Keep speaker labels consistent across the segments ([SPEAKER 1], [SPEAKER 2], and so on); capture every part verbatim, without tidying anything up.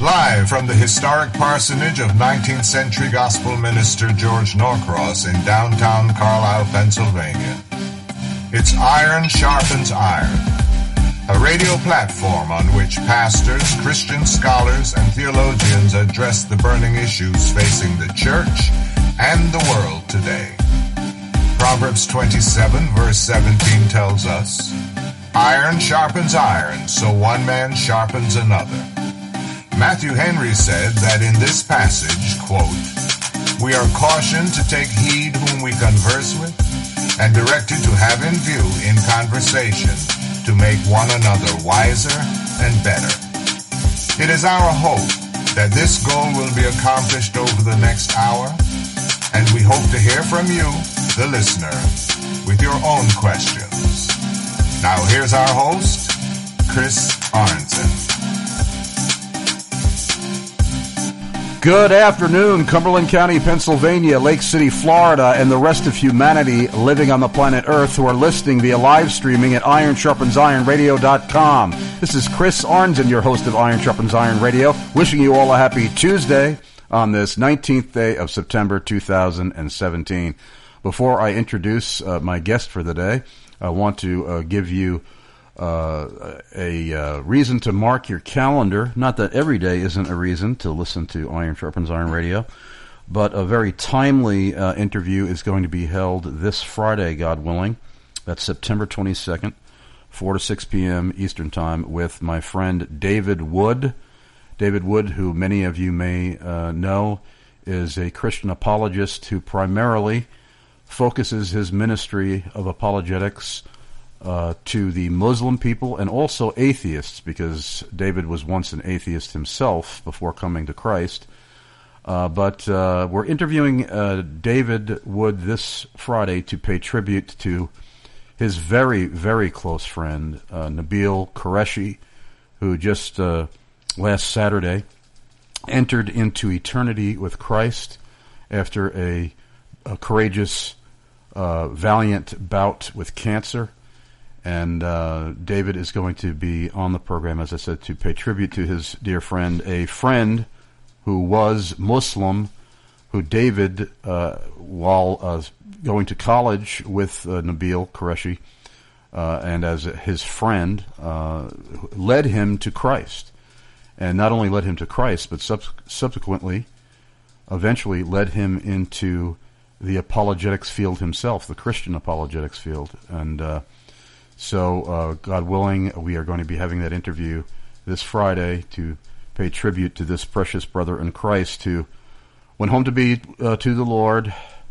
[SPEAKER 1] Live from the historic parsonage of nineteenth century gospel minister George Norcross in downtown Carlisle, Pennsylvania. It's Iron Sharpens Iron, a radio platform on which pastors, Christian scholars, and theologians address the burning issues facing the church and the world today. Proverbs twenty-seven, verse seventeen tells us, "Iron sharpens iron, so one man sharpens another." Matthew Henry said that in this passage, quote, "We are cautioned to take heed whom we converse with, and directed to have in view in conversation to make one another wiser and better." It is our hope that this goal will be accomplished over the next hour, and we hope to hear from you, the listener, with your own questions. Now here's our host, Chris Arnzen.
[SPEAKER 2] Good afternoon, Cumberland County, Pennsylvania, Lake City, Florida, and the rest of humanity living on the planet Earth who are listening via live streaming at iron sharpens iron radio dot com. This is Chris Arnzen, your host of Iron Sharpens Iron Radio, wishing you all a happy Tuesday on this nineteenth day of September two thousand seventeen. Before I introduce uh, my guest for the day, I want to uh, give you Uh, a uh, reason to mark your calendar. Not that every day isn't a reason to listen to Iron Sharpens Iron Radio, but a very timely uh, interview is going to be held this Friday, God willing. That's September twenty-second, four to six p.m. Eastern Time, with my friend David Wood. David Wood, who many of you may uh, know, is a Christian apologist who primarily focuses his ministry of apologetics Uh, to the Muslim people and also atheists, because David was once an atheist himself before coming to Christ. Uh, but uh, we're interviewing uh, David Wood this Friday to pay tribute to his very, very close friend, uh, Nabeel Qureshi, who just uh, last Saturday entered into eternity with Christ after a, a courageous, uh, valiant bout with cancer. And uh, David is going to be on the program, as I said, to pay tribute to his dear friend, a friend who was Muslim, who David, uh, while uh, going to college with uh, Nabeel Qureshi, uh, and as his friend, uh, led him to Christ. And not only led him to Christ, but sub- subsequently, eventually led him into the apologetics field himself, the Christian apologetics field. And uh So, uh, God willing, we are going to be having that interview this Friday to pay tribute to this precious brother in Christ who went home to be uh, to the Lord,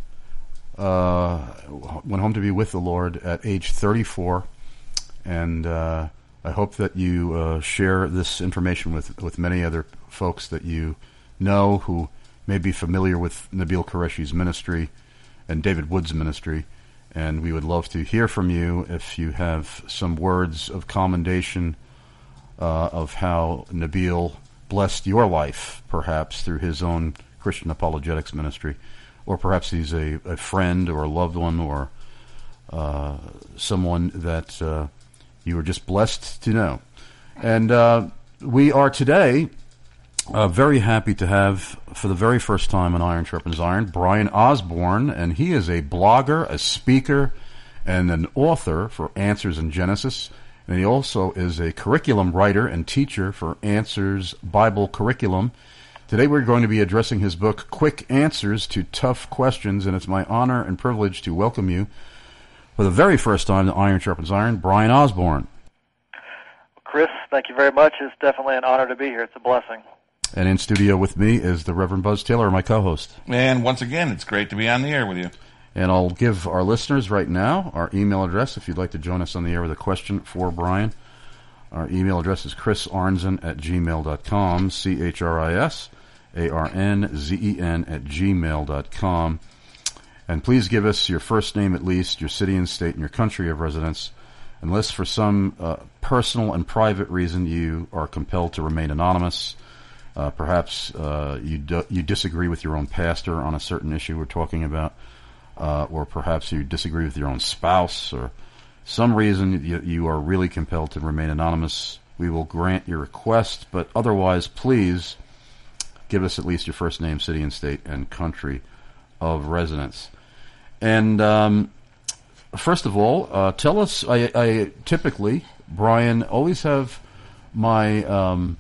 [SPEAKER 2] uh, went home to be with the Lord at age thirty-four. And uh, I hope that you uh, share this information with, with many other folks that you know who may be familiar with Nabeel Qureshi's ministry and David Wood's ministry. And we would love to hear from you if you have some words of commendation uh, of how Nabeel blessed your life, perhaps through his own Christian apologetics ministry, or perhaps he's a, a friend or a loved one or uh, someone that uh, you were just blessed to know. And uh, we are today Uh, very happy to have, for the very first time on Iron Sharpens Iron, Brian Osborne, and he is a blogger, a speaker, and an author for Answers in Genesis, and he also is a curriculum writer and teacher for Answers Bible Curriculum. Today we're going to be addressing his book, Quick Answers to Tough Questions, and it's my honor and privilege to welcome you for the very first time to Iron Sharpens Iron, Brian Osborne.
[SPEAKER 3] Chris, thank you very much. It's definitely an honor to be here. It's a blessing.
[SPEAKER 2] And in studio with me is the Reverend Buzz Taylor, my co-host.
[SPEAKER 4] And once again, it's great to be on the air with you.
[SPEAKER 2] And I'll give our listeners right now our email address if you'd like to join us on the air with a question for Brian. Our email address is chrisarnzen at gmail dot com, C H R I S A R N Z E N at gmail dot com. And please give us your first name at least, your city and state, and your country of residence, unless for some uh, personal and private reason you are compelled to remain anonymous. Uh, perhaps uh, you do, you disagree with your own pastor on a certain issue we're talking about, uh, or perhaps you disagree with your own spouse, or some reason you, you are really compelled to remain anonymous. We will grant your request, but otherwise, please give us at least your first name, city and state, and country of residence. And um, first of all, uh, tell us, I, I typically, Brian, always have my um,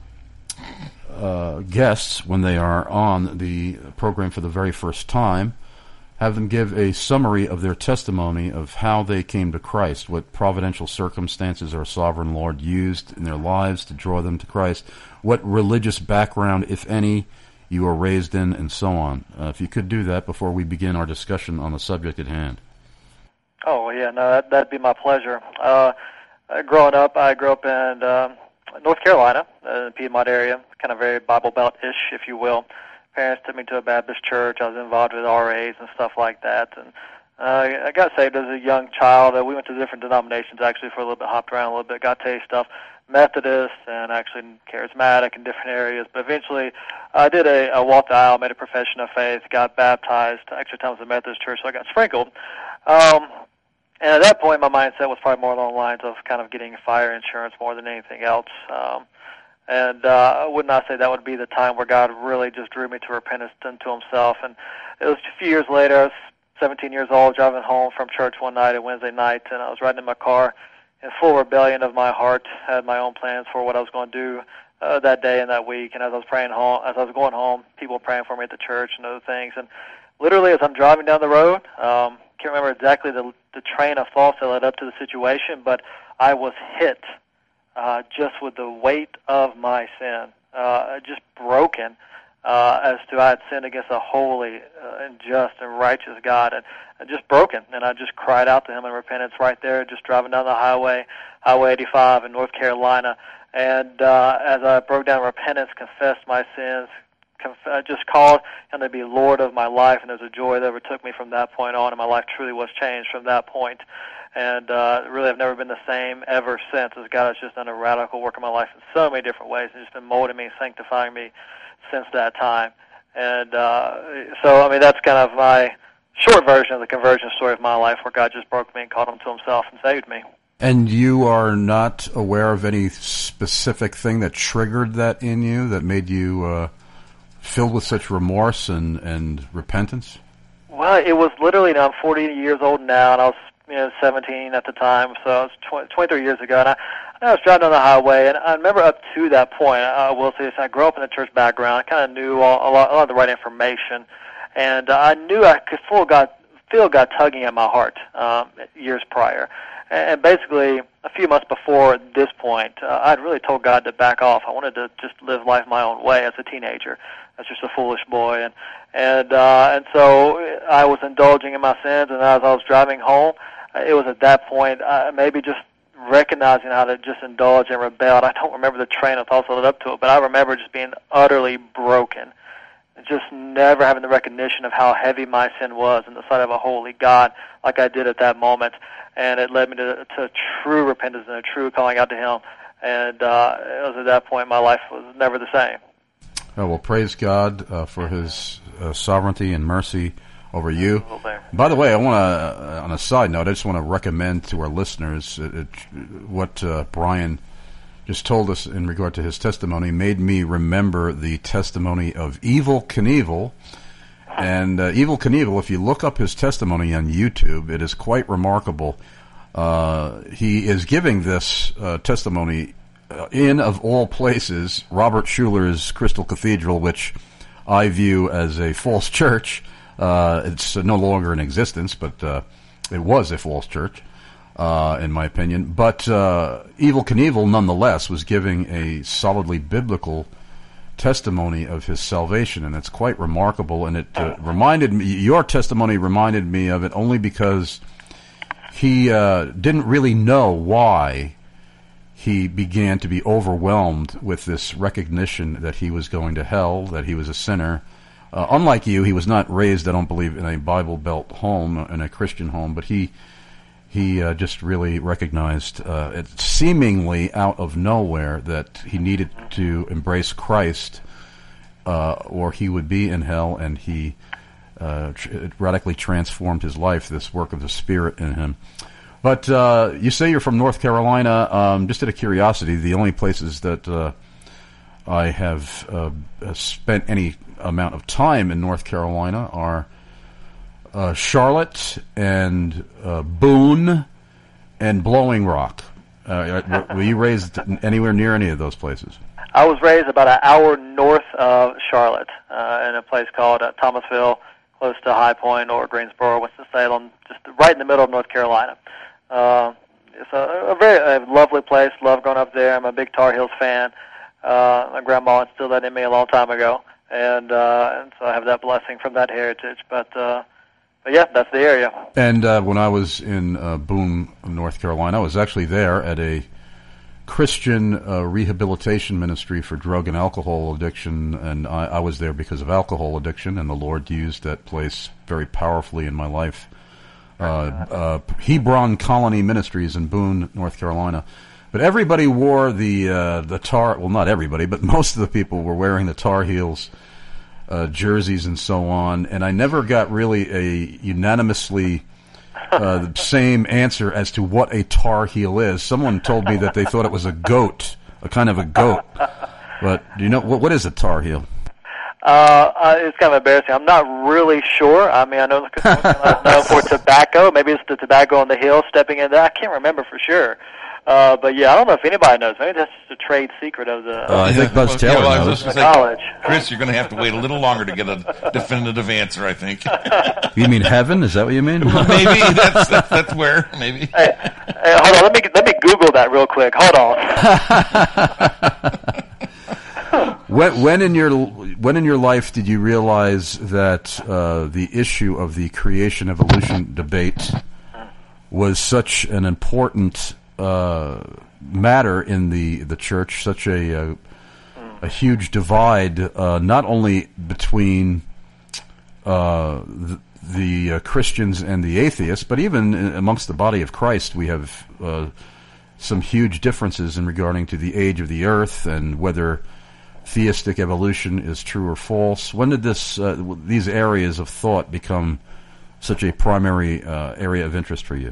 [SPEAKER 2] uh, guests, when they are on the program for the very first time, have them give a summary of their testimony of how they came to Christ, what providential circumstances our sovereign Lord used in their lives to draw them to Christ, what religious background, if any, you were raised in, and so on. Uh, if you could do that before we begin our discussion on the subject at hand.
[SPEAKER 3] Oh, yeah, no, that, that'd be my pleasure. Uh, growing up, I grew up in uh, North Carolina, uh, the Piedmont area, kind of very Bible Belt-ish, if you will. Parents took me to a Baptist church. I was involved with R As and stuff like that. And uh, I got saved as a young child. Uh, we went to different denominations, actually, for a little bit, hopped around a little bit, got to taste stuff. Methodist and actually charismatic in different areas. But eventually I did a, a walk the aisle, made a profession of faith, got baptized. Actually, times at the Methodist church, so I got sprinkled. Um, and at that point, my mindset was probably more along the lines of kind of getting fire insurance more than anything else. Um, And uh, I would not say that would be the time where God really just drew me to repentance and to himself. And it was a few years later, I was seventeen years old, driving home from church one night, a Wednesday night, and I was riding in my car in full rebellion of my heart, had my own plans for what I was going to do uh, that day and that week. And as I was praying home, as I was going home, people were praying for me at the church and other things. And literally, as I'm driving down the road, um, can't remember exactly the, the train of thoughts that led up to the situation, but I was hit uh, just with the weight of my sin, uh, just broken uh, as to I had sinned against a holy uh, and just and righteous God, and, and just broken. And I just cried out to him in repentance right there, just driving down the highway, Highway eighty-five in North Carolina. And uh, as I broke down repentance, confessed my sins, conf- I just called him to be Lord of my life, and there's a joy that overtook me from that point on, and my life truly was changed from that point. And uh, really, I've never been the same ever since, as God has just done a radical work in my life in so many different ways, and just been molding me, sanctifying me since that time. And uh, so, I mean, that's kind of my short version of the conversion story of my life, where God just broke me and called him to himself and saved me.
[SPEAKER 2] And you are not aware of any specific thing that triggered that in you, that made you uh, filled with such remorse and, and repentance?
[SPEAKER 3] Well, it was literally, you know, I'm forty years old now, and I was, you know, seventeen at the time, so it was twenty-three years ago, and I, I was driving down the highway, and I remember up to that point, I will say this, I grew up in a church background, I kind of knew all, a, lot, a lot of the right information, and uh, I knew I could feel God, feel God tugging at my heart um, years prior. And basically, a few months before this point, uh, I'd really told God to back off. I wanted to just live life my own way as a teenager. I was just a foolish boy, and and uh, and so I was indulging in my sins. And as I was driving home, it was at that point, uh, maybe just recognizing how to just indulge and rebel. I don't remember the train of thoughts that led up to it, but I remember just being utterly broken, just never having the recognition of how heavy my sin was in the sight of a holy God, like I did at that moment. And it led me to, to true repentance and a true calling out to him. And uh, it was at that point my life was never the same.
[SPEAKER 2] Oh, well, praise God uh, for his uh, sovereignty and mercy over you.
[SPEAKER 3] Absolutely.
[SPEAKER 2] By the way, I want to, uh, on a side note, I just want to recommend to our listeners uh, it, what uh, Brian just told us in regard to his testimony made me remember the testimony of Evel Knievel. And uh, Evel Knievel, if you look up his testimony on YouTube, it is quite remarkable. Uh, he is giving this uh, testimony uh, in, of all places, Robert Schuller's Crystal Cathedral, which I view as a false church. Uh, it's no longer in existence, but uh, it was a false church, uh, in my opinion. But uh, Evel Knievel, nonetheless, was giving a solidly biblical testimony of his salvation, and it's quite remarkable. And it uh, reminded me, your testimony reminded me of it only because he uh, didn't really know why he began to be overwhelmed with this recognition that he was going to hell, that he was a sinner. Uh, unlike you, he was not raised, I don't believe, in a Bible Belt home, in a Christian home, but he he uh, just really recognized, uh, it seemingly out of nowhere, that he needed to embrace Christ uh, or he would be in hell, and he uh, tr- it radically transformed his life, this work of the Spirit in him. But uh, you say you're from North Carolina. Um, just out of curiosity, the only places that uh, I have uh, spent any amount of time in North Carolina are uh, Charlotte and uh, Boone and Blowing Rock. Uh, were you raised anywhere near any of those places?
[SPEAKER 3] I was raised about an hour north of Charlotte uh, in a place called uh, Thomasville, close to High Point or Greensboro, Winston-Salem, just right in the middle of North Carolina. Uh, it's a, a very a lovely place. Love growing up there. I'm a big Tar Heels fan. Uh, my grandma instilled that in me a long time ago, and, uh, and so I have that blessing from that heritage. But, uh, but yeah, that's the area.
[SPEAKER 2] And uh, when I was in uh, Boone, North Carolina, I was actually there at a Christian uh, rehabilitation ministry for drug and alcohol addiction, and I, I was there because of alcohol addiction, and the Lord used that place very powerfully in my life. Uh, uh, Hebron Colony Ministries in Boone, North Carolina. But everybody wore the uh, the tar. Well, not everybody, but most of the people were wearing the Tar Heels uh, jerseys and so on. And I never got really a unanimously uh, the same answer as to what a Tar Heel is. Someone told me that they thought it was a goat, a kind of a goat. But do you know what what is a Tar Heel?
[SPEAKER 3] Uh, uh, it's kind of embarrassing. I'm not really sure. I mean, I know it's known for tobacco. Maybe it's the tobacco on the hill stepping in there. I can't remember for sure. Uh, but yeah, I don't know if anybody knows. Maybe that's just a trade secret of the,
[SPEAKER 2] uh, I think Buzz
[SPEAKER 4] well,
[SPEAKER 2] Taylor
[SPEAKER 4] yeah, well,
[SPEAKER 2] knows.
[SPEAKER 4] I was
[SPEAKER 3] the college.
[SPEAKER 4] Say, Chris, you're going to have to wait a little longer to get a definitive answer, I think.
[SPEAKER 2] You mean heaven? Is that what you mean?
[SPEAKER 4] Maybe that's, that's that's where. Maybe.
[SPEAKER 3] Hey, hey, hold on. Let me let me Google that real quick. Hold on.
[SPEAKER 2] when, when in your when in your life did you realize that uh, the issue of the creation evolution debate was such an important uh, matter in the the church, such a a, a huge divide, uh, not only between uh, the, the uh, Christians and the atheists, but even amongst the body of Christ, we have uh, some huge differences in regarding to the age of the earth and whether theistic evolution is true or false. When did this uh, these areas of thought become such a primary uh, area of interest for you?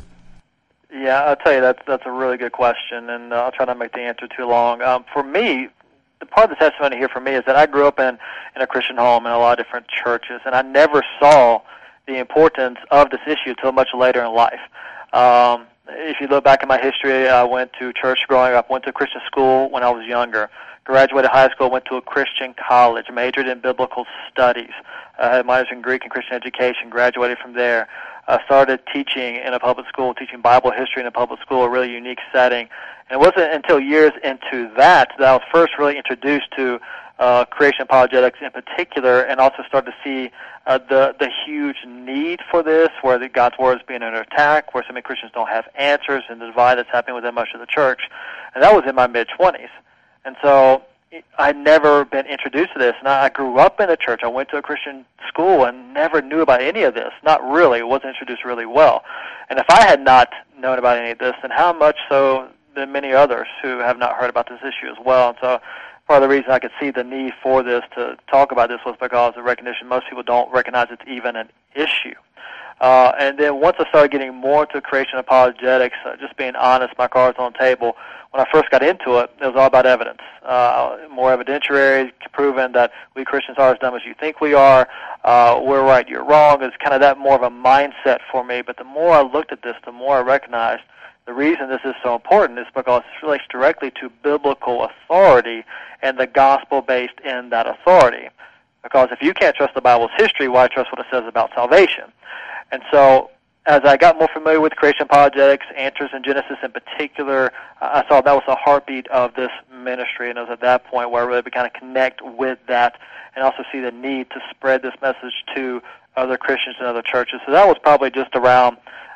[SPEAKER 3] Yeah, I'll tell you, that's that's a really good question, and uh, I'll try not to make the answer too long. Um, for me, the part of the testimony here for me is that I grew up in, in a Christian home in a lot of different churches, and I never saw the importance of this issue until much later in life. Um, if you look back at my history, I went to church growing up, went to Christian school when I was younger, graduated high school, went to a Christian college, majored in biblical studies, uh, had minors in Greek and Christian education, graduated from there. I uh, started teaching in a public school, teaching Bible history in a public school, a really unique setting. And it wasn't until years into that that I was first really introduced to uh, creation apologetics in particular, and also started to see uh, the the huge need for this, where the God's Word is being under attack, where so many Christians don't have answers, and the divide that's happening within much of the church. And that was in my mid-twenties. And so I'd never been introduced to this, and I grew up in a church. I went to a Christian school and never knew about any of this. Not really. It wasn't introduced really well. And if I had not known about any of this, then how much so than many others who have not heard about this issue as well. And so part of the reason I could see the need for this, to talk about this, was because of recognition. Most people don't recognize it's even an issue. Uh, and then once I started getting more into creation apologetics, uh, just being honest, my cards on the table, when I first got into it, it was all about evidence. Uh, more evidentiary, proving that we Christians are as dumb as you think we are. Uh, we're right, you're wrong. It's kind of that more of a mindset for me. But the more I looked at this, the more I recognized the reason this is so important is because it relates directly to biblical authority and the gospel based in that authority. Because if you can't trust the Bible's history, why trust what it says about salvation? And so as I got more familiar with creation apologetics, answers in Genesis in particular, I saw that was the heartbeat of this ministry, and it was at that point where I really began to connect with that and also see the need to spread this message to other Christians and other churches. So that was probably just around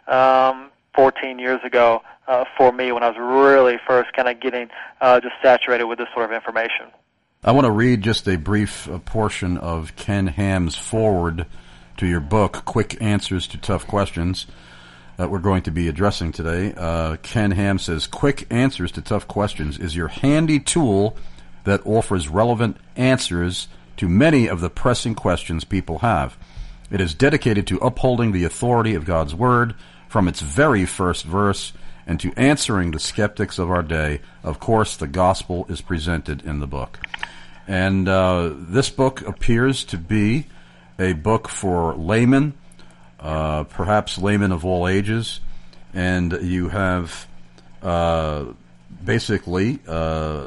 [SPEAKER 3] um, fourteen years ago uh, for me, when I was really first kind of getting uh, just saturated with this sort of information.
[SPEAKER 2] I want to read just a brief uh, portion of Ken Ham's foreword to your book, Quick Answers to Tough Questions, that we're going to be addressing today. Uh, Ken Ham says, Quick Answers to Tough Questions is your handy tool that offers relevant answers to many of the pressing questions people have. It is dedicated to upholding the authority of God's Word from its very first verse and to answering the skeptics of our day. Of course, the gospel is presented in the book. And uh, this book appears to be a book for laymen, uh, perhaps laymen of all ages, and you have uh, basically uh,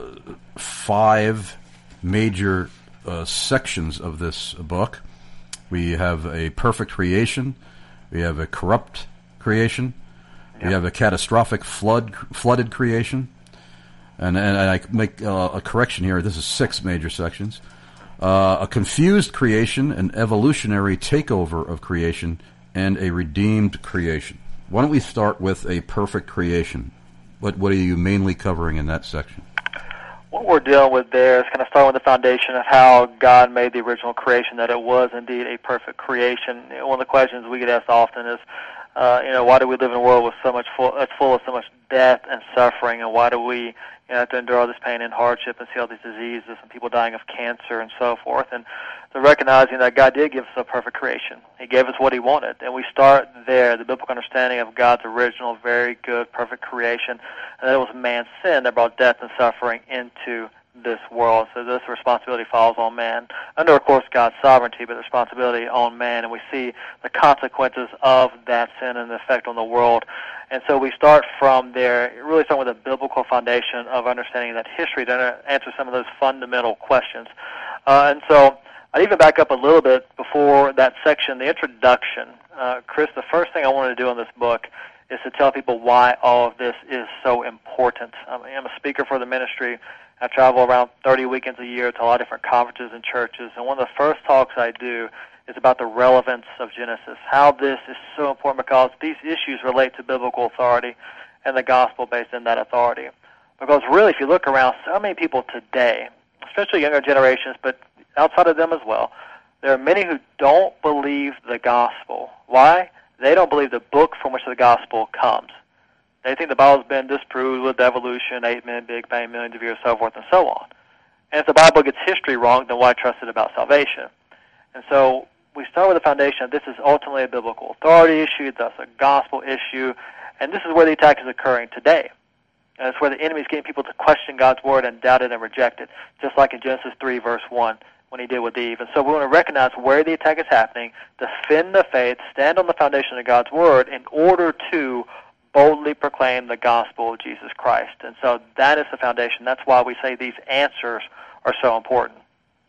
[SPEAKER 2] five major uh, sections of this book. We have a perfect creation, we have a corrupt creation, yeah. we have a catastrophic flood, flooded creation, and, and I make uh, a correction here. This is six major sections. Uh, a confused creation, an evolutionary takeover of creation, and a redeemed creation. Why don't we start with a perfect creation? What what are you mainly covering in that section?
[SPEAKER 3] What we're dealing with there is kind of starting with the foundation of how God made the original creation, that it was indeed a perfect creation. You know, one of the questions we get asked often is, uh, you know, why do we live in a world with so much full, that's full of so much death and suffering, and why do we you know, have to endure all this pain and hardship and see all these diseases and people dying of cancer and so forth? And so recognizing that God did give us a perfect creation. He gave us what He wanted, and we start there, the biblical understanding of God's original, very good, perfect creation, and that it was man's sin that brought death and suffering into this world. So this responsibility falls on man, under, of course, God's sovereignty, but the responsibility on man, and we see the consequences of that sin and the effect on the world. And so we start from there, really starting with a biblical foundation of understanding that history to answer some of those fundamental questions. Uh, and so I'd even back up a little bit before that section, the introduction. Uh, Chris, the first thing I wanted to do in this book is to tell people why all of this is so important. Um, I'm a speaker for the ministry. I travel around thirty weekends a year to a lot of different conferences and churches, and one of the first talks I do is about the relevance of Genesis, how this is so important because these issues relate to biblical authority and the gospel based in that authority. Because really, if you look around, so many people today, especially younger generations, but outside of them as well, there are many who don't believe the gospel. Why? They don't believe the book from which the gospel comes. They think the Bible's been disproved with evolution, eight men, Big Bang, millions of years, so forth and so on. And if the Bible gets history wrong, then why trust it about salvation? And so we start with the foundation of this is ultimately a biblical authority issue, thus a gospel issue, and this is where the attack is occurring today. And it's where the enemy is getting people to question God's word and doubt it and reject it, just like in Genesis three, verse one, when he did with Eve. And so we want to recognize where the attack is happening, defend the faith, stand on the foundation of God's word in order to boldly proclaim the gospel of Jesus Christ. And so that is the foundation. That's why we say these answers are so important.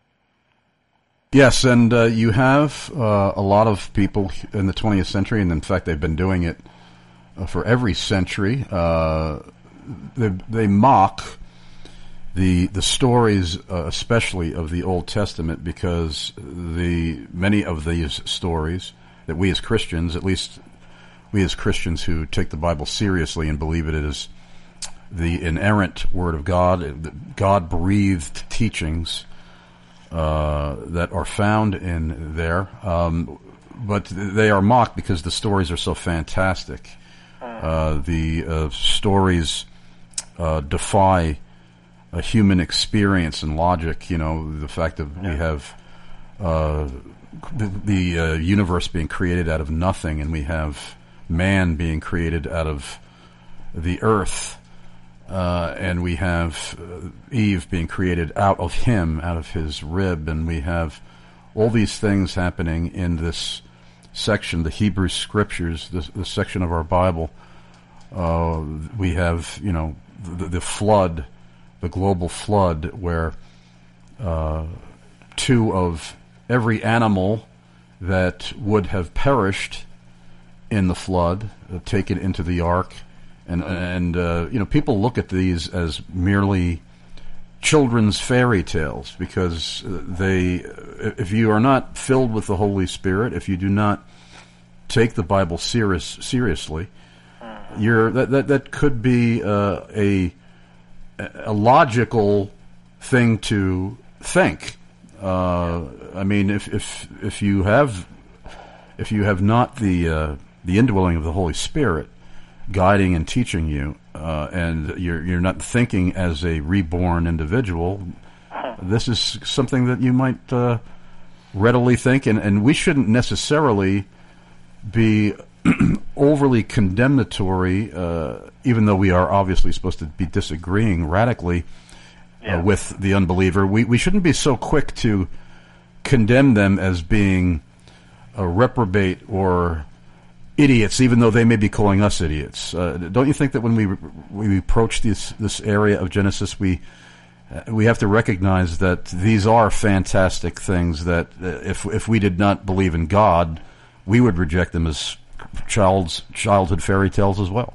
[SPEAKER 2] Yes, and uh, you have uh, a lot of people in the twentieth century, and in fact they've been doing it uh, for every century. Uh, they, they mock the the stories, uh, especially of the Old Testament, because the many of these stories that we as Christians, at least we as Christians who take the Bible seriously and believe it is the inerrant Word of God, God-breathed teachings uh, that are found in there, um, but they are mocked because the stories are so fantastic. Uh, the uh, stories uh, defy a human experience and logic. You know, the fact that we have uh, the, the uh, universe being created out of nothing, and we have man being created out of the earth, uh, and we have uh, Eve being created out of him, out of his rib, and we have all these things happening in this section, the Hebrew Scriptures, this, this section of our Bible. Uh, we have, you know, the, the flood, the global flood, where uh, two of every animal that would have perished in the flood, uh, taken into the ark, and and uh, you know, people look at these as merely children's fairy tales because they, if you are not filled with the Holy Spirit, if you do not take the Bible serious seriously, you're that that that could be uh, a a logical thing to think. Uh, I mean, if if if you have if you have not the uh, the indwelling of the Holy Spirit guiding and teaching you, uh, and you're you're not thinking as a reborn individual, this is something that you might uh, readily think, and, and we shouldn't necessarily be overly condemnatory, uh, even though we are obviously supposed to be disagreeing radically
[SPEAKER 3] yeah.
[SPEAKER 2] uh, with the unbeliever. We we shouldn't be so quick to condemn them as being a reprobate or idiots, even though they may be calling us idiots. Uh, don't you think that when we we approach this this area of Genesis, we uh, we have to recognize that these are fantastic things that uh, if if we did not believe in God, we would reject them as child's childhood fairy tales as well?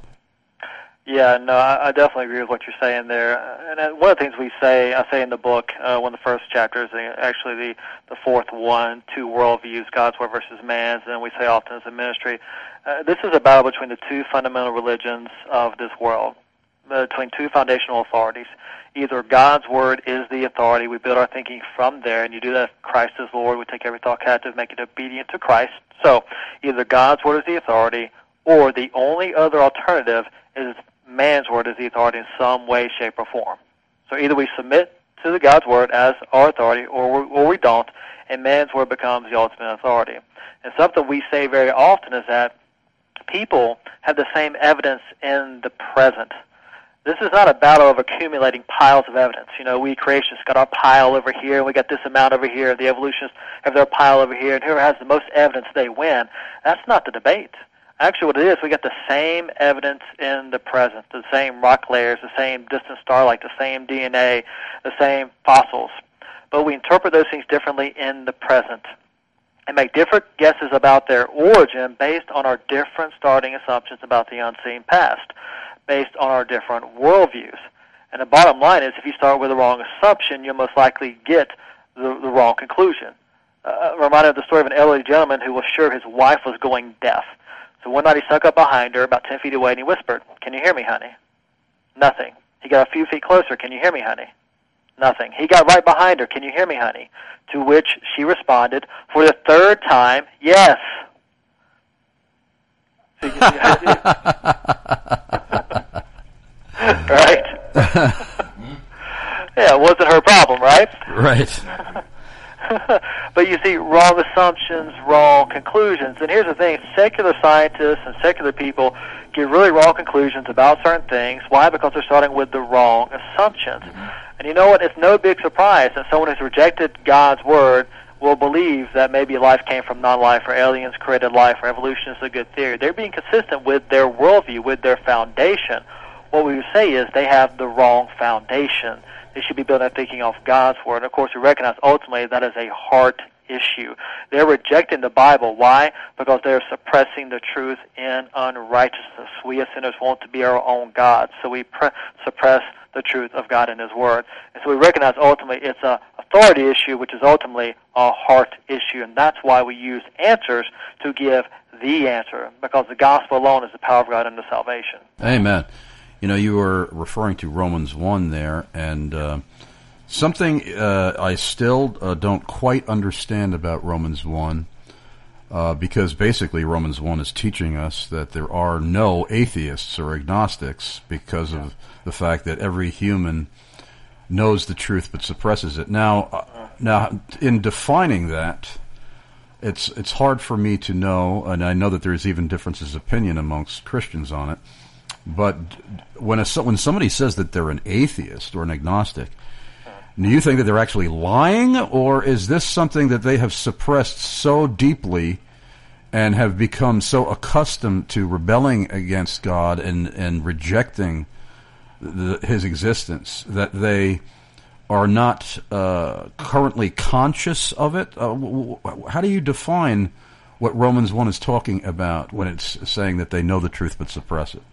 [SPEAKER 3] Yeah, no, I, I definitely agree with what you're saying there. And uh, one of the things we say, I say in the book, uh, one of the first chapters, uh, actually the, the fourth one, two worldviews, God's word versus man's, and we say often as a ministry, uh, this is a battle between the two fundamental religions of this world, uh, between two foundational authorities. Either God's word is the authority, we build our thinking from there, and you do that, Christ is Lord, we take every thought captive, make it obedient to Christ. So either God's word is the authority, or the only other alternative is man's word is the authority in some way, shape, or form. So either we submit to the God's word as our authority, or we, or we don't, and man's word becomes the ultimate authority. And something we say very often is that people have the same evidence in the present. This is not a battle of accumulating piles of evidence. You know, we creationists got our pile over here, and we got this amount over here. The evolutionists have their pile over here, and whoever has the most evidence, they win. That's not the debate. Actually, what it is, we got the same evidence in the present, the same rock layers, the same distant starlight, the same D N A, the same fossils. But we interpret those things differently in the present and make different guesses about their origin based on our different starting assumptions about the unseen past, based on our different worldviews. And the bottom line is, if you start with the wrong assumption, you'll most likely get the, the wrong conclusion. Uh, reminded of the story of an elderly gentleman who was sure his wife was going deaf. So one night he snuck up behind her about ten feet away and he whispered, "Can you hear me, honey?" Nothing. He got a few feet closer. "Can you hear me, honey?" Nothing. He got right behind her. "Can you hear me, honey?" To which she responded for the third time, "Yes." So you can see right? Yeah, it wasn't her problem, right?
[SPEAKER 2] Right.
[SPEAKER 3] But you see, wrong assumptions, wrong conclusions. And here's the thing, secular scientists and secular people get really wrong conclusions about certain things. Why? Because they're starting with the wrong assumptions. And you know what? It's no big surprise that someone who's rejected God's word will believe that maybe life came from non-life, or aliens created life, or evolution is a good theory. They're being consistent with their worldview, with their foundation. What we would say is they have the wrong foundation. They should be building their thinking off God's word. And of course, we recognize ultimately that is a heart issue. They're rejecting the Bible. Why? Because they're suppressing the truth in unrighteousness. We as sinners want to be our own gods, so we pre- suppress the truth of God in His Word. And so we recognize ultimately it's a authority issue, which is ultimately a heart issue. And that's why we use answers to give the answer, because the gospel alone is the power of God unto salvation.
[SPEAKER 2] Amen. You know, you were referring to Romans one there, and uh, something uh, I still uh, don't quite understand about Romans one, uh, because basically Romans one is teaching us that there are no atheists or agnostics because of the fact that every human knows the truth but suppresses it. Now, uh, now in defining that, it's it's hard for me to know, and I know that there's even differences of opinion amongst Christians on it. But when a, when somebody says that they're an atheist or an agnostic, do you think that they're actually lying, or is this something that they have suppressed so deeply and have become so accustomed to rebelling against God and, and rejecting the, His existence that they are not uh, currently conscious of it? Uh, w- w- how do you define what Romans one is talking about when it's saying that they know the truth but suppress it?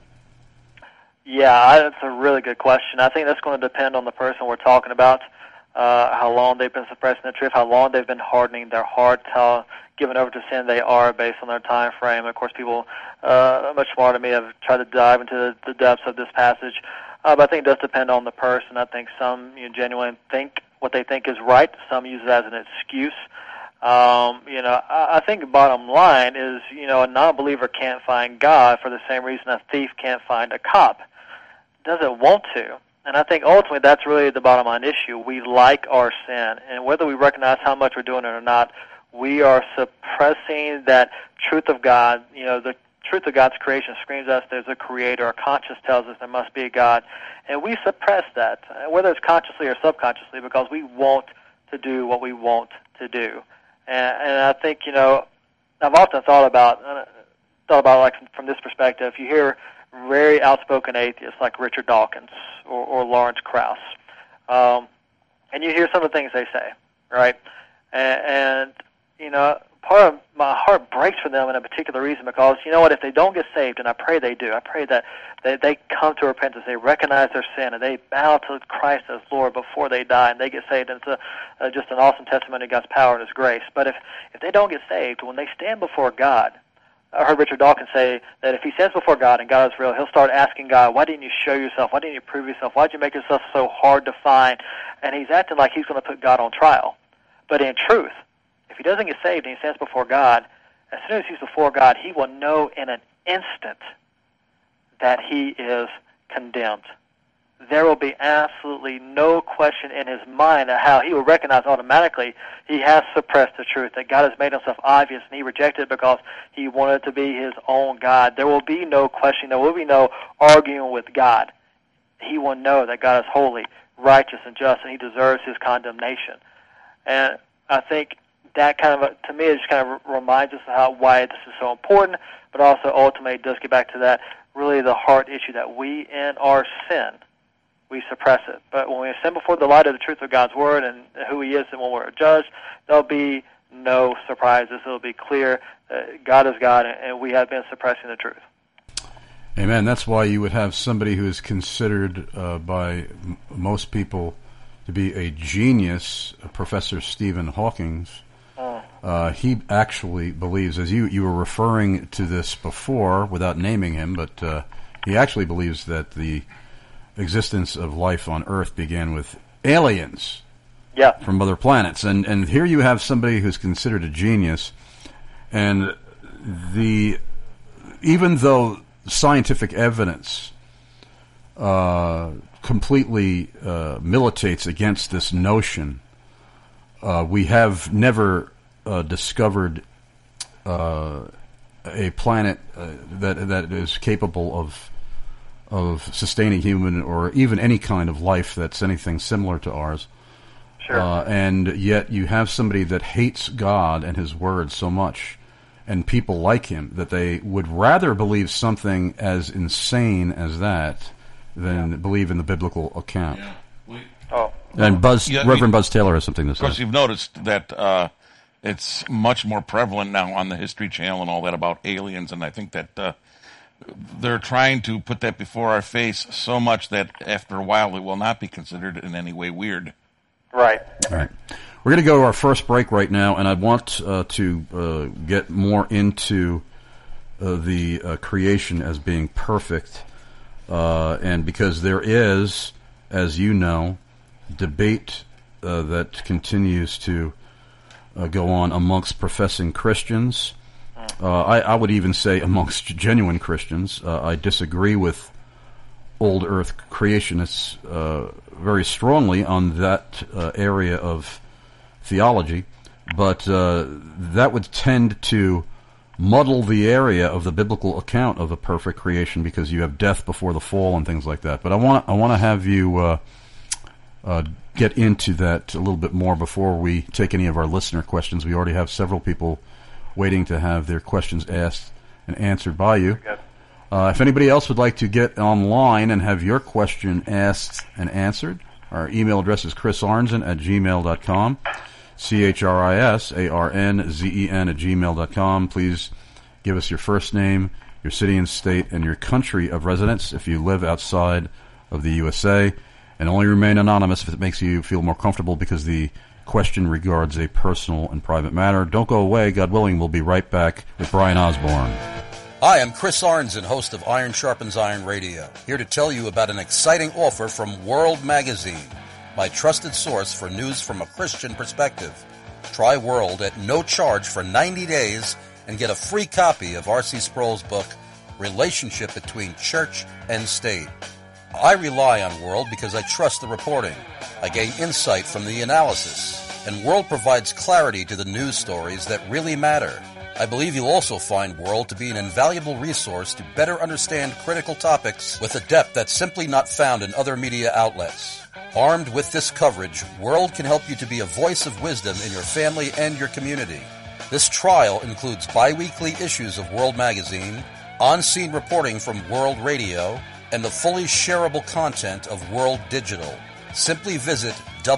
[SPEAKER 3] Yeah, that's a really good question. I think that's going to depend on the person we're talking about, uh, how long they've been suppressing the truth, how long they've been hardening their hearts, how given over to sin they are based on their time frame. Of course, people uh, much smarter than me have tried to dive into the, the depths of this passage, uh, but I think it does depend on the person. I think some you know, genuinely think what they think is right. Some use it as an excuse. Um, you know, I, I think the bottom line is, you know, a non-believer can't find God for the same reason a thief can't find a cop. Doesn't want to. And I think ultimately that's really the bottom line issue. We like our sin, and whether we recognize how much we're doing it or not, we are suppressing that truth of God, you know, the truth of God's creation screams at us there's a creator. Our conscience tells us there must be a God. And we suppress that, whether it's consciously or subconsciously, because we want to do what we want to do. And, and I think, you know, I've often thought about, uh, thought about like from this perspective, if you hear very outspoken atheists like Richard Dawkins or, or Lawrence Krauss, um, and you hear some of the things they say, right? And, and, you know, part of my heart breaks for them in a particular reason because, you know what, if they don't get saved, and I pray they do, I pray that they, they come to repentance, they recognize their sin, and they bow to Christ as Lord before they die, and they get saved, and it's a, uh, just an awesome testimony of God's power and His grace. But if, if they don't get saved, when they stand before God, I heard Richard Dawkins say that if he stands before God and God is real, he'll start asking God, why didn't you show yourself? Why didn't you prove yourself? Why did you make yourself so hard to find? And he's acting like he's going to put God on trial. But in truth, if he doesn't get saved and he stands before God, as soon as he's before God, he will know in an instant that he is condemned. There will be absolutely no question in his mind of how he will recognize automatically he has suppressed the truth, that God has made himself obvious, and he rejected it because he wanted to be his own God. There will be no question. There will be no arguing with God. He will know that God is holy, righteous, and just, and he deserves his condemnation. And I think that kind of, to me, it just kind of reminds us of how, why this is so important, but also ultimately it does get back to that, really the heart issue that we in our sin, we suppress it. But when we stand before the light of the truth of God's Word and who He is and when we're judged, there'll be no surprises. It'll be clear that God is God and we have been suppressing the truth.
[SPEAKER 2] Amen. That's why you would have somebody who is considered uh, by m- most people to be a genius, Professor Stephen Hawking. Mm. Uh, he actually believes, as you, you were referring to this before without naming him, but uh, he actually believes that the existence of life on Earth began with aliens
[SPEAKER 3] yeah.
[SPEAKER 2] from other planets. And and here you have somebody who's considered a genius, and the even though scientific evidence uh, completely uh, militates against this notion, uh, we have never uh, discovered uh, a planet uh, that that is capable of of sustaining human or even any kind of life that's anything similar to ours.
[SPEAKER 3] Sure.
[SPEAKER 2] Uh, and yet you have somebody that hates God and His Word so much, and people like him, that they would rather believe something as insane as that than yeah. believe in the biblical account.
[SPEAKER 4] Yeah. We,
[SPEAKER 3] oh.
[SPEAKER 2] And Buzz,
[SPEAKER 4] yeah,
[SPEAKER 2] Reverend
[SPEAKER 4] we,
[SPEAKER 2] Buzz Taylor has something to say.
[SPEAKER 4] Of course, you've noticed that uh, it's much more prevalent now on the History Channel and all that about aliens, and I think that uh, they're trying to put that before our face so much that after a while it will not be considered in any way weird.
[SPEAKER 3] Right.
[SPEAKER 2] All right. We're going to go to our first break right now, and I want uh, to uh, get more into uh, the uh, creation as being perfect, uh, and because there is, as you know, debate uh, that continues to uh, go on amongst professing Christians. Uh, I, I would even say amongst genuine Christians. Uh, I disagree with old Earth creationists uh, very strongly on that uh, area of theology, but uh, that would tend to muddle the area of the biblical account of a perfect creation because you have death before the fall and things like that. But I want I want to have you uh, uh, get into that a little bit more before we take any of our listener questions. We already have several people waiting to have their questions asked and answered by you. Uh, if anybody else would like to get online and have your question asked and answered, our email address is chris arnzen at gmail dot com, C H R I S A R N Z E N at gmail dot com. Please give us your first name, your city and state, and your country of residence if you live outside of the U S A, and only remain anonymous if it makes you feel more comfortable because the question regards a personal and private matter. Don't go away. God willing, we'll be right back with Brian Osborne.
[SPEAKER 5] Hi, I'm Chris Arnzen, host of Iron Sharpens Iron Radio, here to tell you about an exciting offer from World Magazine, my trusted source for news from a Christian perspective. Try World at no charge for ninety days and get a free copy of R C Sproul's book, Relationship Between Church and State. I rely on World because I trust the reporting. I gain insight from the analysis, and World provides clarity to the news stories that really matter. I believe you'll also find World to be an invaluable resource to better understand critical topics with a depth that's simply not found in other media outlets. Armed with this coverage, World can help you to be a voice of wisdom in your family and your community. This trial includes bi-weekly issues of World Magazine, on-scene reporting from World Radio, and the fully shareable content of World Digital. Simply visit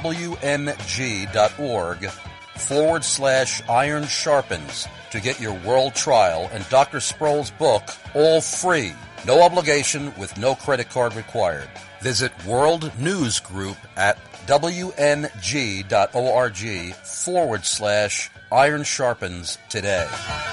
[SPEAKER 5] wmg.org forward slash iron sharpens to get your World trial and Doctor Sproul's book all free. No obligation with no credit card required. Visit World News Group at wmg.org forward slash iron sharpens today.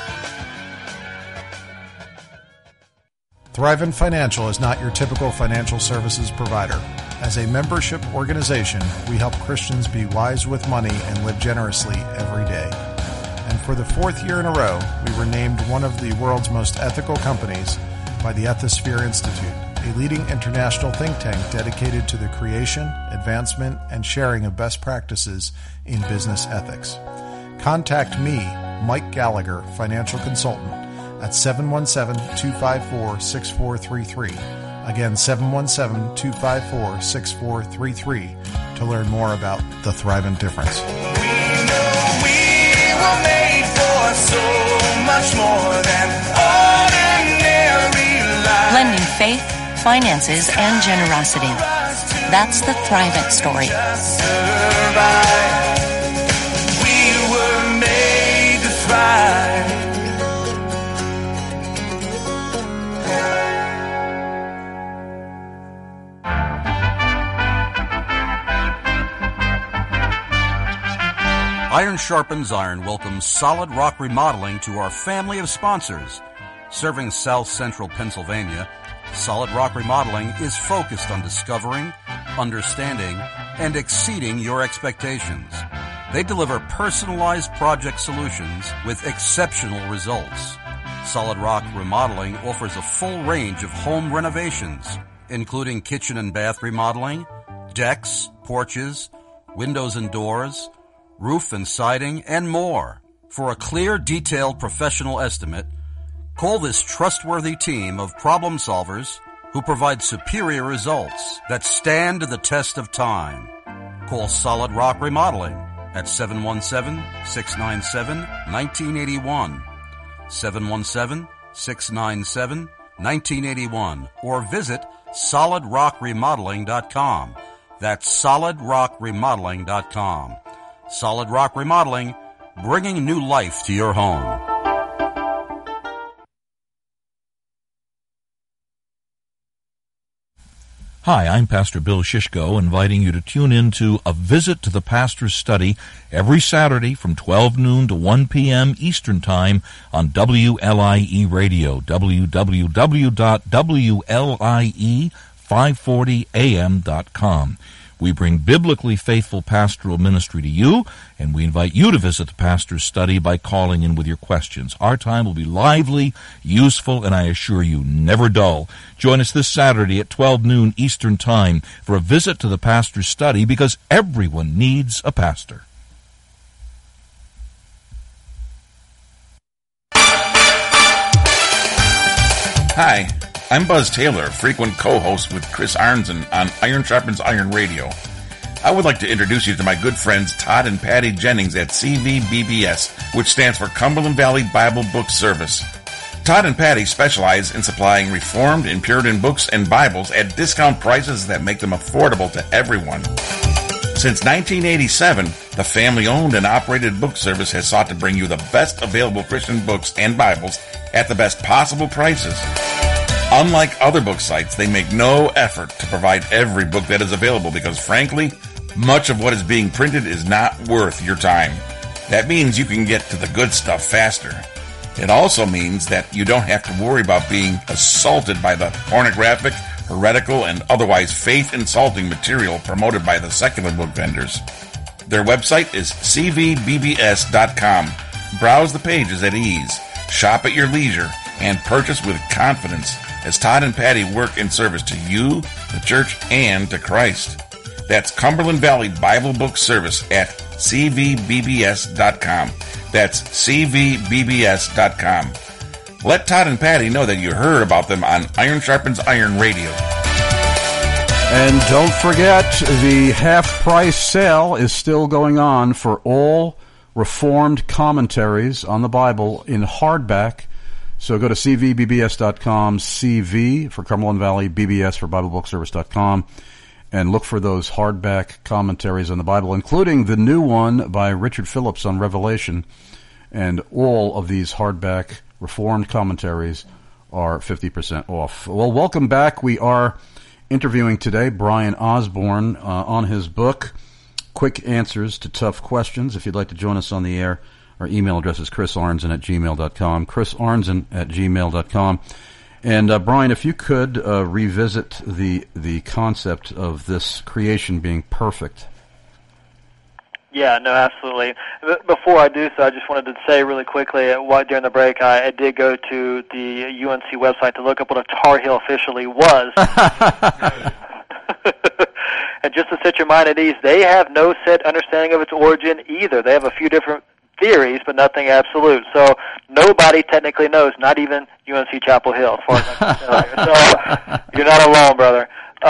[SPEAKER 6] Thrivent Financial is not your typical financial services provider. As a membership organization, we help Christians be wise with money and live generously every day. And for the fourth year in a row, we were named one of the world's most ethical companies by the Ethisphere Institute, a leading international think tank dedicated to the creation, advancement, and sharing of best practices in business ethics. Contact me, Mike Gallagher, financial consultant, at seven one seven, two five four, six four three three. Again, seven one seven, two five four, six four three three to learn more about the Thrivent difference.
[SPEAKER 7] We know we were made for so much more than ordinary life.
[SPEAKER 8] Blending faith, finances, and generosity. That's the Thrivent story.
[SPEAKER 7] We were made to thrive.
[SPEAKER 5] Iron Sharpens Iron welcomes Solid Rock Remodeling to our family of sponsors. Serving South Central Pennsylvania, Solid Rock Remodeling is focused on discovering, understanding, and exceeding your expectations. They deliver personalized project solutions with exceptional results. Solid Rock Remodeling offers a full range of home renovations, including kitchen and bath remodeling, decks, porches, windows and doors, roof and siding, and more. For a clear, detailed professional estimate, call this trustworthy team of problem solvers who provide superior results that stand the test of time. Call Solid Rock Remodeling at seven one seven, six nine seven, one nine eight one, seven one seven, six nine seven, one nine eight one, or visit solid rock remodeling dot com. That's solid rock remodeling dot com. Solid Rock Remodeling, bringing new life to your home.
[SPEAKER 4] Hi, I'm Pastor Bill Shishko, inviting you to tune in to A Visit to the Pastor's Study every Saturday from twelve noon to one p.m. Eastern Time on W L I E Radio, w w w dot w l i e five forty a m dot com. We bring biblically faithful pastoral ministry to you, and we invite you to visit the pastor's study by calling in with your questions. Our time will be lively, useful, and I assure you, never dull. Join us this Saturday at twelve noon Eastern Time for a visit to the pastor's study, because everyone needs a pastor. Hi. I'm Buzz Taylor, frequent co-host with Chris Arnzen on Iron Sharpens Iron Radio. I would like to introduce you to my good friends Todd and Patty Jennings at C V B B S, which stands for Cumberland Valley Bible Book Service. Todd and Patty specialize in supplying Reformed and Puritan books and Bibles at discount prices that make them affordable to everyone. Since nineteen eighty-seven, the family-owned and operated book service has sought to bring you the best available Christian books and Bibles at the best possible prices. Unlike other book sites, they make no effort to provide every book that is available because, frankly, much of what is being printed is not worth your time. That means you can get to the good stuff faster. It also means that you don't have to worry about being assaulted by the pornographic, heretical, and otherwise faith-insulting material promoted by the secular book vendors. Their website is c v b b s dot com. Browse the pages at ease, shop at your leisure, and purchase with confidence as Todd and Patty work in service to you, the church, and to Christ. That's Cumberland Valley Bible Book Service at c v b b s dot com. That's c v b b s dot com. Let Todd and Patty know that you heard about them on Iron Sharpens Iron Radio.
[SPEAKER 2] And don't forget, the half-price sale is still going on for all Reformed commentaries on the Bible in hardback. So go to c v b b s dot com, C V for Cumberland Valley, B B S for Bible Book Service dot com, and look for those hardback commentaries on the Bible, including the new one by Richard Phillips on Revelation. And all of these hardback Reformed commentaries are fifty percent off. Well, welcome back. We are interviewing today Brian Osborne uh, on his book, Quick Answers to Tough Questions. If you'd like to join us on the air, our email address is chris arnzen at gmail dot com, chris arnzen at gmail dot com. And, uh, Brian, if you could uh, revisit the the concept of this creation being perfect.
[SPEAKER 3] Yeah, no, absolutely. Before I do so, I just wanted to say really quickly, uh, during the break, I, I did go to the U N C website to look up what a Tar Heel officially was. And just to set your mind at ease, they have no set understanding of its origin either. They have a few different theories, but nothing absolute. So nobody technically knows, not even U N C Chapel Hill, as far as I can tell you. So you're not alone, brother.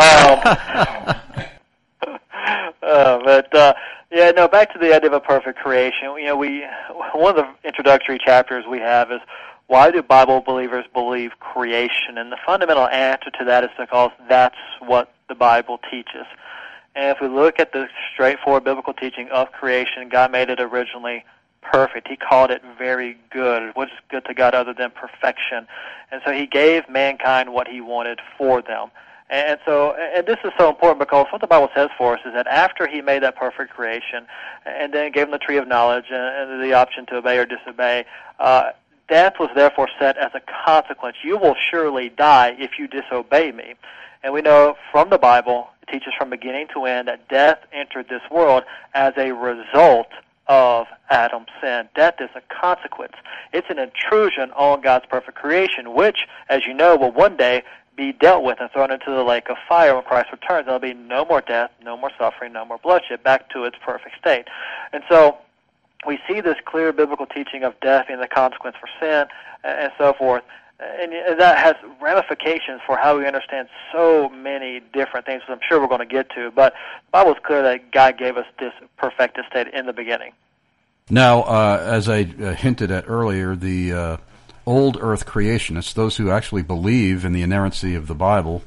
[SPEAKER 3] Um, uh, but uh, yeah, no. Back to the idea of a perfect creation. You know, we one of the introductory chapters we have is why do Bible believers believe creation? And the fundamental answer to that is because that's what the Bible teaches. And if we look at the straightforward biblical teaching of creation, God made it originally perfect. He called it very good. What is good to God other than perfection? And so he gave mankind what he wanted for them. And so, and this is so important because what the Bible says for us is that after he made that perfect creation and then gave them the tree of knowledge and the option to obey or disobey, uh, death was therefore set as a consequence. You will surely die if you disobey me. And we know from the Bible, it teaches from beginning to end, that death entered this world as a result of Adam's sin. Death is a consequence. It's an intrusion on God's perfect creation, which, as you know, will one day be dealt with and thrown into the lake of fire when Christ returns. There'll be no more death, no more suffering, no more bloodshed, back to its perfect state. And so we see this clear biblical teaching of death being the consequence for sin and so forth. And that has ramifications for how we understand so many different things, which I'm sure we're going to get to. But the Bible is clear that God gave us this perfected state in the beginning.
[SPEAKER 2] Now, uh, as I uh, hinted at earlier, the uh, old earth creationists, those who actually believe in the inerrancy of the Bible,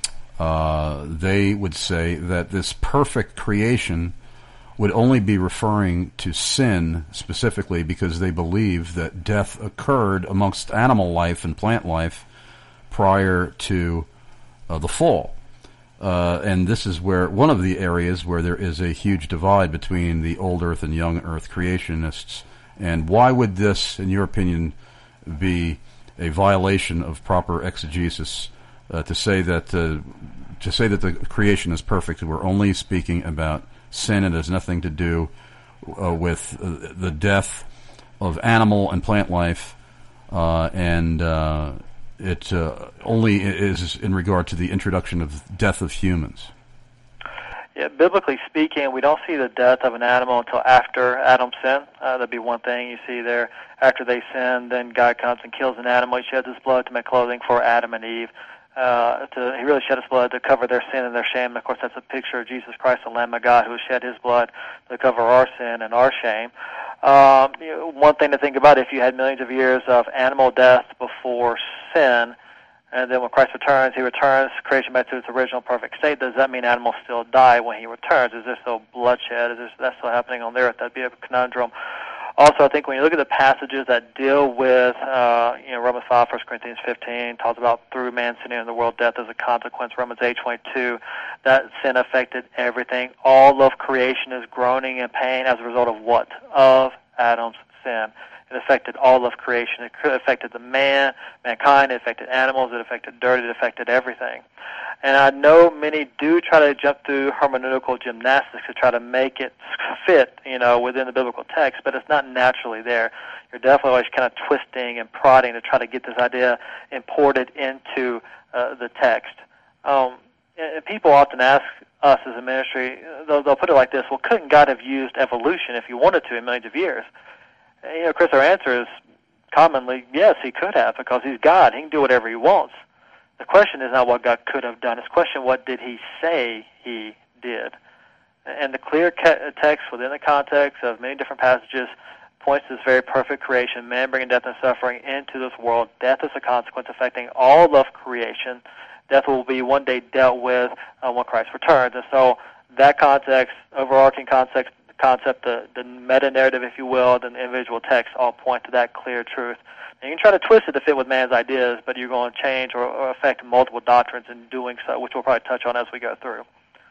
[SPEAKER 2] uh, they would say that this perfect creation would only be referring to sin specifically because they believe that death occurred amongst animal life and plant life prior to uh, the fall. Uh, and this is where one of the areas where there is a huge divide between the old earth and young earth creationists. And why would this, in your opinion, be a violation of proper exegesis uh, to say that uh, to say that the creation is perfect? We're only speaking about sin. It has nothing to do uh, with uh, the death of animal and plant life, uh, and uh, it uh, only is in regard to the introduction of death of humans.
[SPEAKER 3] Yeah, biblically speaking, we don't see the death of an animal until after Adam's sin. Uh, that'd be one thing you see there. After they sin, then God comes and kills an animal. He sheds his blood to make clothing for Adam and Eve. Uh, to, he really shed his blood to cover their sin and their shame. And of course, that's a picture of Jesus Christ, the Lamb of God, who shed his blood to cover our sin and our shame. Um, you know, one thing to think about, if you had millions of years of animal death before sin, and then when Christ returns, he returns, creation back to its original perfect state, does that mean animals still die when he returns? Is there still bloodshed? Is that still happening on the earth? That'd be a conundrum. Also, I think when you look at the passages that deal with, uh, you know, Romans five, First Corinthians fifteen, talks about through man sinning in the world, death as a consequence. Romans eight twenty-two, that sin affected everything. All of creation is groaning in pain as a result of what? Of Adam's sin. It affected all of creation. It affected the man, mankind. It affected animals. It affected dirt. It affected everything. And I know many do try to jump through hermeneutical gymnastics to try to make it fit, you know, within the biblical text, but it's not naturally there. You're definitely always kind of twisting and prodding to try to get this idea imported into uh, the text. Um, and people often ask us as a ministry, they'll, they'll put it like this: well, couldn't God have used evolution if He wanted to in millions of years? And, you know, Chris, our answer is commonly yes, He could have, because He's God. He can do whatever He wants. The question is not what God could have done. It's the question, what did He say He did? And the clear text within the context of many different passages points to this very perfect creation, man bringing death and suffering into this world. Death is a consequence affecting all of creation. Death will be one day dealt with uh, when Christ returns. And so that context, overarching context, concept, the, the meta-narrative, if you will, the individual texts all point to that clear truth. And you can try to twist it to fit with man's ideas, but you're going to change or, or affect multiple doctrines in doing so, which we'll probably touch on as we go through.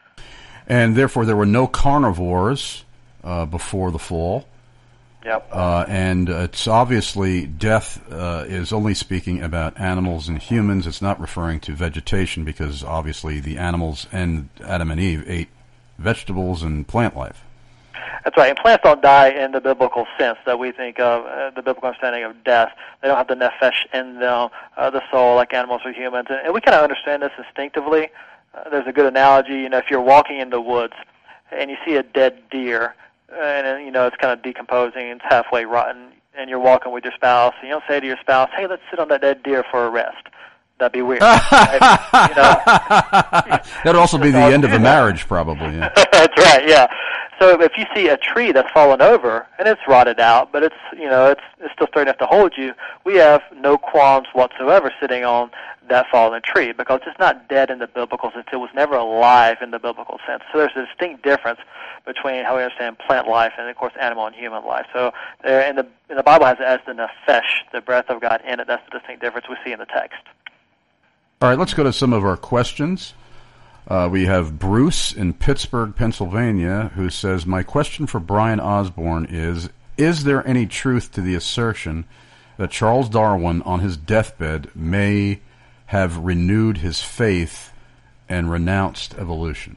[SPEAKER 2] And therefore, there were no carnivores uh, before the fall.
[SPEAKER 3] Yep.
[SPEAKER 2] Uh, and it's obviously death uh, is only speaking about animals and humans. It's not referring to vegetation, because obviously the animals and Adam and Eve ate vegetables and plant life.
[SPEAKER 3] That's right. And plants don't die in the biblical sense that we think of, uh, the biblical understanding of death. They don't have the nephesh in them, uh, the soul, like animals or humans. And, and we kind of understand this instinctively. Uh, there's a good analogy. You know, if you're walking in the woods and you see a dead deer, and, you know, it's kind of decomposing and it's halfway rotten, and you're walking with your spouse, and you don't say to your spouse, hey, let's sit on that dead deer for a rest. That'd be weird. Right? You know?
[SPEAKER 2] That'd also be the end of a marriage, probably. Yeah.
[SPEAKER 3] That's right, yeah. So if you see a tree that's fallen over, and it's rotted out, but it's, you know, it's, it's still straight enough to hold you, we have no qualms whatsoever sitting on that fallen tree, because it's not dead in the biblical sense. It was never alive in the biblical sense. So there's a distinct difference between how we understand plant life and, of course, animal and human life. So there, in the, in the Bible has it as the nephesh, the breath of God in it. That's the distinct difference we see in the text.
[SPEAKER 2] All right, let's go to some of our questions. Uh, we have Bruce in Pittsburgh, Pennsylvania, who says, my question for Brian Osborne is, is there any truth to the assertion that Charles Darwin, on his deathbed, may have renewed his faith and renounced evolution?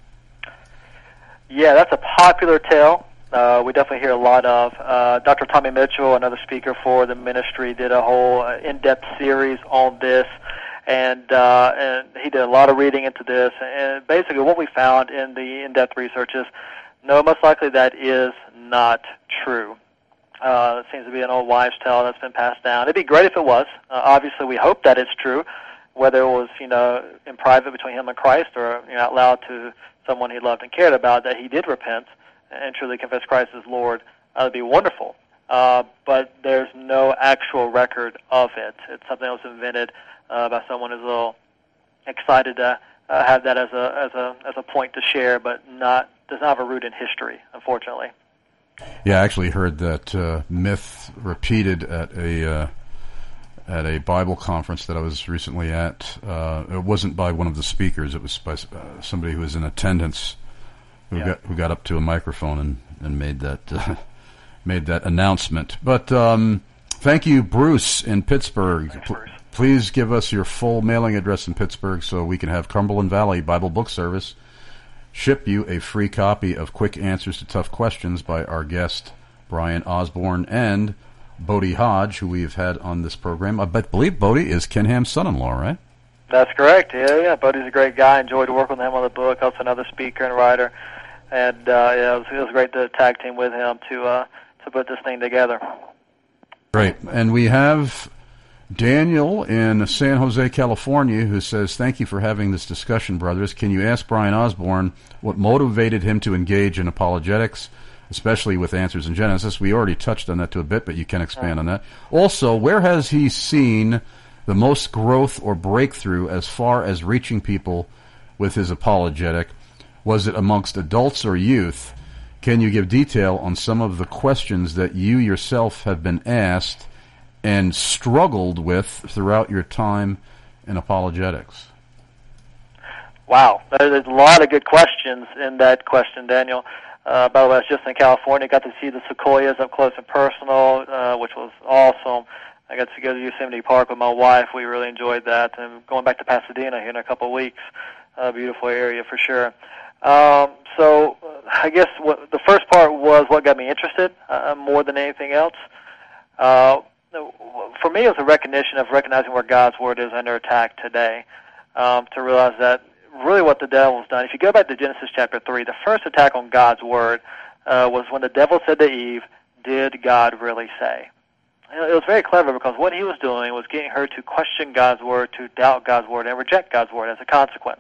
[SPEAKER 3] Yeah, that's a popular tale. Uh, we definitely hear a lot of. Uh, Doctor Tommy Mitchell, another speaker for the ministry, did a whole uh, in-depth series on this. And uh, and he did a lot of reading into this. And basically what we found in the in-depth research is, no, most likely that is not true. Uh, it seems to be an old wives' tale that's been passed down. It'd be great if it was. Uh, obviously, we hope that it's true, whether it was, you know, in private between him and Christ, or, you know, out loud to someone he loved and cared about, that he did repent and truly confess Christ as Lord. That would be wonderful. Uh, but there's no actual record of it. It's something that was invented Uh, by someone who's a little excited to uh, have that as a as a as a point to share, but not does not have a root in history, unfortunately.
[SPEAKER 2] Yeah, I actually heard that uh, myth repeated at a uh, at a Bible conference that I was recently at. Uh, it wasn't by one of the speakers; it was by uh, somebody who was in attendance who
[SPEAKER 3] Yeah.
[SPEAKER 2] got who got up to a microphone and, and made that uh, made that announcement. But um, thank you, Bruce in Pittsburgh.
[SPEAKER 3] Thanks, Bruce.
[SPEAKER 2] Please give us your full mailing address in Pittsburgh so we can have Cumberland Valley Bible Book Service ship you a free copy of Quick Answers to Tough Questions by our guest, Brian Osborne, and Bodie Hodge, who we've had on this program. I believe Bodie is Ken Ham's son-in-law, right?
[SPEAKER 3] That's correct. Yeah, yeah. Bodie's a great guy. Enjoyed working with him on the book. Also another speaker and writer. And uh, yeah, it was, it was great to tag team with him to uh, to put this thing together.
[SPEAKER 2] Great. And we have Daniel in San Jose, California, who says, thank you for having this discussion, brothers. Can you ask Brian Osborne what motivated him to engage in apologetics, especially with Answers in Genesis? We already touched on that to a bit, but you can expand on that. Also, where has he seen the most growth or breakthrough as far as reaching people with his apologetic? Was it amongst adults or youth? Can you give detail on some of the questions that you yourself have been asked and struggled with throughout your time in apologetics?
[SPEAKER 3] Wow, there's a lot of good questions in that question, Daniel. Uh, by the way, I was just in California, got to see the sequoias up close and personal, uh, which was awesome. I got to go to Yosemite Park with my wife. We really enjoyed that. And going back to Pasadena here in a couple of weeks, a beautiful area for sure. Um, so uh, I guess what, the first part was what got me interested uh, more than anything else. Uh, For me, it was a recognition of recognizing where God's Word is under attack today, um, to realize that really what the devil's done. If you go back to Genesis chapter three, the first attack on God's word uh, was when the devil said to Eve, "Did God really say?" It was very clever because what he was doing was getting her to question God's word, to doubt God's word, and reject God's word as a consequence.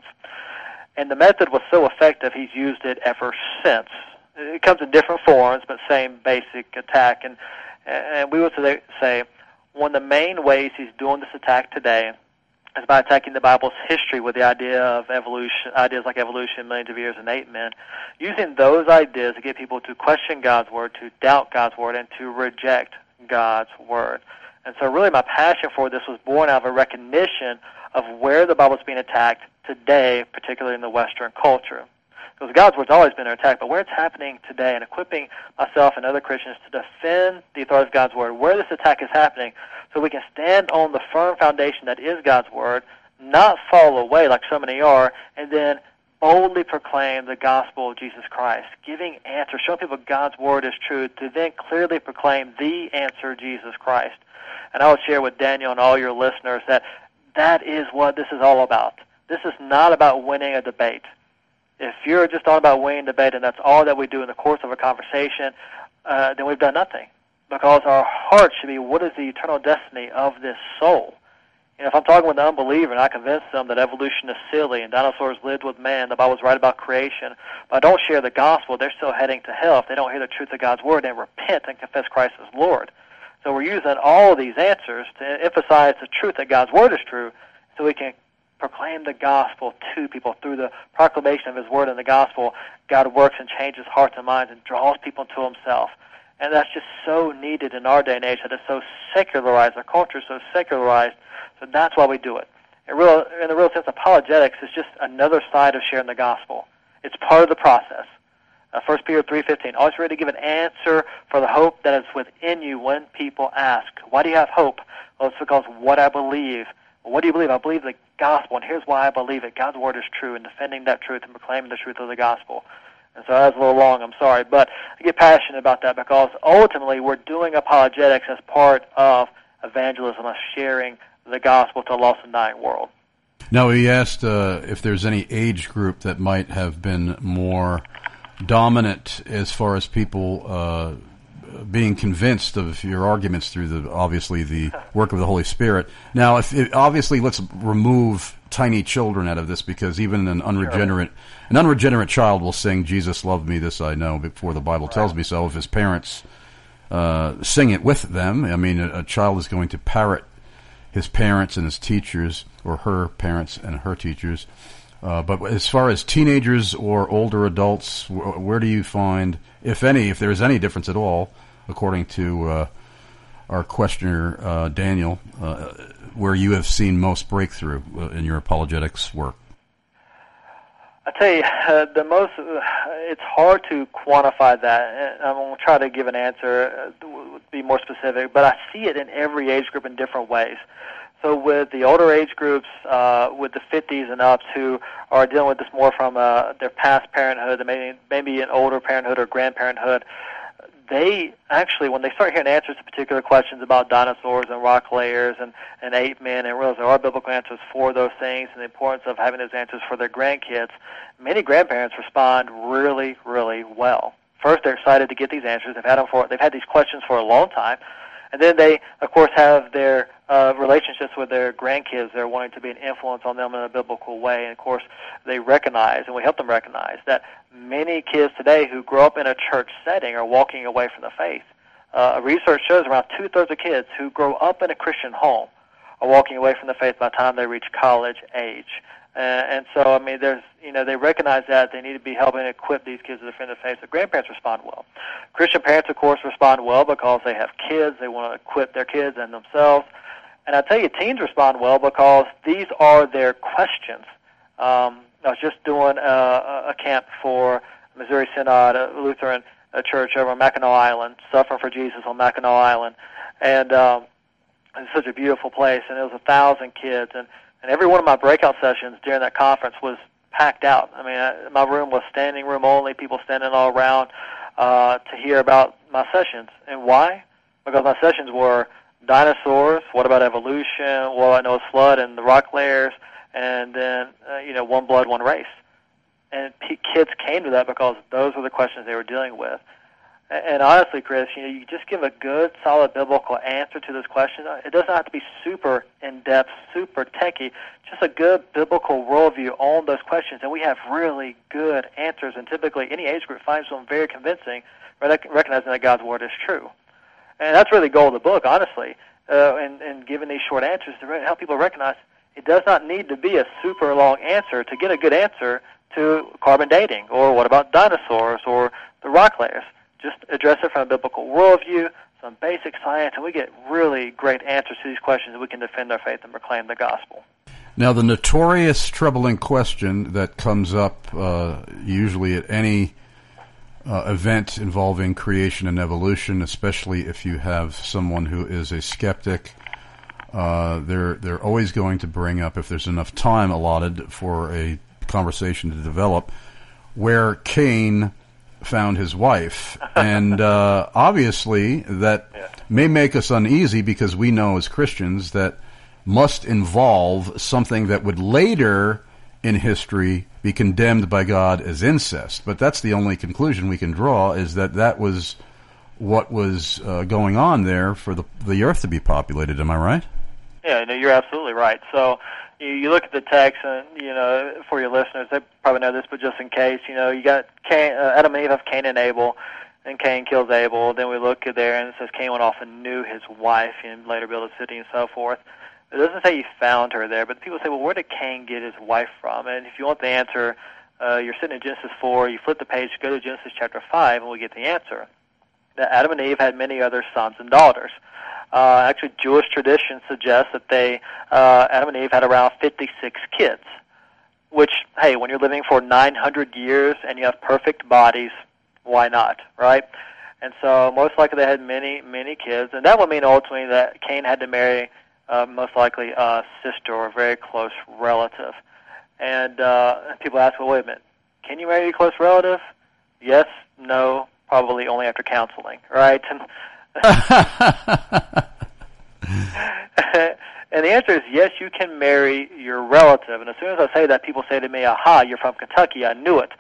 [SPEAKER 3] And the method was so effective, he's used it ever since. It comes in different forms, but same basic attack. And and we would say one of the main ways he's doing this attack today is by attacking the Bible's history with the idea of evolution, ideas like evolution, millions of years, and eight men, using those ideas to get people to question God's word, to doubt God's word, and to reject God's word. And so really my passion for this was born out of a recognition of where the Bible is being attacked today, particularly in the Western culture. Because God's word's always been attacked, but where it's happening today, and equipping myself and other Christians to defend the authority of God's word, where this attack is happening, so we can stand on the firm foundation that is God's word, not fall away like so many are, and then boldly proclaim the gospel of Jesus Christ, giving answers, showing people God's word is true, to then clearly proclaim the answer, Jesus Christ. And I would share with Daniel and all your listeners that that is what this is all about. This is not about winning a debate. If you're just all about winning a debate and that's all that we do in the course of a conversation, uh, then we've done nothing. Because our heart should be, what is the eternal destiny of this soul? You know, if I'm talking with an unbeliever and I convince them that evolution is silly and dinosaurs lived with man, the Bible's right about creation, but I don't share the gospel, they're still heading to hell if they don't hear the truth of God's word and repent and confess Christ as Lord. So we're using all of these answers to emphasize the truth that God's word is true, so we can proclaim the gospel to people through the proclamation of his word and the gospel. God works and changes hearts and minds and draws people to himself. And that's just so needed in our day and age, that it's so secularized. Our culture is so secularized. So that's why we do it. In, real, in the real sense, apologetics is just another side of sharing the gospel. It's part of the process. Uh, First Peter three fifteen, always ready to give an answer for the hope that is within you when people ask, why do you have hope? Well, it's because what I believe. Well, what do you believe? I believe the gospel, and here's why I believe it. God's word is true, and defending that truth and proclaiming the truth of the gospel. And so that was a little long, I'm sorry, but I get passionate about that because ultimately we're doing apologetics as part of evangelism, of sharing the gospel to a lost and dying world.
[SPEAKER 2] Now, he asked uh, if there's any age group that might have been more dominant as far as people uh, being convinced of your arguments through the obviously the work of the Holy Spirit. Now, if it, obviously, let's remove tiny children out of this, because even an unregenerate an unregenerate child will sing "Jesus loved me, this I know" before the Bible tells me so. If his parents uh, sing it with them, I mean, a, a child is going to parrot his parents and his teachers, or her parents and her teachers. Uh, but as far as teenagers or older adults, wh- where do you find, if any, if there is any difference at all, according to uh, our questioner, uh, Daniel, uh, where you have seen most breakthrough uh, in your apologetics work?
[SPEAKER 3] I tell you, uh, the most, uh, it's hard to quantify that. I'm going to try to give an answer, uh, be more specific, but I see it in every age group in different ways. So with the older age groups, uh, with the fifties and ups, who are dealing with this more from uh, their past parenthood, maybe maybe an older parenthood or grandparenthood, they actually, when they start hearing answers to particular questions about dinosaurs and rock layers and, and ape men, and realize there are biblical answers for those things and the importance of having those answers for their grandkids, many grandparents respond really, really well. First, they're excited to get these answers. They've had them for, they've had these questions for a long time. And then they, of course, have their uh, relationships with their grandkids. They're wanting to be an influence on them in a biblical way. And, of course, they recognize, and we help them recognize, that many kids today who grow up in a church setting are walking away from the faith. Uh, research shows around two-thirds of kids who grow up in a Christian home are walking away from the faith by the time they reach college age. Uh, and so, I mean, there's, you know, they recognize that they need to be helping equip these kids to defend the faith. So grandparents respond well. Christian parents, of course, respond well because they have kids. They want to equip their kids and themselves. And I tell you, teens respond well because these are their questions. Um, I was just doing a, a camp for Missouri Synod, a Lutheran a church over on Mackinac Island, Suffering for Jesus on Mackinac Island. And um, it's such a beautiful place, and it was a thousand kids. And And every one of my breakout sessions during that conference was packed out. I mean, I, my room was standing room only, people standing all around uh, to hear about my sessions. And why? Because my sessions were dinosaurs, what about evolution, what about Noah's flood and the rock layers, and then uh, you know, one blood, one race. And p- kids came to that because those were the questions they were dealing with. And, and honestly, Chris, you know, you just give a good, solid biblical answer to those questions. It doesn't have to be super in-depth, super techy, just a good biblical worldview on those questions, and we have really good answers. And typically, any age group finds them very convincing, rec- recognizing that God's Word is true. And that's really the goal of the book, honestly, uh, and, and giving these short answers to help people recognize it does not need to be a super long answer to get a good answer to carbon dating, or what about dinosaurs, or the rock layers. Just address it from a biblical worldview, some basic science, and we get really great answers to these questions, and we can defend our faith and proclaim the gospel.
[SPEAKER 2] Now, the notorious troubling question that comes up uh, usually at any uh, event involving creation and evolution, especially if you have someone who is a skeptic, uh, they're they're always going to bring up, if there's enough time allotted for a conversation to develop, where Cain found his wife. And uh, obviously that
[SPEAKER 3] yeah.
[SPEAKER 2] may make us uneasy, because we know as Christians that must involve something that would later in history be condemned by God as incest. But that's the only conclusion we can draw, is that that was what was uh, going on there for the, the earth to be populated. Am I right?
[SPEAKER 3] Yeah, no, you're absolutely right. So you, you look at the text, and, you know, for your listeners, they probably know this, but just in case, you know, you got Cain, uh, Adam and Eve have Cain and Abel, and Cain kills Abel. Then we look at there, and it says Cain went off and knew his wife, and later built a city and so forth. It doesn't say he found her there, but people say, well, where did Cain get his wife from? And if you want the answer, uh, you're sitting in Genesis four, you flip the page, go to Genesis chapter five, and we get the answer. That Adam and Eve had many other sons and daughters. Uh, actually, Jewish tradition suggests that they, uh, Adam and Eve had around fifty-six kids, which, hey, when you're living for nine hundred years and you have perfect bodies, why not, right? And so most likely they had many, many kids, and that would mean ultimately that Cain had to marry uh, most likely a sister or a very close relative. And uh, people ask, well, wait a minute, can you marry a close relative? Yes, no, probably only after counseling, right? And the answer is yes, you can marry your relative. And as soon as I say that, people say to me, aha, you're from Kentucky, I knew it.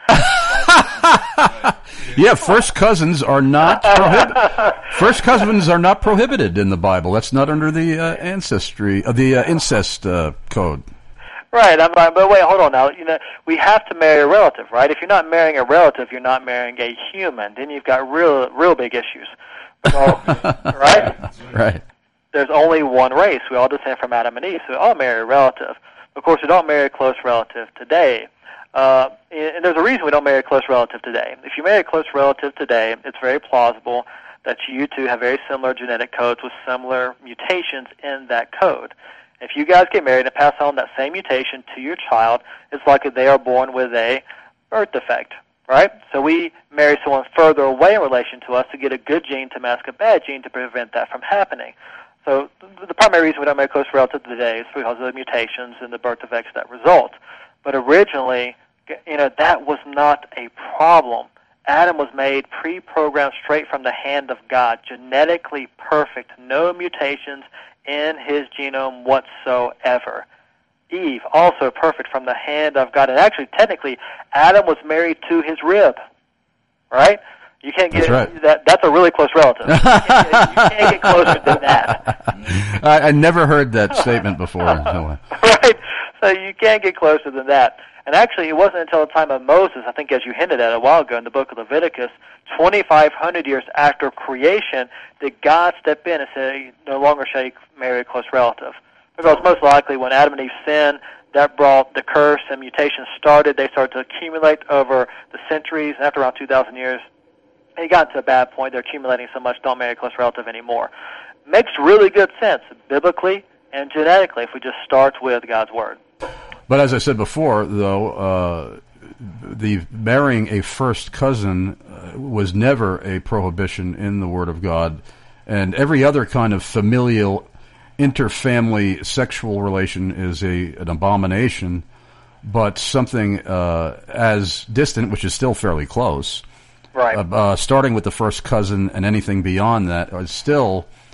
[SPEAKER 2] Yeah, first cousins are not prohibited. First cousins are not prohibited in the Bible. That's not under the uh, ancestry, uh, the uh, incest uh, code.
[SPEAKER 3] Right, I'm right, but wait, hold on now. You know, we have to marry a relative, right? If you're not marrying a relative, you're not marrying a human. Then you've got real, real big issues. So, right?
[SPEAKER 2] Right.
[SPEAKER 3] There's only one race. We all descend from Adam and Eve, so we all marry a relative. Of course, we don't marry a close relative today. Uh, and there's a reason we don't marry a close relative today. If you marry a close relative today, it's very plausible that you two have very similar genetic codes with similar mutations in that code. If you guys get married and pass on that same mutation to your child, it's likely they are born with a birth defect, right? So we marry someone further away in relation to us to get a good gene to mask a bad gene to prevent that from happening. So the primary reason we don't marry close relatives today is because of the mutations and the birth defects that result. But originally, you know, that was not a problem. Adam was made pre-programmed straight from the hand of God, genetically perfect, no mutations in his genome whatsoever. Eve, also perfect from the hand of God. And actually, technically, Adam was married to his rib, right? You can't get
[SPEAKER 2] that's right.
[SPEAKER 3] that. That's a really close relative. You can't, you can't get closer than that.
[SPEAKER 2] I, I never heard that statement before. No.
[SPEAKER 3] Right? So you can't get closer than that. And actually, it wasn't until the time of Moses, I think as you hinted at a while ago in the book of Leviticus, twenty-five hundred years after creation, that God stepped in and said, no longer shall you marry a close relative. Because most likely when Adam and Eve sinned, that brought the curse and mutations started. They started to accumulate over the centuries. And after around two thousand years, it got to a bad point. They're accumulating so much, don't marry a close relative anymore. Makes really good sense, biblically and genetically, if we just start with God's Word.
[SPEAKER 2] But as I said before, though, uh, the marrying a first cousin uh, was never a prohibition in the Word of God, and every other kind of familial, interfamily sexual relation is a an abomination. But something uh, as distant, which is still fairly close,
[SPEAKER 3] right?
[SPEAKER 2] Uh, uh, starting with the first cousin and anything beyond that, is still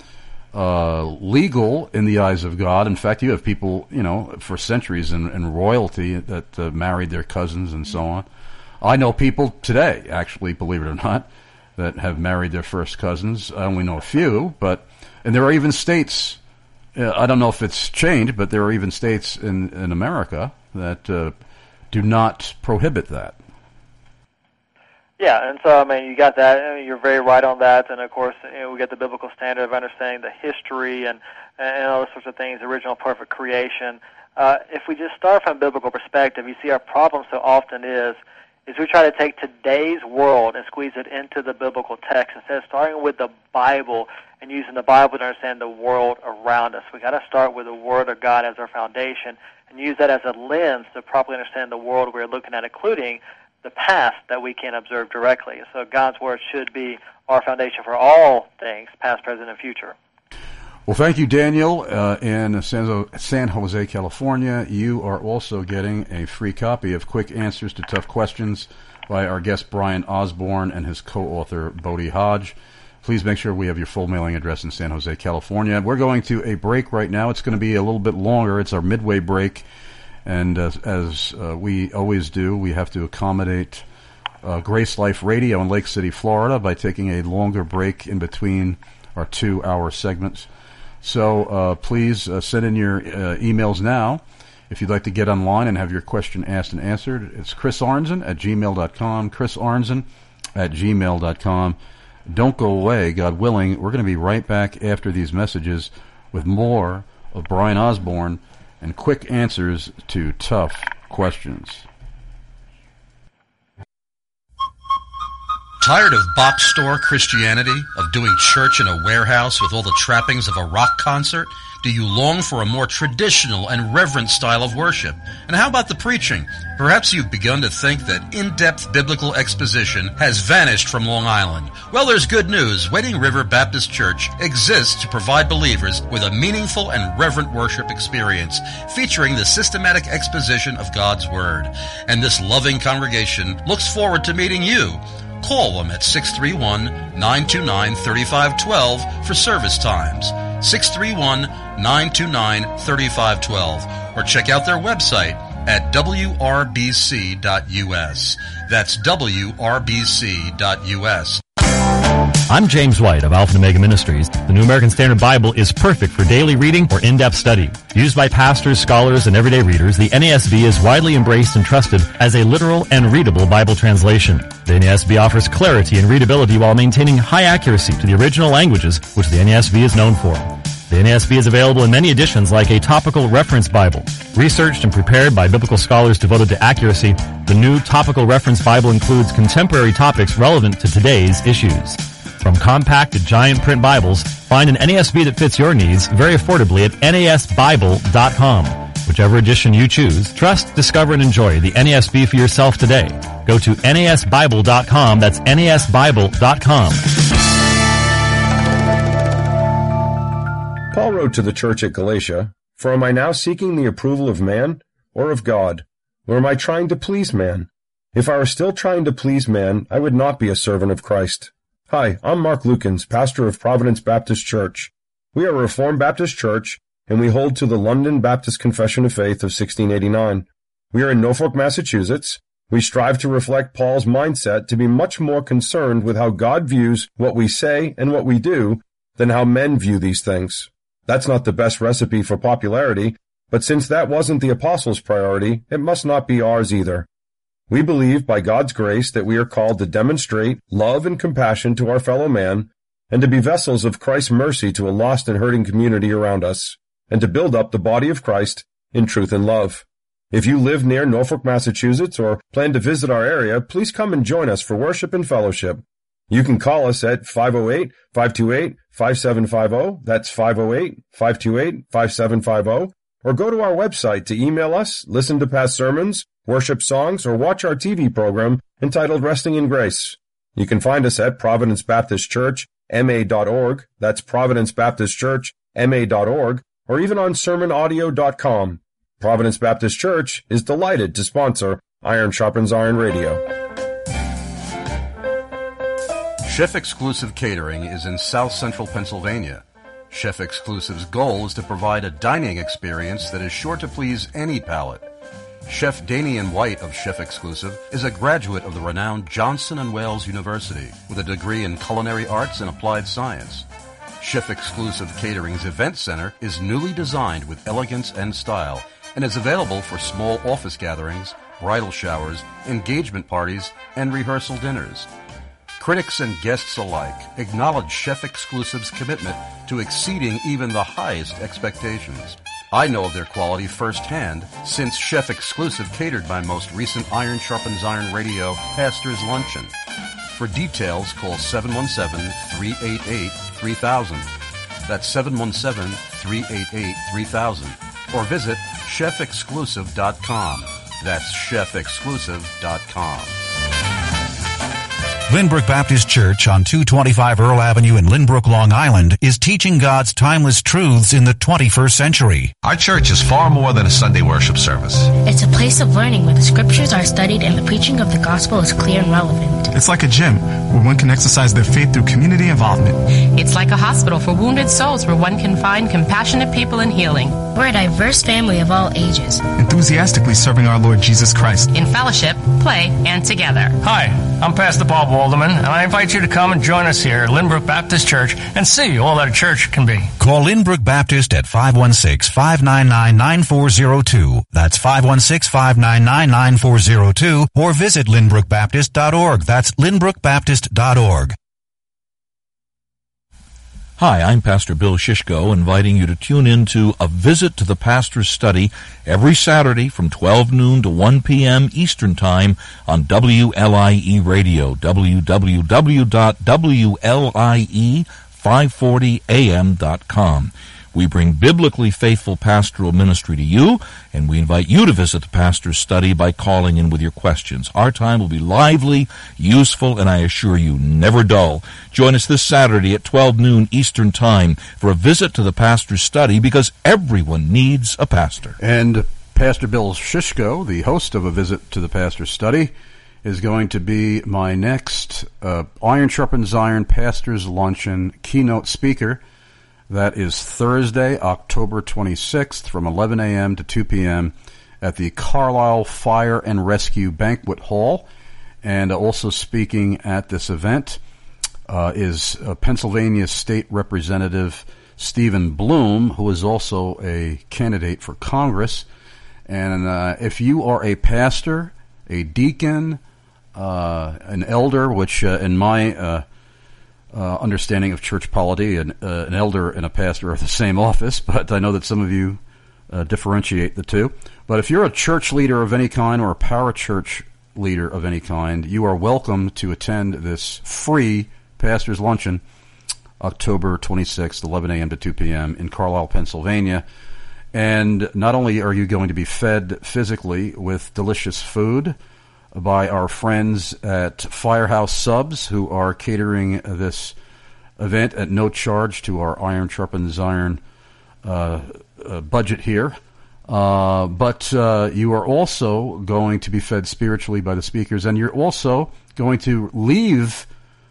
[SPEAKER 2] uh, legal in the eyes of God. In fact, you have people, you know, for centuries in, in royalty that uh, married their cousins and so on. I know people today, actually, believe it or not, that have married their first cousins. I only know a few, but and there are even states. Uh, I don't know if it's changed, but there are even states in in America that uh, do not prohibit that.
[SPEAKER 3] Yeah, and so, I mean, you got that. I mean, you're very right on that. And, of course, you know, we get the biblical standard of understanding the history and, and all those sorts of things, the original perfect creation. Uh, if we just start from a biblical perspective, you see our problem so often is, is we try to take today's world and squeeze it into the biblical text instead of starting with the Bible and using the Bible to understand the world around us. We got to start with the Word of God as our foundation and use that as a lens to properly understand the world we're looking at, including the past that we can't observe directly. So God's Word should be our foundation for all things, past, present, and future.
[SPEAKER 2] Well, thank you, Daniel. Uh, in San, San Jose, California, you are also getting a free copy of Quick Answers to Tough Questions by our guest Brian Osborne and his co-author Bodie Hodge. Please make sure we have your full mailing address in San Jose, California. We're going to a break right now. It's going to be a little bit longer. It's our midway break. And uh, as uh, we always do, we have to accommodate uh, Grace Life Radio in Lake City, Florida, by taking a longer break in between our two-hour segments. So uh, please uh, send in your uh, emails now. If you'd like to get online and have your question asked and answered, it's Chris Arnzen at gmail dot com, Chris Arnzen at gmail dot com. Don't go away, God willing. We're going to be right back after these messages with more of Brian Osborne and quick answers to tough questions.
[SPEAKER 5] Tired of box store Christianity, of doing church in a warehouse with all the trappings of a rock concert? Do you long for a more traditional and reverent style of worship? And how about the preaching? Perhaps you've begun to think that in-depth biblical exposition has vanished from Long Island. Well, there's good news. Wading River Baptist Church exists to provide believers with a meaningful and reverent worship experience featuring the systematic exposition of God's Word. And this loving congregation looks forward to meeting you. Call them at six three one, nine two nine, three five one two for service times. six three one, nine two nine, three five one two. Or check out their website at w r b c dot u s. That's w r b c dot u s.
[SPEAKER 9] I'm James White of Alpha and Omega Ministries. The New American Standard Bible is perfect for daily reading or in-depth study. Used by pastors, scholars, and everyday readers, the N A S B is widely embraced and trusted as a literal and readable Bible translation. The N A S B offers clarity and readability while maintaining high accuracy to the original languages, which the N A S B is known for. The N A S B is available in many editions like a topical reference Bible. Researched and prepared by biblical scholars devoted to accuracy, the new topical reference Bible includes contemporary topics relevant to today's issues. From compact to giant print Bibles, find an N A S B that fits your needs very affordably at N A S Bible dot com. Whichever edition you choose, trust, discover, and enjoy the N A S B for yourself today. Go to N A S Bible dot com. That's N A S Bible dot com.
[SPEAKER 10] Paul wrote to the church at Galatia, "For am I now seeking the approval of man or of God? Or am I trying to please man? If I were still trying to please man, I would not be a servant of Christ." Hi, I'm Mark Lukens, pastor of Providence Baptist Church. We are a Reformed Baptist church, and we hold to the London Baptist Confession of Faith of sixteen eighty-nine. We are in Norfolk, Massachusetts. We strive to reflect Paul's mindset to be much more concerned with how God views what we say and what we do than how men view these things. That's not the best recipe for popularity, but since that wasn't the apostles' priority, it must not be ours either. We believe, by God's grace, that we are called to demonstrate love and compassion to our fellow man, and to be vessels of Christ's mercy to a lost and hurting community around us, and to build up the body of Christ in truth and love. If you live near Norfolk, Massachusetts, or plan to visit our area, please come and join us for worship and fellowship. You can call us at five oh eight, five two eight, five seven five oh, that's five oh eight, five two eight, five seven five oh, or go to our website to email us, listen to past sermons, worship songs, or watch our T V program entitled Resting in Grace. You can find us at Providence Baptist Church, M A dot org, that's Providence Baptist Church, M A dot org, or even on sermon audio dot com. Providence Baptist Church is delighted to sponsor Iron Sharpens Iron Radio.
[SPEAKER 2] Chef Exclusive Catering is in South Central Pennsylvania. Chef Exclusive's goal is to provide a dining experience that is sure to please any palate. Chef Damian White of Chef Exclusive is a graduate of the renowned Johnson and Wales University with a degree in culinary arts and applied science. Chef Exclusive Catering's event center is newly designed with elegance and style and is available for small office gatherings, bridal showers, engagement parties, and rehearsal dinners. Critics and guests alike acknowledge Chef Exclusive's commitment to exceeding even the highest expectations. I know of their quality firsthand since Chef Exclusive catered my most recent Iron Sharpens Iron Radio Pastor's Luncheon. For details, call seven one seven, three eight eight, three thousand. That's seven one seven, three eight eight, three thousand. Or visit chef exclusive dot com. That's chef exclusive dot com.
[SPEAKER 11] Lynbrook Baptist Church on two twenty-five Earl Avenue in Lynbrook, Long Island is teaching God's timeless truths in the twenty-first century.
[SPEAKER 12] Our church is far more than a Sunday worship service.
[SPEAKER 13] It's a place of learning where the scriptures are studied and the preaching of the gospel is clear and relevant.
[SPEAKER 14] It's like a gym where one can exercise their faith through community involvement.
[SPEAKER 15] It's like a hospital for wounded souls where one can find compassionate people and healing.
[SPEAKER 13] We're a diverse family of all ages,
[SPEAKER 14] enthusiastically serving our Lord Jesus Christ
[SPEAKER 15] in fellowship, play, and together.
[SPEAKER 16] Hi, I'm Pastor Bob Walderman, and I invite you to come and join us here at Lynbrook Baptist Church and see all that a church can be.
[SPEAKER 11] Call Lynbrook Baptist at five one six, five nine nine, nine four zero two. That's five one six, five nine nine, nine four zero two. Or visit lynbrook baptist dot org. That's lynbrook baptist dot org.
[SPEAKER 17] Hi, I'm Pastor Bill Shishko, inviting you to tune in to A Visit to the Pastor's Study every Saturday from twelve noon to one p.m. Eastern Time on W L I E Radio, w w w dot w l i e five forty a m dot com. We bring biblically faithful pastoral ministry to you, and we invite you to visit the Pastor's Study by calling in with your questions. Our time will be lively, useful, and I assure you, never dull. Join us this Saturday at twelve noon Eastern Time for a visit to the Pastor's Study, because everyone needs a pastor.
[SPEAKER 2] And Pastor Bill Shishko, the host of A Visit to the Pastor's Study, is going to be my next uh, Iron Sharpens Iron Pastor's Luncheon keynote speaker. That is Thursday, October twenty-sixth from eleven a.m. to two p.m. at the Carlisle Fire and Rescue Banquet Hall. And also speaking at this event uh, is uh, Pennsylvania State Representative Stephen Bloom, who is also a candidate for Congress. And uh, if you are a pastor, a deacon, uh, an elder, which uh, in my uh, Uh, understanding of church polity, and uh, an elder and a pastor are the same office, but I know that some of you uh, differentiate the two. But if you're a church leader of any kind or a parachurch leader of any kind, you are welcome to attend this free pastor's luncheon October twenty-sixth, eleven a.m. to two p.m. in Carlisle, Pennsylvania. And not only are you going to be fed physically with delicious food by our friends at Firehouse Subs, who are catering this event at no charge to our Iron Sharpens Iron uh, uh, budget here. Uh, but uh, you are also going to be fed spiritually by the speakers, and you're also going to leave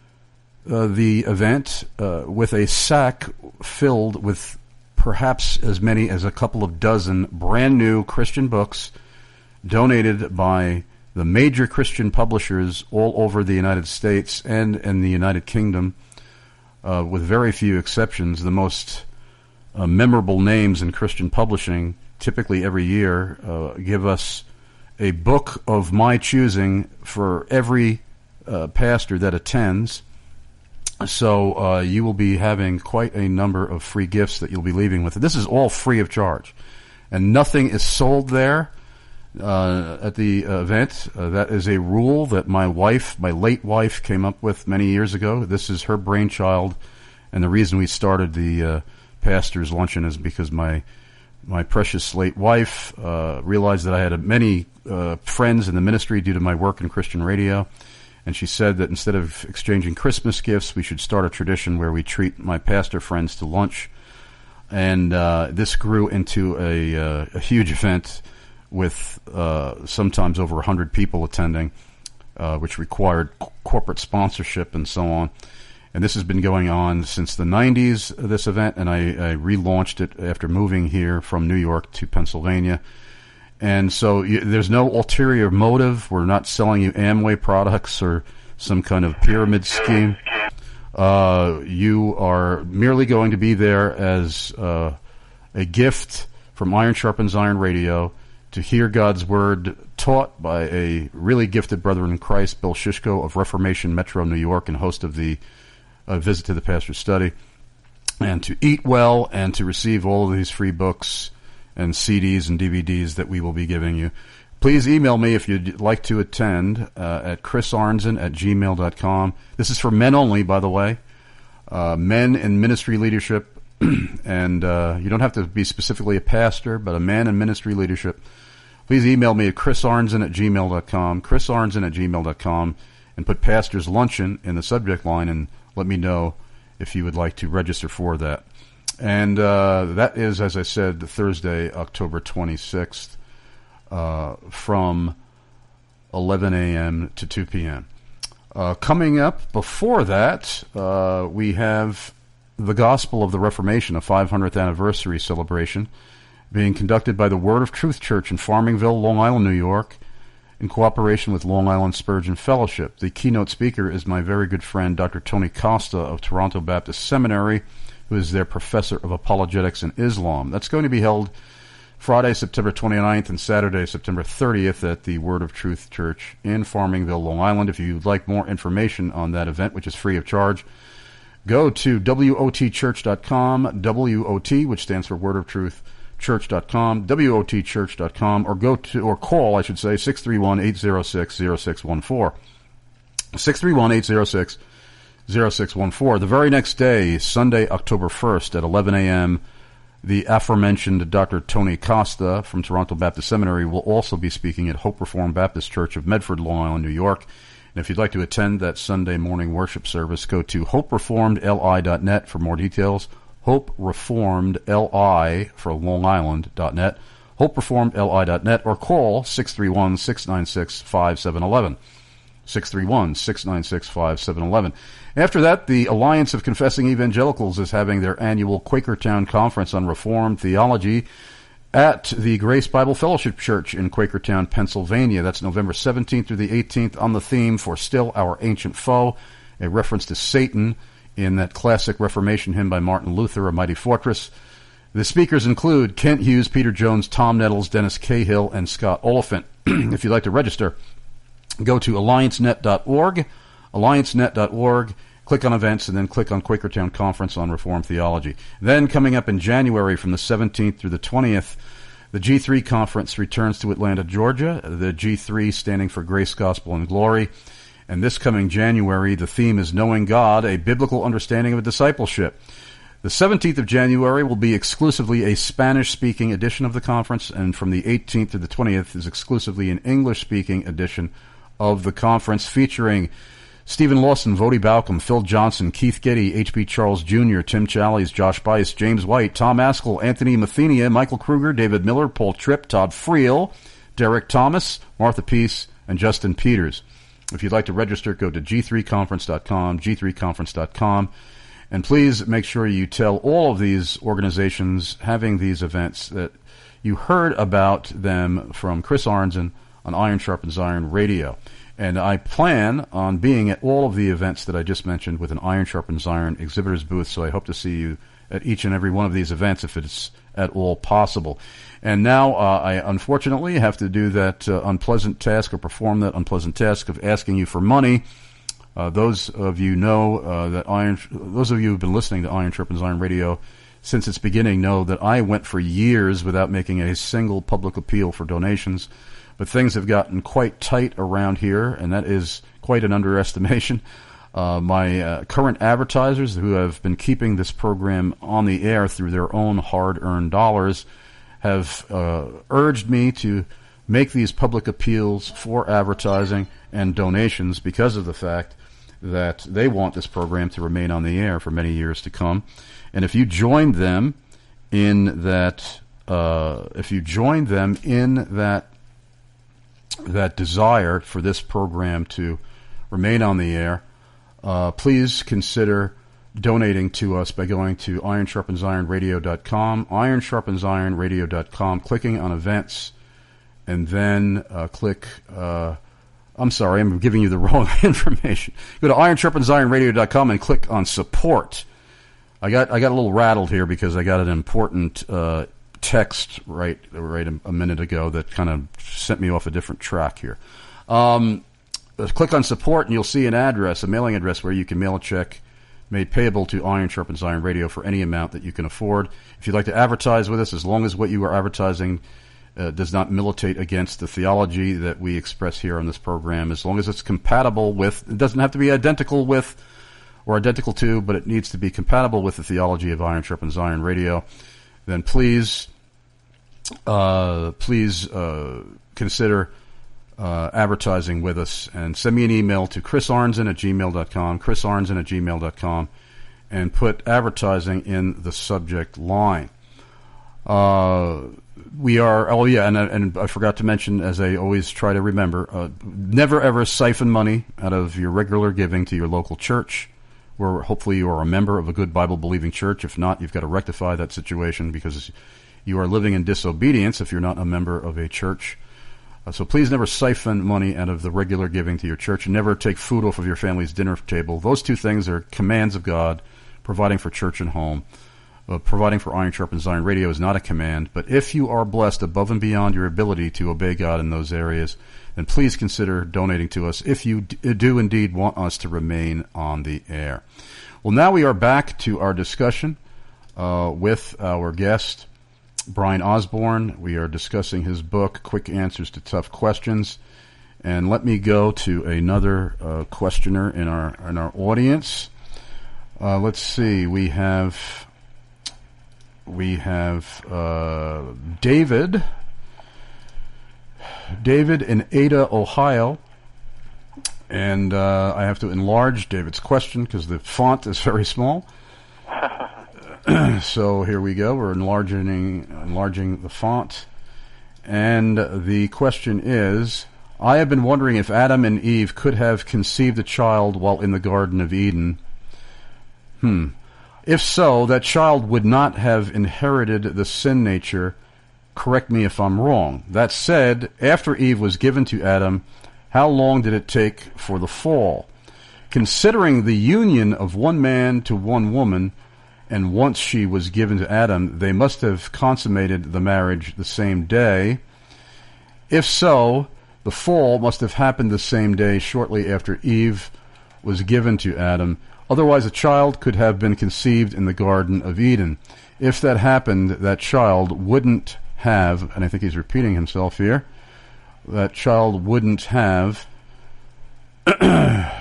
[SPEAKER 2] uh, the event uh, with a sack filled with perhaps as many as a couple of dozen brand new Christian books donated by the major Christian publishers all over the United States and in the United Kingdom, uh, with very few exceptions. The most uh, memorable names in Christian publishing, typically every year, uh, give us a book of my choosing for every uh, pastor that attends. So uh, you will be having quite a number of free gifts that you'll be leaving with. This is all free of charge, and nothing is sold there. Uh, at the uh, event. Uh, that is a rule that my wife, my late wife, came up with many years ago. This is her brainchild, and the reason we started the uh, pastor's luncheon is because my my precious late wife uh, realized that I had a, many uh, friends in the ministry due to my work in Christian radio, and she said that instead of exchanging Christmas gifts, we should start a tradition where we treat my pastor friends to lunch. And uh, this grew into a, uh, a huge event with uh, sometimes over one hundred people attending, uh, which required c- corporate sponsorship and so on. And this has been going on since the nineties, this event, and I, I relaunched it after moving here from New York to Pennsylvania. And so you, there's no ulterior motive. We're not selling you Amway products or some kind of pyramid scheme. Uh, you are merely going to be there as uh, a gift from Iron Sharpens Iron Radio to hear God's Word taught by a really gifted brother in Christ, Bill Shishko of Reformation Metro, New York, and host of the uh, Visit to the Pastor's Study, and to eat well and to receive all of these free books and C Ds and D V Ds that we will be giving you. Please email me if you'd like to attend uh, at chris arnzen at gmail dot com. This is for men only, by the way, uh, men in ministry leadership, and uh, you don't have to be specifically a pastor, but a man in ministry leadership. Please email me at chris arnzen at gmail dot com, chris arnzen at gmail dot com, and put Pastor's Luncheon in the subject line and let me know if you would like to register for that. And uh, that is, as I said, Thursday, October twenty-sixth, uh, from eleven a.m. to two p.m. Uh, coming up before that, uh, we have the Gospel of the Reformation, a five hundredth anniversary celebration, being conducted by the Word of Truth Church in Farmingville, Long Island, New York, in cooperation with Long Island Spurgeon Fellowship. The keynote speaker is my very good friend, Doctor Tony Costa of Toronto Baptist Seminary, who is their professor of apologetics in Islam. That's going to be held Friday, September twenty-ninth, and Saturday, September thirtieth, at the Word of Truth Church in Farmingville, Long Island. If you'd like more information on that event, which is free of charge, go to W O T church dot com, W O T, which stands for Word of Truth, church dot com, W O T church dot com, or go to, or call, I should say, six three one, eight zero six, zero six one four. six three one, eight zero six, zero six one four. The very next day, Sunday, October first, at eleven a.m., the aforementioned Doctor Tony Costa from Toronto Baptist Seminary will also be speaking at Hope Reformed Baptist Church of Medford, Long Island, New York. And if you'd like to attend that Sunday morning worship service, go to hope reformed l i dot net for more details. hope reformed l i for Long Island dot net, hope reformed l i dot net, or call six three one, six nine six, five seven one one. six three one, six nine six, five seven one one. After that, the Alliance of Confessing Evangelicals is having their annual Quakertown Conference on Reformed Theology at the Grace Bible Fellowship Church in Quakertown, Pennsylvania. That's November seventeenth through the eighteenth, on the theme For Still Our Ancient Foe, a reference to Satan in that classic Reformation hymn by Martin Luther, A Mighty Fortress. The speakers include Kent Hughes, Peter Jones, Tom Nettles, Dennis Cahill, and Scott Oliphant. If you'd like to register, go to alliance net dot org, alliance net dot org, click on events, and then click on Quakertown Conference on Reformed Theology. Then, coming up in January from the seventeenth through the twentieth, the G three Conference returns to Atlanta, Georgia, the G three standing for Grace, Gospel, and Glory. And this coming January, the theme is Knowing God, a Biblical Understanding of Discipleship. The seventeenth of January will be exclusively a Spanish-speaking edition of the conference, and from the eighteenth to the twentieth is exclusively an English-speaking edition of the conference, featuring Stephen Lawson, Vody Balcom, Phil Johnson, Keith Getty, H B Charles Junior, Tim Challies, Josh Bice, James White, Tom Askell, Anthony Mathenia, Michael Kruger, David Miller, Paul Tripp, Todd Friel, Derek Thomas, Martha Peace, and Justin Peters. If you'd like to register, go to g three conference dot com, g three conference dot com, and please make sure you tell all of these organizations having these events that you heard about them from Chris Arnzen on Iron Sharpens Iron Radio. And I plan on being at all of the events that I just mentioned with an Iron Sharpens Iron exhibitor's booth, so I hope to see you at each and every one of these events if it's at all possible. And now uh, I unfortunately have to do that uh, unpleasant task, or perform that unpleasant task of asking you for money. Uh, those of you know uh, that Iron, those of you who've been listening to Iron Sharpens Iron Radio since its beginning know that I went for years without making a single public appeal for donations. But things have gotten quite tight around here, and that is quite an underestimation. Uh, my uh, current advertisers, who have been keeping this program on the air through their own hard-earned dollars, have uh, urged me to make these public appeals for advertising and donations because of the fact that they want this program to remain on the air for many years to come. And if you join them in that, uh, if you join them in that that desire for this program to remain on the air, uh, please consider donating to us by going to iron sharpens iron radio dot com, iron sharpens iron radio dot com, clicking on events, and then uh, click, uh, I'm sorry, I'm giving you the wrong information. Go to iron sharpens iron radio dot com and click on support. I got I got a little rattled here because I got an important uh, text right right a, a minute ago that kind of sent me off a different track here. Um, click on support and you'll see an address, a mailing address where you can mail a check made payable to Iron Sharpens Iron Radio for any amount that you can afford. If you'd like to advertise with us, as long as what you are advertising uh, does not militate against the theology that we express here on this program, as long as it's compatible with, it doesn't have to be identical with or identical to, but it needs to be compatible with the theology of Iron Sharpens Iron Radio, then please, uh, please uh, consider Uh, advertising with us, and send me an email to chris arnzen at gmail dot com, chris arnzen at gmail dot com, and put advertising in the subject line. Uh, we are, oh yeah, and, and I forgot to mention, as I always try to remember, uh, never ever siphon money out of your regular giving to your local church, where hopefully you are a member of a good Bible-believing church. If not, you've got to rectify that situation, because you are living in disobedience if you're not a member of a church. Uh, so please never siphon money out of the regular giving to your church, and never take food off of your family's dinner table. Those two things are commands of God, providing for church and home. Uh, providing for Iron Sharpens Iron Radio is not a command, but if you are blessed above and beyond your ability to obey God in those areas, then please consider donating to us if you d- do indeed want us to remain on the air. Well, now we are back to our discussion uh, with our guest, Brian Osborne. We are discussing his book, Quick Answers to Tough Questions. And let me go to another uh, questioner in our in our audience. Uh, let's see. We have we have uh, David. David in Ada, Ohio. And uh, I have to enlarge David's question because the font is very small. So here we go. We're enlarging enlarging the font. And the question is, I have been wondering if Adam and Eve could have conceived a child while in the Garden of Eden. Hmm. If so, that child would not have inherited the sin nature. Correct me if I'm wrong. That said, after Eve was given to Adam, how long did it take for the fall? Considering the union of one man to one woman, and once she was given to Adam, they must have consummated the marriage the same day. If so, the fall must have happened the same day shortly after Eve was given to Adam. Otherwise, a child could have been conceived in the Garden of Eden. If that happened, that child wouldn't have, and I think he's repeating himself here, that child wouldn't have uh,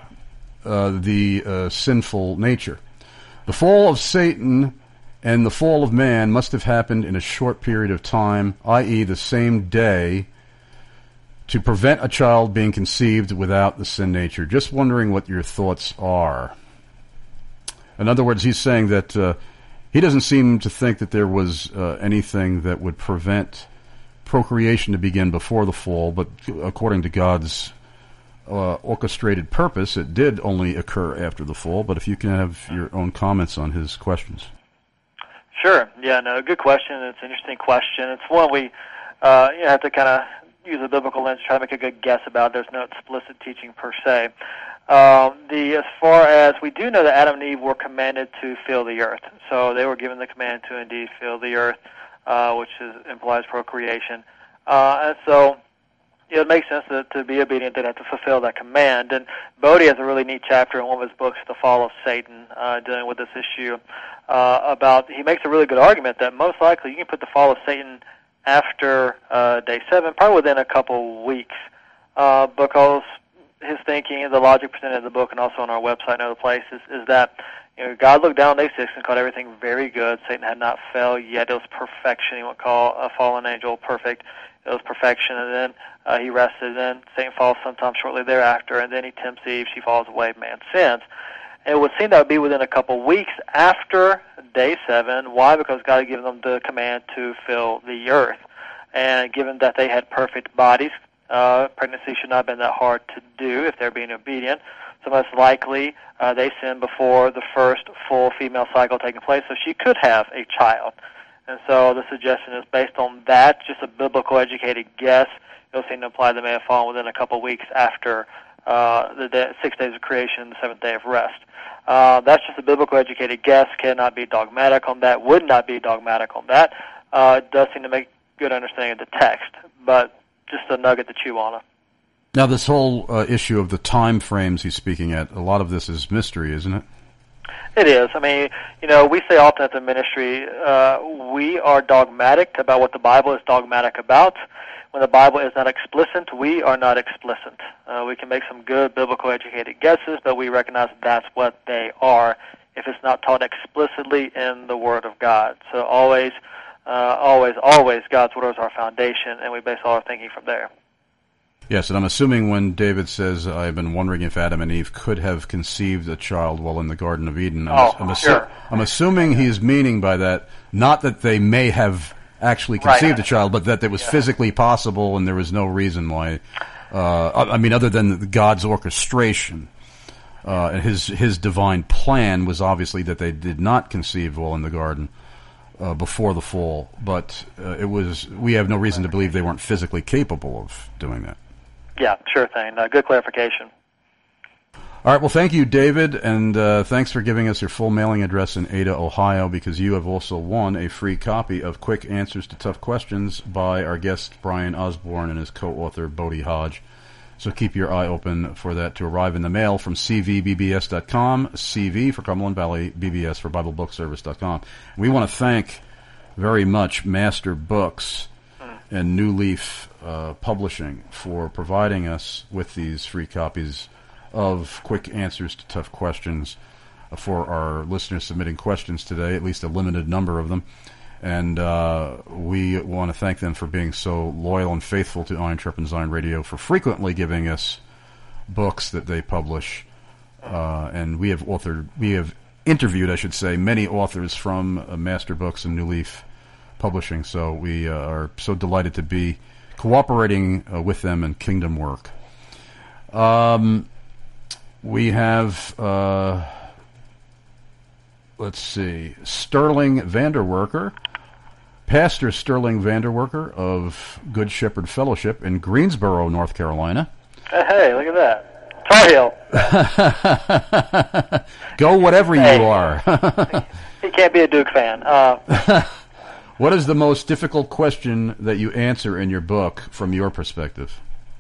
[SPEAKER 2] the uh, sinful nature. The fall of Satan and the fall of man must have happened in a short period of time, that is the same day, to prevent a child being conceived without the sin nature. Just wondering what your thoughts are. In other words, he's saying that uh, he doesn't seem to think that there was uh, anything that would prevent procreation to begin before the fall, but according to God's Uh, orchestrated purpose, it did only occur after the fall. But if you can have your own comments on his questions.
[SPEAKER 3] Sure. Yeah, no, good question. It's an interesting question. It's one we uh, you have to kind of use a biblical lens to try to make a good guess about. There's no explicit teaching per se. Um, the as far as we do know that Adam and Eve were commanded to fill the earth, so they were given the command to indeed fill the earth, uh, which is, implies procreation, uh, and so. Yeah, it makes sense to, to be obedient. They'd have to fulfill that command. And Bodie has a really neat chapter in one of his books, The Fall of Satan, uh, dealing with this issue. Uh, about he makes a really good argument that most likely you can put the fall of Satan after uh, day seven, probably within a couple weeks, uh, because his thinking and the logic presented in the book and also on our website and other places is that you know God looked down on day six and called everything very good. Satan had not fell yet; it was perfection. He would call a fallen angel perfect. It was perfection, and then uh, he rested, and then Satan falls sometime shortly thereafter, and then he tempts Eve, she falls away, man sins. And it would seem that would be within a couple weeks after day seven. Why? Because God had given them the command to fill the earth. And given that they had perfect bodies, uh, pregnancy should not have been that hard to do if they're being obedient. So most likely uh, they sinned before the first full female cycle taking place, so she could have a child. And so the suggestion is based on that, just a biblical educated guess. It'll seem to imply they may have fallen within a couple of weeks after uh, the day, six days of creation, the seventh day of rest. Uh, that's just a biblical educated guess, cannot be dogmatic on that, would not be dogmatic on that. Uh, it does seem to make good understanding of the text, but just a nugget to chew on it.
[SPEAKER 2] Now, this whole uh, issue of the time frames he's speaking at, a lot of this is mystery, isn't it?
[SPEAKER 3] It is. I mean, you know, we say often at the ministry, uh, we are dogmatic about what the Bible is dogmatic about. When the Bible is not explicit, we are not explicit. Uh, we can make some good biblical educated guesses, but we recognize that's what they are if it's not taught explicitly in the Word of God. So always, uh, always, always God's Word is our foundation, and we base all our thinking from there.
[SPEAKER 2] Yes, and I'm assuming when David says, I've been wondering if Adam and Eve could have conceived a child while in the Garden of Eden, I'm,
[SPEAKER 3] oh,
[SPEAKER 2] I'm,
[SPEAKER 3] sure.
[SPEAKER 2] I'm assuming he's meaning by that, not that they may have actually conceived
[SPEAKER 3] right.
[SPEAKER 2] a child, but that it was yeah. physically possible and there was no reason why, uh, I mean, other than God's orchestration. Uh, and his, his divine plan was obviously that they did not conceive while in the garden uh, before the fall, but uh, it was, we have no reason to believe they weren't physically capable of doing that.
[SPEAKER 3] Yeah, sure thing. Uh, good clarification.
[SPEAKER 2] All right, well, thank you, David, and uh, thanks for giving us your full mailing address in Ada, Ohio, because you have also won a free copy of Quick Answers to Tough Questions by our guest, Brian Osborne, and his co-author, Bodie Hodge. So keep your eye open for that to arrive in the mail from c v b b s dot com, C V for Cumberland Valley, B B S for Bible Book Service dot com. We want to thank very much Master Books and New Leaf uh, Publishing for providing us with these free copies of Quick Answers to Tough Questions for our listeners submitting questions today, at least a limited number of them. And uh, we want to thank them for being so loyal and faithful to Iron Sharpens Iron Radio, for frequently giving us books that they publish. Uh, and we have authored, we have interviewed, I should say, many authors from uh, Master Books and New Leaf Publishing, so we uh, are so delighted to be cooperating uh, with them in kingdom work. Um, we have, uh, let's see, Sterling Vanderwerker, Pastor Sterling Vanderwerker of Good Shepherd Fellowship in Greensboro, North Carolina.
[SPEAKER 3] Hey, hey look at that. Tar Heel.
[SPEAKER 2] Go whatever hey. you are.
[SPEAKER 3] He can't be a Duke fan. Uh,
[SPEAKER 2] What is the most difficult question that you answer in your book from your perspective?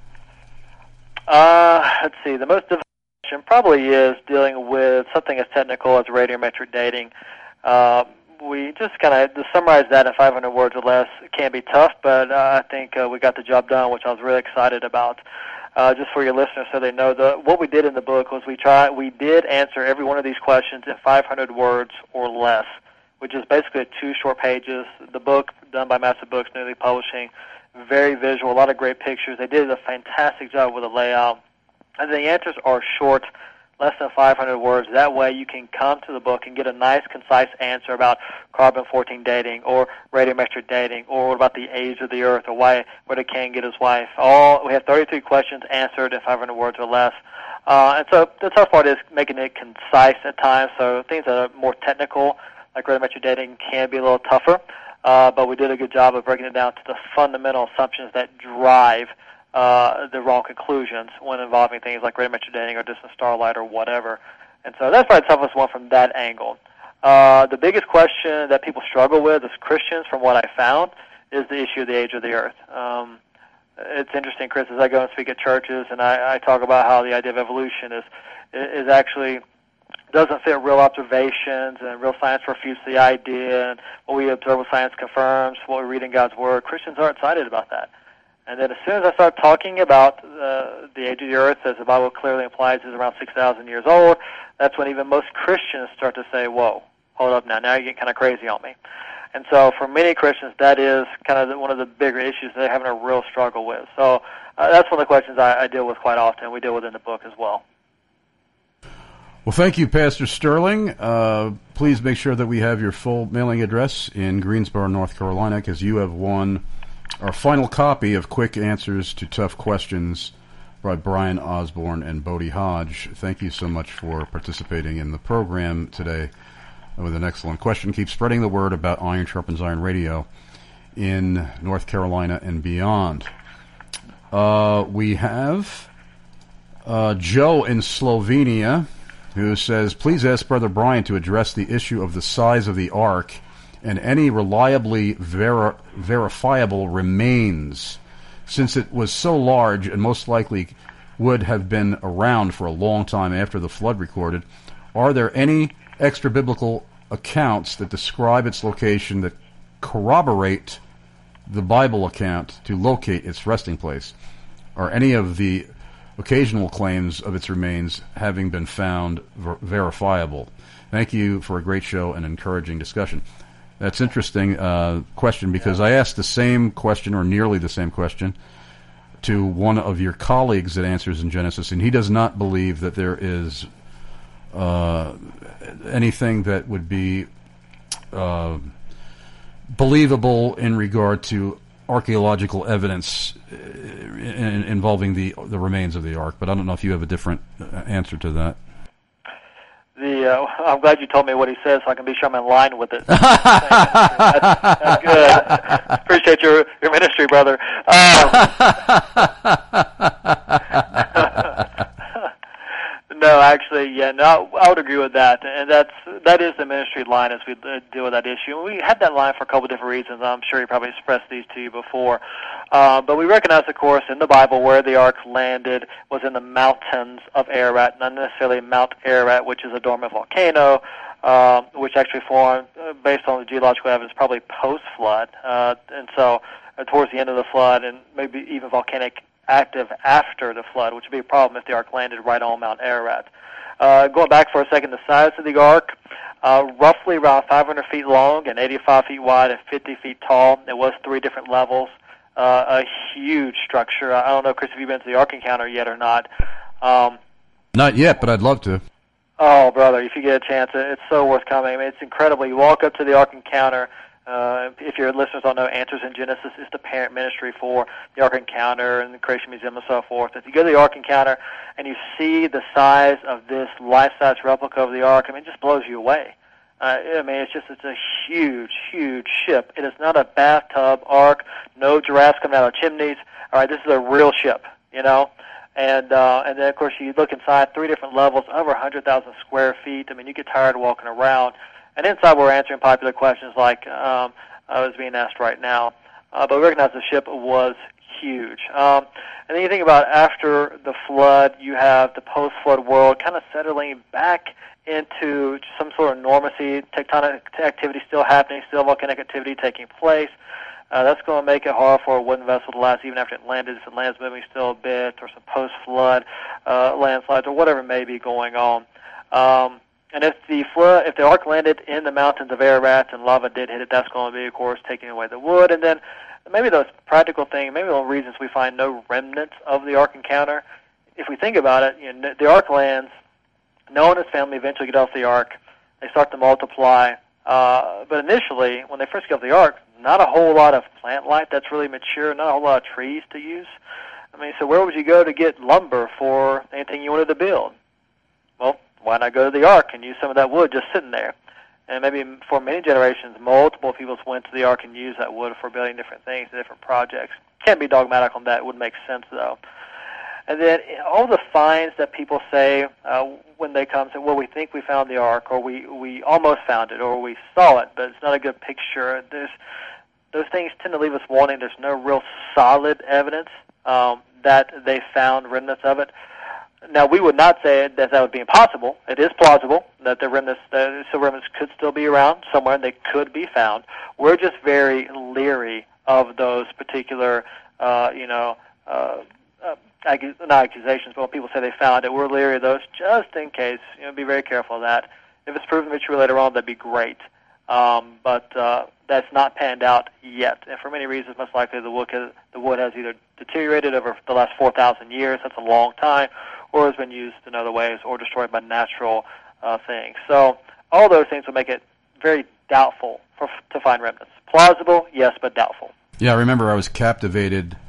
[SPEAKER 3] Uh, let's see. The most difficult question probably is dealing with something as technical as radiometric dating. Uh, we just kind of, to summarize that in five hundred words or less, it can be tough, but uh, I think uh, we got the job done, which I was really excited about. Uh, just for your listeners so they know, the, what we did in the book was we try, we did answer every one of these questions in five hundred words or less, which is basically two short pages. The book, done by Master Books, New Leaf Publishing, very visual, a lot of great pictures. They did a fantastic job with the layout. And the answers are short, less than five hundred words. That way you can come to the book and get a nice, concise answer about carbon fourteen dating or radiometric dating, or what about the age of the earth, or why where did Cain get his wife. All we have thirty-three questions answered in five hundred words or less. Uh, and so the tough part is making it concise at times. So things that are more technical, like radiometric dating, can be a little tougher, uh, but we did a good job of breaking it down to the fundamental assumptions that drive uh, the wrong conclusions when involving things like radiometric dating or distant starlight or whatever. And so that's probably the toughest one from that angle. Uh, the biggest question that people struggle with as Christians, from what I found, is the issue of the age of the earth. Um, it's interesting, Chris, as I go and speak at churches, and I, I talk about how the idea of evolution is is actually doesn't fit real observations, and real science refutes the idea, and what we observe with science confirms what we read in God's Word. Christians are excited about that. And then as soon as I start talking about uh, the age of the earth, as the Bible clearly implies is around six thousand years old, that's when even most Christians start to say, whoa, hold up now, now you're getting kind of crazy on me. And so for many Christians, that is kind of the, one of the bigger issues they're having a real struggle with. So uh, that's one of the questions I, I deal with quite often. We deal with in the book as well.
[SPEAKER 2] Well, thank you, Pastor Sterling. Uh, please make sure that we have your full mailing address in Greensboro, North Carolina, because you have won our final copy of Quick Answers to Tough Questions by Brian Osborne and Bodie Hodge. Thank you so much for participating in the program today with an excellent question. Keep spreading the word about Iron Sharpens Iron Radio in North Carolina and beyond. Uh, we have uh, Joe in Slovenia, who says, please ask Brother Brian to address the issue of the size of the ark and any reliably ver- verifiable remains, since it was so large and most likely would have been around for a long time after the flood recorded. Are there any extra-biblical accounts that describe its location that corroborate the Bible account to locate its resting place? Are any of the occasional claims of its remains having been found ver- verifiable? Thank you for a great show and encouraging discussion. That's interesting uh, question, because I asked the same question, or nearly the same question, to one of your colleagues that answers in Genesis, and he does not believe that there is uh, anything that would be uh, believable in regard to archaeological evidence in, involving the the remains of the ark. But I don't know if you have a different answer to that.
[SPEAKER 3] The uh, I'm glad you told me what he says, so I can be sure I'm in line with it. that's, that's good. Appreciate your your ministry, brother. Um, no, actually, yeah, no, I would agree with that, and that's that is the ministry line as we deal with that issue. And we had that line for a couple of different reasons. I'm sure he probably expressed these to you before. Uh, but we recognize, of course, in the Bible where the ark landed was in the mountains of Ararat, not necessarily Mount Ararat, which is a dormant volcano, uh, which actually formed, uh, based on the geological evidence, probably post-flood. Uh, and so uh, towards the end of the flood, and maybe even volcanic active after the flood, which would be a problem if the ark landed right on Mount Ararat. Uh, going back for a second, the size of the ark, uh, roughly around five hundred feet long and eighty-five feet wide and fifty feet tall. It was three different levels. Uh, a huge structure. I don't know, Chris, if you've been to the Ark Encounter yet or not. Um,
[SPEAKER 2] not yet, but I'd love to.
[SPEAKER 3] Oh, brother, if you get a chance, it's so worth coming. I mean, it's incredible. You walk up to the Ark Encounter. Uh, if your listeners don't know, Answers in Genesis is the parent ministry for the Ark Encounter and the Creation Museum and so forth. If you go to the Ark Encounter and you see the size of this life-size replica of the Ark, I mean, it just blows you away. Uh, I mean, it's just, it's a huge, huge ship. It is not a bathtub ark, no giraffes coming out of chimneys. All right, this is a real ship, you know? And uh, and then, of course, you look inside, three different levels, over one hundred thousand square feet. I mean, you get tired walking around. And inside we're answering popular questions like um, I was being asked right now. Uh, but we recognize the ship was huge. Um, and then you think about after the flood, you have the post-flood world kind of settling back into some sort of normalcy, tectonic activity still happening, still volcanic activity taking place. Uh, that's going to make it hard for a wooden vessel to last even after it landed, if it lands moving still a bit, or some post-flood uh, landslides, or whatever may be going on. Um, and if the flood, if the ark landed in the mountains of Ararat and lava did hit it, that's going to be, of course, taking away the wood. And then maybe those practical things, maybe the reasons we find no remnants of the Ark Encounter. If we think about it, you know, the Ark lands. Noah and his family eventually get off the ark. They start to multiply. Uh, but initially, when they first get off the ark, not a whole lot of plant life that's really mature, not a whole lot of trees to use. I mean, so where would you go to get lumber for anything you wanted to build? Well, why not go to the ark and use some of that wood just sitting there? And maybe for many generations, multiple people went to the ark and used that wood for building different things and different projects. Can't be dogmatic on that. It would make sense, though. And then all the finds that people say uh, when they come say, well, we think we found the ark, or we, we almost found it, or we saw it, but it's not a good picture. There's, those things tend to leave us wanting. There's no real solid evidence um, that they found remnants of it. Now, we would not say that that would be impossible. It is plausible that the remnants, the so remnants could still be around somewhere, and they could be found. We're just very leery of those particular, uh, you know, uh, uh, not accusations, but when people say they found it, we're leery of those just in case. You know, be very careful of that. If it's proven to be true later on, that'd be great. Um, but uh, that's not panned out yet. And for many reasons, most likely the wood, has, the wood has either deteriorated over the last four thousand years, that's a long time, or has been used in other ways, or destroyed by natural uh, things. So all those things will make it very doubtful for, to find remnants. Plausible, yes, but doubtful.
[SPEAKER 2] Yeah, I remember I was captivated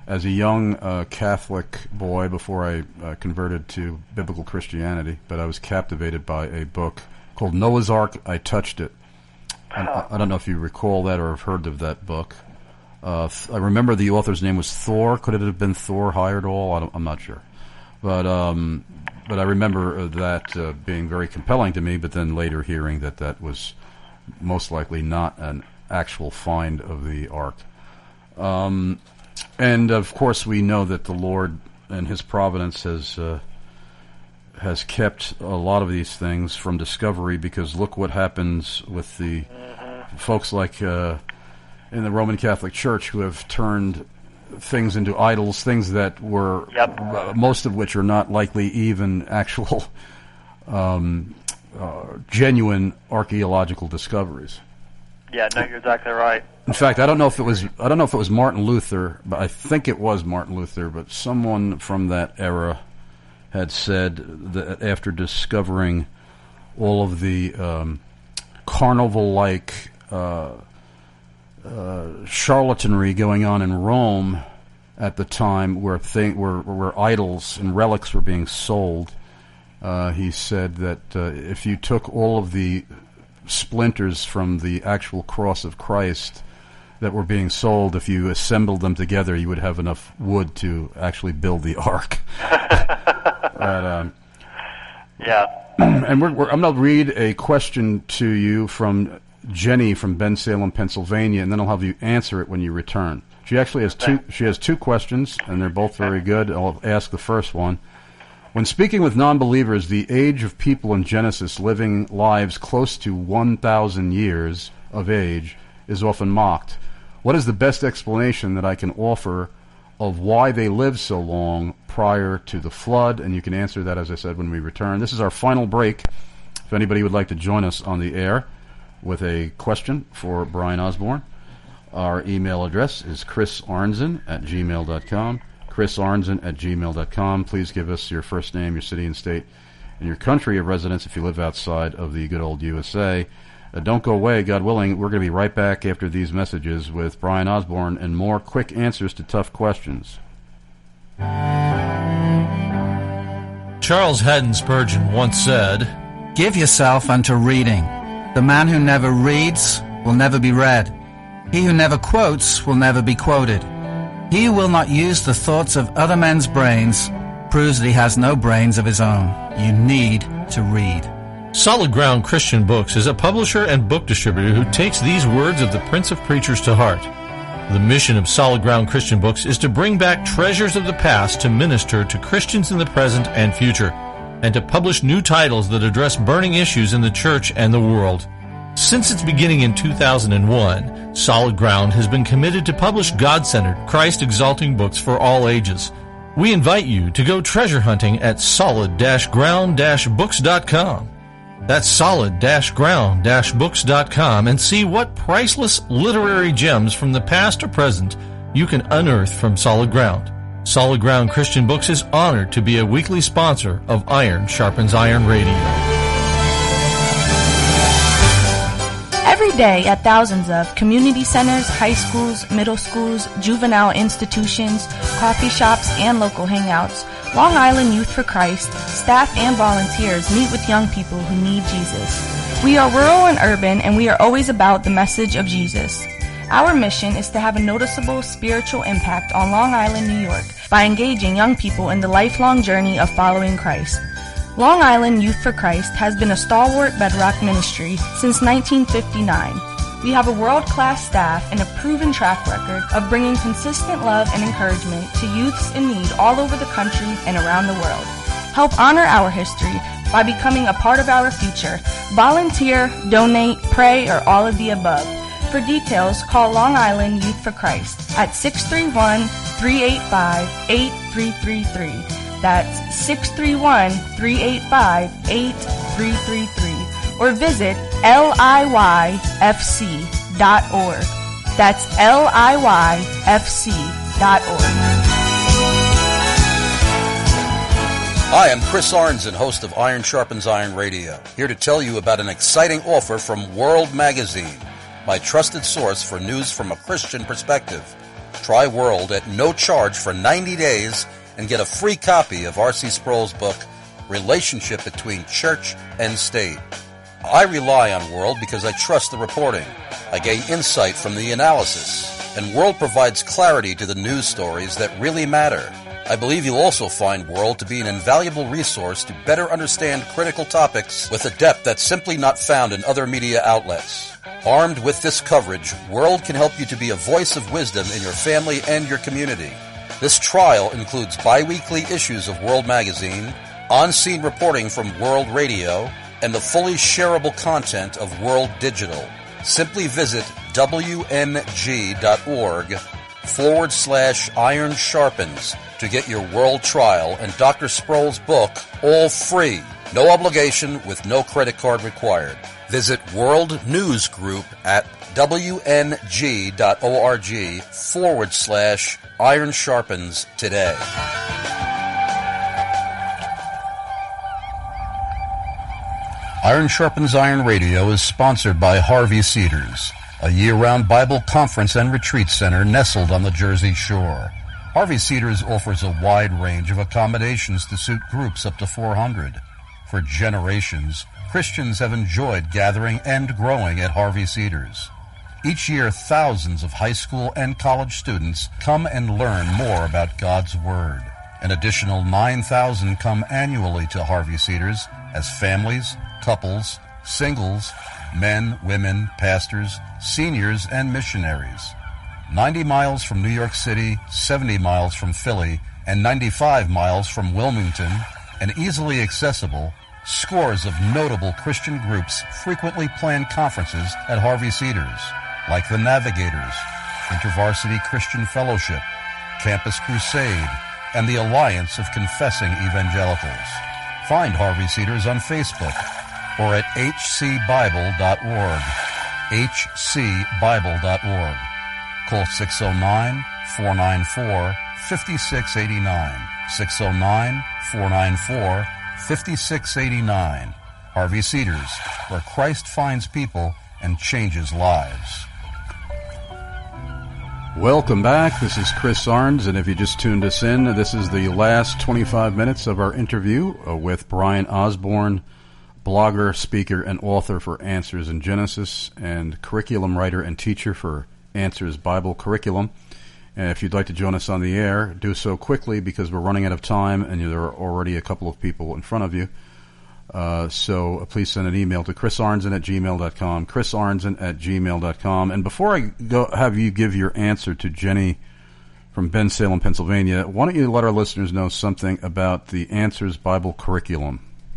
[SPEAKER 2] as a young uh, Catholic boy before I uh, converted to biblical Christianity, but I was captivated by a book called Noah's Ark, I Touched It. And I, I don't know if you recall that or have heard of that book. Uh, I remember the author's name was Thor. Could it have been Thor Heyerdahl? I don't, I'm not sure. But um, but I remember that uh, being very compelling to me, but then later hearing that that was most likely not an actual find of the Ark. Um, and, of course, we know that the Lord and His providence has uh, has kept a lot of these things from discovery, because look what happens with the mm-hmm. folks like... Uh, in the Roman Catholic Church who have turned things into idols, things that were,
[SPEAKER 3] yep.
[SPEAKER 2] uh, most of which are not likely even actual um, uh, genuine archaeological discoveries.
[SPEAKER 3] Yeah, no, you're exactly right.
[SPEAKER 2] In fact, I don't know if it was I don't know if it was Martin Luther, but I think it was Martin Luther, but someone from that era had said that after discovering all of the um, carnival-like uh, Uh, charlatanry going on in Rome at the time, where thing, where, where idols and relics were being sold. Uh, he said that uh, if you took all of the splinters from the actual cross of Christ that were being sold, if you assembled them together, you would have enough wood to actually build the ark. but, um,
[SPEAKER 3] yeah.
[SPEAKER 2] And we're, we're, I'm going to read a question to you from Jenny from Bensalem, Pennsylvania, and then I'll have you answer it when you return. She actually has two. She has two questions, and they're both very good. I'll ask the first one. When speaking with non-believers, the age of people in Genesis living lives close to one thousand years of age is often mocked. What is the best explanation that I can offer of why they lived so long prior to the flood? And you can answer that, as I said, when we return. This is our final break. If anybody would like to join us on the air with a question for Brian Osborne, our email address is chris arnzen at gmail dot com. chris arnzen at gmail dot com. Please give us your first name, your city and state, and your country of residence if you live outside of the good old U S A. Uh, don't go away, God willing. We're going to be right back after these messages with Brian Osborne and more quick answers to tough questions.
[SPEAKER 18] Charles Haddon Spurgeon once said, "Give yourself unto reading. The man who never reads will never be read. He who never quotes will never be quoted. He who will not use the thoughts of other men's brains proves that he has no brains of his own. You need to read." Solid Ground Christian Books is a publisher and book distributor who takes these words of the Prince of Preachers to heart. The mission of Solid Ground Christian Books is to bring back treasures of the past to minister to Christians in the present and future, and to publish new titles that address burning issues in the church and the world. Since its beginning in two thousand one, Solid Ground has been committed to publish God-centered, Christ-exalting books for all ages. We invite you to go treasure hunting at solid ground books dot com. That's solid ground books dot com, and see what priceless literary gems from the past or present you can unearth from Solid Ground. Solid Ground Christian Books is honored to be a weekly sponsor of Iron Sharpens Iron Radio.
[SPEAKER 19] Every day at thousands of community centers, high schools, middle schools, juvenile institutions, coffee shops, and local hangouts, Long Island Youth for Christ, staff and volunteers meet with young people who need Jesus. We are rural and urban, and we are always about the message of Jesus. Our mission is to have a noticeable spiritual impact on Long Island, New York, by engaging young people in the lifelong journey of following Christ. Long Island Youth for Christ has been a stalwart bedrock ministry since nineteen fifty-nine. We have a world-class staff and a proven track record of bringing consistent love and encouragement to youths in need all over the country and around the world. Help honor our history by becoming a part of our future. Volunteer, donate, pray, or all of the above. For details, call Long Island Youth for Christ at six three one, three eight five, eight three three three. That's six three one, three eight five, eight three three three. Or visit L I Y F C dot org. That's L I Y F C dot org.
[SPEAKER 5] Hi, I'm Chris Arnzen, host of Iron Sharpens Iron Radio, here to tell you about an exciting offer from World Magazine, my trusted source for news from a Christian perspective. Try World at no charge for ninety days and get a free copy of R C Sproul's book, Relationship Between Church and State. I rely on World because I trust the reporting. I gain insight from the analysis, and World provides clarity to the news stories that really matter. I believe you'll also find World to be an invaluable resource to better understand critical topics with a depth that's simply not found in other media outlets. Armed with this coverage, World can help you to be a voice of wisdom in your family and your community. This trial includes bi-weekly issues of World Magazine, on-scene reporting from World Radio, and the fully shareable content of World Digital. Simply visit wmg.org forward slash iron sharpens to get your World trial and Doctor Sproul's book all free. No obligation with no credit card required. Visit World News Group at wng.org forward slash iron sharpens today. Iron Sharpens Iron Radio is sponsored by Harvey Cedars, a year-round Bible conference and retreat center nestled on the Jersey Shore. Harvey Cedars offers a wide range of accommodations to suit groups up to four hundred. For generations, Christians have enjoyed gathering and growing at Harvey Cedars. Each year, thousands of high school and college students come and learn more about God's Word. An additional nine thousand come annually to Harvey Cedars as families, couples, singles, men, women, pastors, seniors, and missionaries. ninety miles from New York City, seventy miles from Philly, and ninety-five miles from Wilmington, and easily accessible, scores of notable Christian groups frequently plan conferences at Harvey Cedars, like the Navigators, InterVarsity Christian Fellowship, Campus Crusade, and the Alliance of Confessing Evangelicals. Find Harvey Cedars on Facebook or at h c bible dot org, h c bible dot org. Call six oh nine, four nine four, five six eight nine, six oh nine, four nine four, five six eight nine. Harvey Cedars, where Christ finds people and changes lives.
[SPEAKER 2] Welcome back. This is Chris Arns, and if you just tuned us in, this is the last twenty-five minutes of our interview uh, with Brian Osborne, blogger, speaker, and author for Answers in Genesis, and curriculum writer and teacher for Answers Bible Curriculum. And if you'd like to join us on the air, do so quickly because we're running out of time, and there are already a couple of people in front of you. Uh, so uh, please send an email to chrisarnsen at gmail dot com, chrisarnsen at gmail dot com. And before I go have you give your answer to Jenny from Bensalem, Pennsylvania, why don't you let our listeners know something about the Answers Bible Curriculum?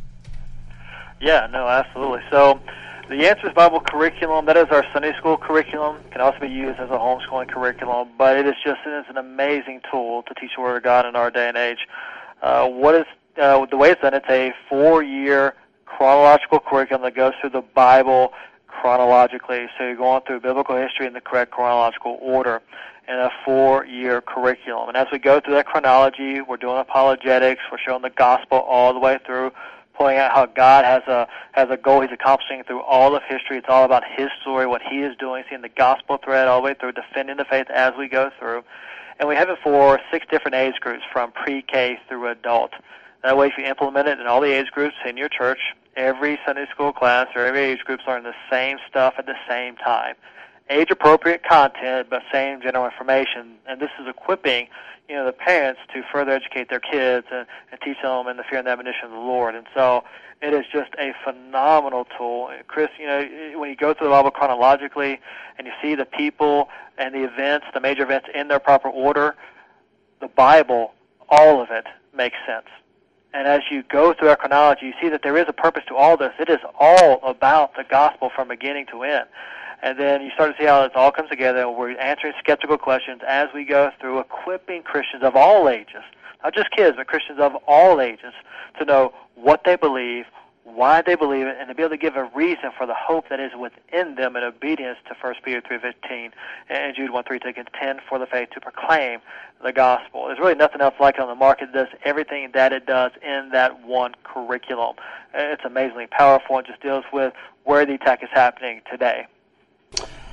[SPEAKER 3] Yeah, no, absolutely. So the Answers Bible Curriculum, that is our Sunday school curriculum. It can also be used as a homeschooling curriculum, but it is just it is an amazing tool to teach the Word of God in our day and age. Uh, what is Uh, the way it's done, it's a four-year chronological curriculum that goes through the Bible chronologically. So you're going through biblical history in the correct chronological order in a four-year curriculum. And as we go through that chronology, we're doing apologetics, we're showing the gospel all the way through, pointing out how God has a has a goal He's accomplishing through all of history. It's all about His story, what He is doing, seeing the gospel thread all the way through, defending the faith as we go through. And we have it for six different age groups, from pre-K through adult. That way, if you implement it in all the age groups in your church, every Sunday school class or every age group learn the same stuff at the same time. Age-appropriate content, but same general information. And this is equipping, you know, the parents to further educate their kids and, and teach them in the fear and admonition of the Lord. And so it is just a phenomenal tool. Chris, you know, when you go through the Bible chronologically and you see the people and the events, the major events in their proper order, the Bible, all of it makes sense. And as you go through our chronology, you see that there is a purpose to all this. It is all about the gospel from beginning to end. And then you start to see how it all comes together, and we're answering skeptical questions as we go through, equipping Christians of all ages, not just kids, but Christians of all ages, to know what they believe, why they believe it, and to be able to give a reason for the hope that is within them in obedience to First Peter three fifteen and Jude one three, to contend for the faith, to proclaim the gospel. There's really nothing else like it on the market that does everything that it does in that one curriculum. It's amazingly powerful and just deals with where the attack is happening today.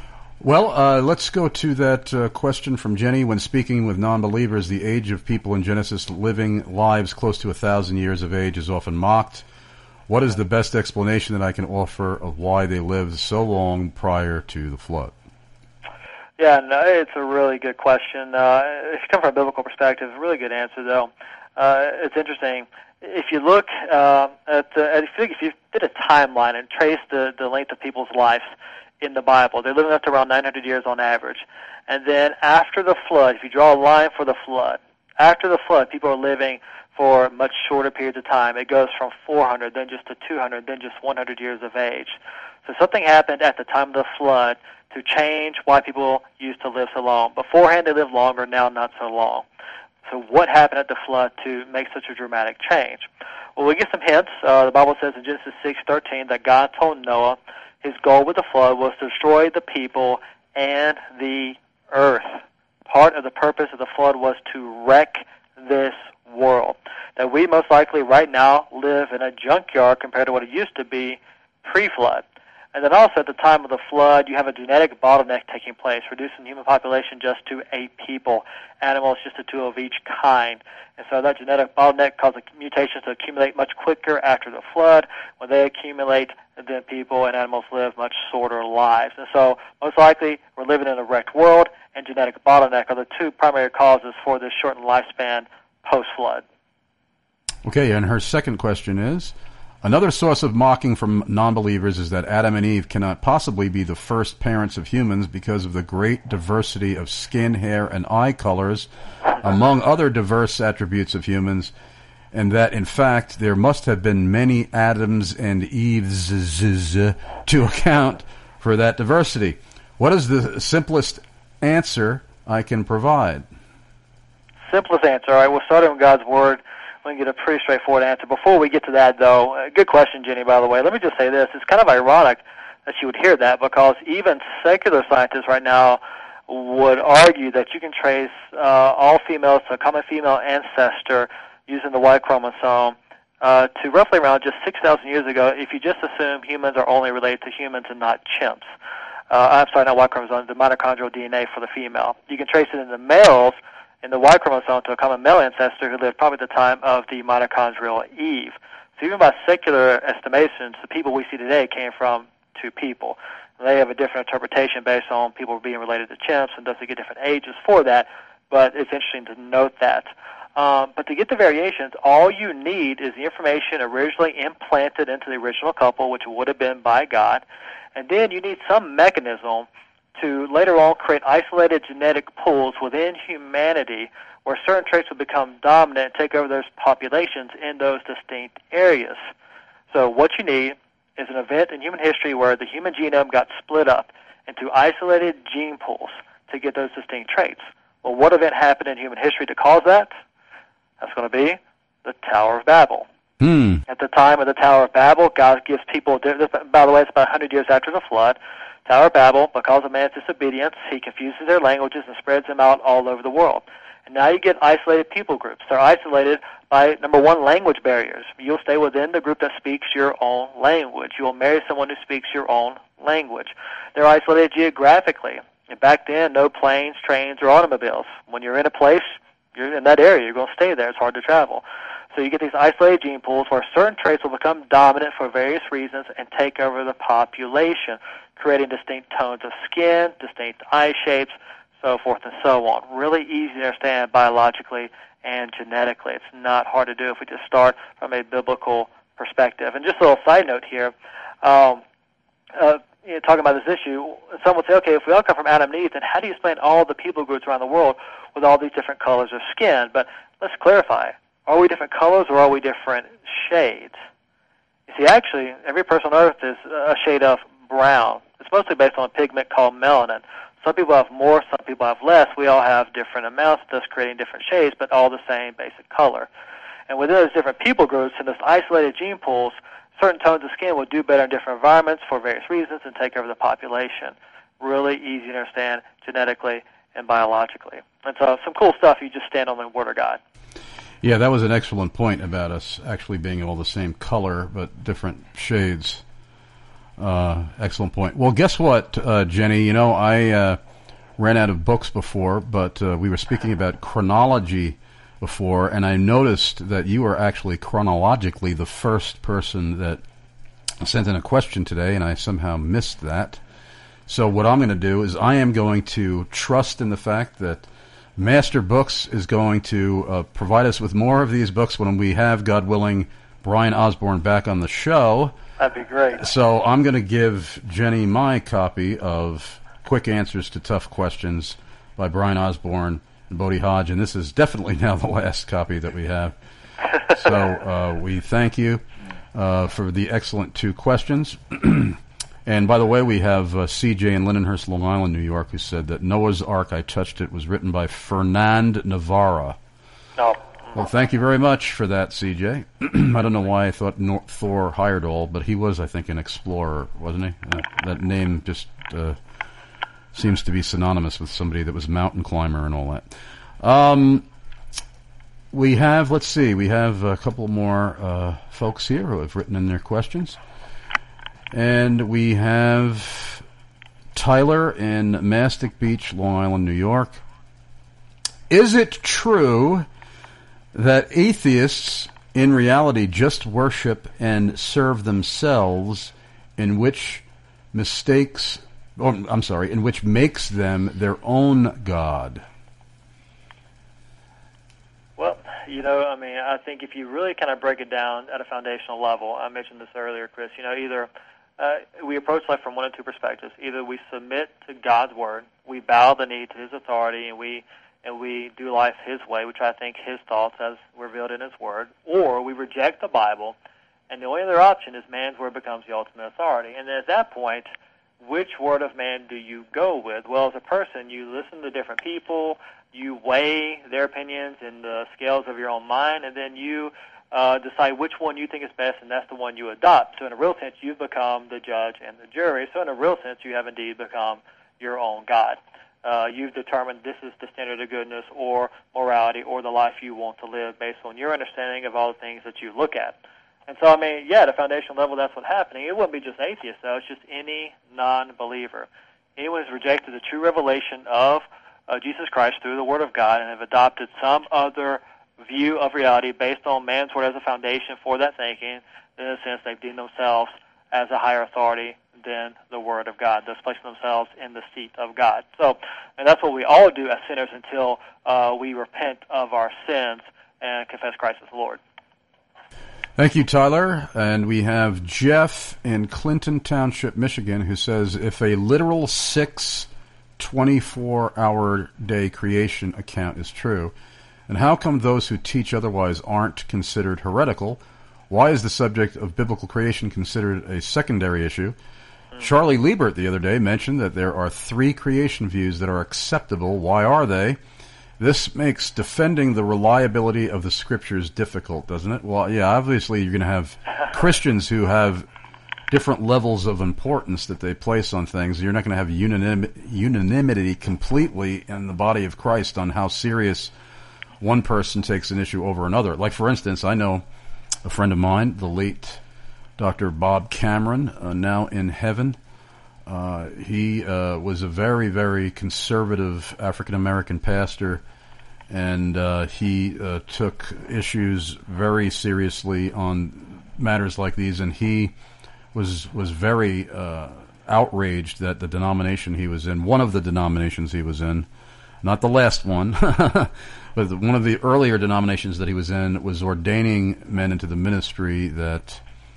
[SPEAKER 2] Well, uh, let's go to that uh, question from Jenny. When speaking with non-believers, the age of people in Genesis living lives close to a thousand years of age is often mocked. What is the best explanation that I can offer of why they lived so long prior to the flood?
[SPEAKER 3] Yeah, no, it's a really good question. Uh, if you come from a biblical perspective, a really good answer, though. Uh, it's interesting. If you look uh, at, the, if, you, if you did a timeline and trace the, the length of people's lives in the Bible, they're living up to around nine hundred years on average. And then after the flood, if you draw a line for the flood, after the flood, people are living for much shorter periods of time. It goes from four hundred, then just to two hundred, then just one hundred years of age. So something happened at the time of the flood to change why people used to live so long. Beforehand, they lived longer, now not so long. So what happened at the flood to make such a dramatic change? Well, we get some hints. Uh, the Bible says in Genesis six thirteen that God told Noah his goal with the flood was to destroy the people and the earth. Part of the purpose of the flood was to wreck this world. That we most likely right now live in a junkyard compared to what it used to be pre-flood. And then also at the time of the flood, you have a genetic bottleneck taking place, reducing the human population just to eight people, animals just to two of each kind. And so that genetic bottleneck causes mutations to accumulate much quicker after the flood. When they accumulate, then people and animals live much shorter lives. And so most likely we're living in a wrecked world, and genetic bottleneck are the two primary causes for this shortened lifespan post-flood.
[SPEAKER 2] Okay, and her second question is, another source of mocking from non-believers is that Adam and Eve cannot possibly be the first parents of humans because of the great diversity of skin, hair, and eye colors, among other diverse attributes of humans, and that, in fact, there must have been many Adams and Eves to account for that diversity. What is the simplest answer I can provide?
[SPEAKER 3] Simplest answer. All right, we'll start with God's Word. We can get a pretty straightforward answer. Before we get to that, though, uh, good question, Jenny, by the way. Let me just say this. It's kind of ironic that you would hear that, because even secular scientists right now would argue that you can trace uh, all females to a common female ancestor using the Y chromosome uh, to roughly around just six thousand years ago if you just assume humans are only related to humans and not chimps. Uh, I'm sorry, not Y chromosome, the mitochondrial D N A for the female. You can trace it in the males in the Y chromosome to a common male ancestor who lived probably at the time of the mitochondrial Eve. So even by secular estimations, the people we see today came from two people. They have a different interpretation based on people being related to chimps, and thus they get different ages for that, but it's interesting to note that. Um, but to get the variations, all you need is the information originally implanted into the original couple, which would have been by God, and then you need some mechanism to later on create isolated genetic pools within humanity where certain traits will become dominant and take over those populations in those distinct areas. So what you need is an event in human history where the human genome got split up into isolated gene pools to get those distinct traits. Well, what event happened in human history to cause that? That's going to be the Tower of Babel.
[SPEAKER 2] Hmm.
[SPEAKER 3] At the time of the Tower of Babel, God gives people, by the way, it's about one hundred years after the flood, Tower of Babel, because of man's disobedience, he confuses their languages and spreads them out all over the world. And now you get isolated people groups. They're isolated by, number one, language barriers. You'll stay within the group that speaks your own language. You'll marry someone who speaks your own language. They're isolated geographically. And back then, no planes, trains, or automobiles. When you're in a place, you're in that area. You're going to stay there. It's hard to travel. So you get these isolated gene pools where certain traits will become dominant for various reasons and take over the population, creating distinct tones of skin, distinct eye shapes, so forth and so on. Really easy to understand biologically and genetically. It's not hard to do if we just start from a biblical perspective. And just a little side note here, um, uh, you know, talking about this issue, some would say, okay, if we all come from Adam and Eve, then how do you explain all the people groups around the world with all these different colors of skin? But let's clarify. Are we different colors or are we different shades? You see, actually, every person on Earth is a shade of brown. It's mostly based on a pigment called melanin. Some people have more, some people have less. We all have different amounts, thus creating different shades, but all the same basic color. And within those different people groups and those isolated gene pools, certain tones of skin will do better in different environments for various reasons and take over the population. Really easy to understand genetically and biologically. And so some cool stuff, you just stand on the Word of God.
[SPEAKER 2] Yeah, that was an excellent point about us actually being all the same color but different shades. Uh, excellent point. Well, guess what, uh, Jenny? You know, I uh, ran out of books before, but uh, we were speaking about chronology before, and I noticed that you were actually chronologically the first person that sent in a question today, and I somehow missed that. So what I'm going to do is I am going to trust in the fact that Master Books is going to uh, provide us with more of these books when we have, God willing, Brian Osborne back on the show.
[SPEAKER 3] That'd be great.
[SPEAKER 2] So I'm going to give Jenny my copy of Quick Answers to Tough Questions by Brian Osborne and Bodie Hodge, and this is definitely now the last copy that we have. So uh, we thank you uh, for the excellent two questions. And by the way, we have uh, C J in Lindenhurst, Long Island, New York, who said that Noah's Ark, I Touched It, was written by Fernand Navarra.
[SPEAKER 3] No.
[SPEAKER 2] Well, thank you very much for that, C J. I don't know why I thought Nor- Thor Heyerdahl, but he was, I think, an explorer, wasn't he? Uh, that name just uh, seems to be synonymous with somebody that was a mountain climber and all that. Um, we have, let's see, we have a couple more uh, folks here who have written in their questions. And we have Tyler in Mastic Beach, Long Island, New York. Is it true that atheists in reality just worship and serve themselves, in which mistakes, or I'm sorry, in which makes them their own God?
[SPEAKER 3] Well, you know, I mean, I think if you really kind of break it down at a foundational level, I mentioned this earlier, Chris, you know, either uh, we approach life from one of two perspectives. Either we submit to God's word, we bow the knee to his authority, and we and we do life his way, which I think his thoughts as revealed in his word, or we reject the Bible, and the only other option is man's word becomes the ultimate authority. And then at that point, which word of man do you go with? Well, as a person, you listen to different people, you weigh their opinions in the scales of your own mind, and then you uh, decide which one you think is best, and that's the one you adopt. So in a real sense, you've become the judge and the jury. So in a real sense, you have indeed become your own God. Uh, you've determined this is the standard of goodness or morality or the life you want to live based on your understanding of all the things that you look at. And so, I mean, yeah, at a foundational level, that's what's happening. It wouldn't be just atheists, though. It's just any non-believer. Anyone who's rejected the true revelation of uh, Jesus Christ through the Word of God and have adopted some other view of reality based on man's word as a foundation for that thinking, in a sense, they've deemed themselves as a higher authority than the Word of God, thus placing themselves in the seat of God. So, and that's what we all do as sinners until uh, we repent of our sins and confess Christ as Lord.
[SPEAKER 2] Thank you, Tyler. And we have Jeff in Clinton Township, Michigan, who says, if a literal six twenty-four hour day creation account is true, and how come those who teach otherwise aren't considered heretical? Why is the subject of biblical creation considered a secondary issue? Charlie Liebert the other day mentioned that there are three creation views that are acceptable. Why are they? This makes defending the reliability of the Scriptures difficult, doesn't it? Well, yeah, obviously you're going to have Christians who have different levels of importance that they place on things. You're not going to have unanim- unanimity completely in the body of Christ on how serious one person takes an issue over another. Like, for instance, I know a friend of mine, the late Doctor Bob Cameron, uh, now in heaven. Uh, he uh, was a very, very conservative African-American pastor, and uh, he uh, took issues very seriously on matters like these, and he was was very uh, outraged that the denomination he was in, one of the denominations he was in, not the last one, but one of the earlier denominations that he was in, was ordaining men into the ministry that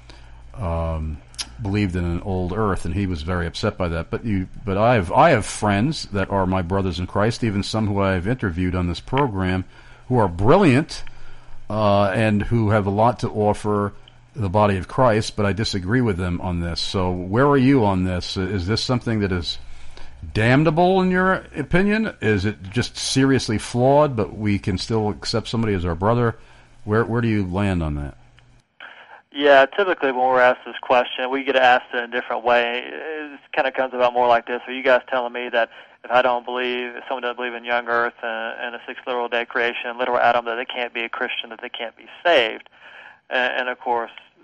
[SPEAKER 2] Um, believed in an old earth, and he was very upset by that. But you, but I have I have friends that are my brothers in Christ, even some who I have interviewed on this program, who are brilliant uh, and who have a lot to offer the body of Christ. But I disagree with them on this. So where are you on this? Is this something that is damnable in your opinion? Is it just seriously flawed, but we can still accept somebody as our brother? Where where do you land on that?
[SPEAKER 3] Yeah, typically when we're asked this question, we get asked in a different way. It kind of comes about more like this. Are you guys telling me that if I don't believe, if someone doesn't believe in young earth and, and a six literal day creation, literal Adam, that they can't be a Christian, that they can't be saved? And, and of course,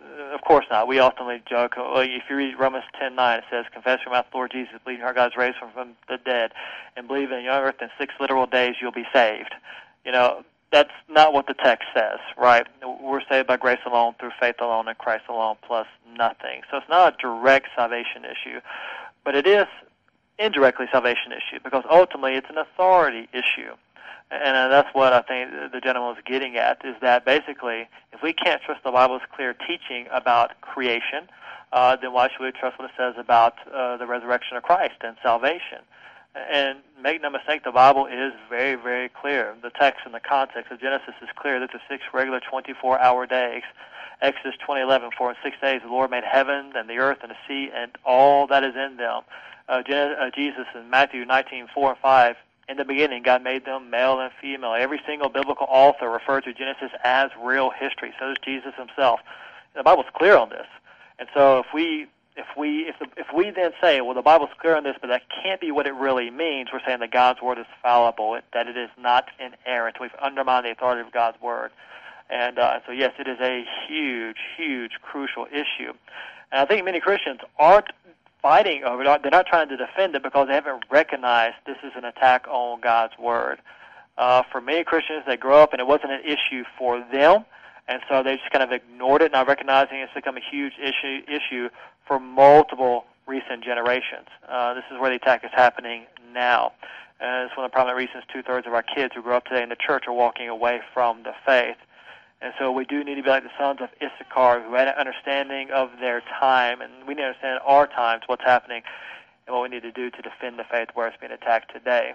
[SPEAKER 3] of course not. We ultimately joke. Well, if you read Romans ten nine, it says, "Confess your mouth, Lord Jesus, believe in your heart God is raised from, from the dead, and believe in your earth in six literal days you'll be saved." You know, that's not what the text says, right? We're saved by grace alone, through faith alone, in Christ alone, plus nothing. So it's not a direct salvation issue, but it is indirectly salvation issue, because ultimately it's an authority issue. And uh, that's what I think the gentleman was getting at, is that basically if we can't trust the Bible's clear teaching about creation, uh, then why should we trust what it says about uh, the resurrection of Christ and salvation? And make no mistake, the Bible is very, very clear. The text and the context of Genesis is clear that the six regular twenty-four hour days, Exodus twenty eleven, for in six days the Lord made heaven and the earth and the sea and all that is in them. Uh, Gen- uh, Jesus in Matthew nineteen four and five, in the beginning God made them male and female. Every single biblical author referred to Genesis as real history. So does Jesus himself. The Bible's clear on this. And so if we if we if the, if we then say, well, the Bible's clear on this, but that can't be what it really means, we're saying that God's word is fallible, it, that it is not inerrant. We've undermined the authority of God's word. And uh, so, yes, it is a huge, huge, crucial issue. And I think many Christians aren't fighting over it. They're not trying to defend it because they haven't recognized this is an attack on God's word. Uh, for many Christians, they grow up and it wasn't an issue for them, and so they just kind of ignored it, not recognizing it's become a huge issue issue for multiple recent generations. Uh, this is where the attack is happening now. And it's one of the prominent reasons two-thirds of our kids who grow up today in the church are walking away from the faith. And so we do need to be like the sons of Issachar, who had an understanding of their time, and we need to understand our times, what's happening, and what we need to do to defend the faith where it's being attacked today.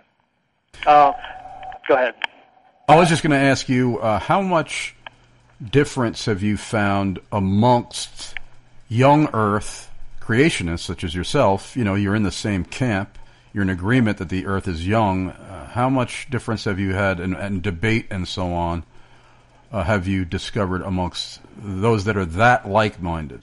[SPEAKER 3] Uh, go ahead.
[SPEAKER 2] I was just going to ask you, uh, how much difference have you found amongst young Earth creationists, such as yourself? You know, you're in the same camp. You're in agreement that the Earth is young. Uh, how much difference have you had in, in debate and so on? Uh, have you discovered amongst those that are that like-minded?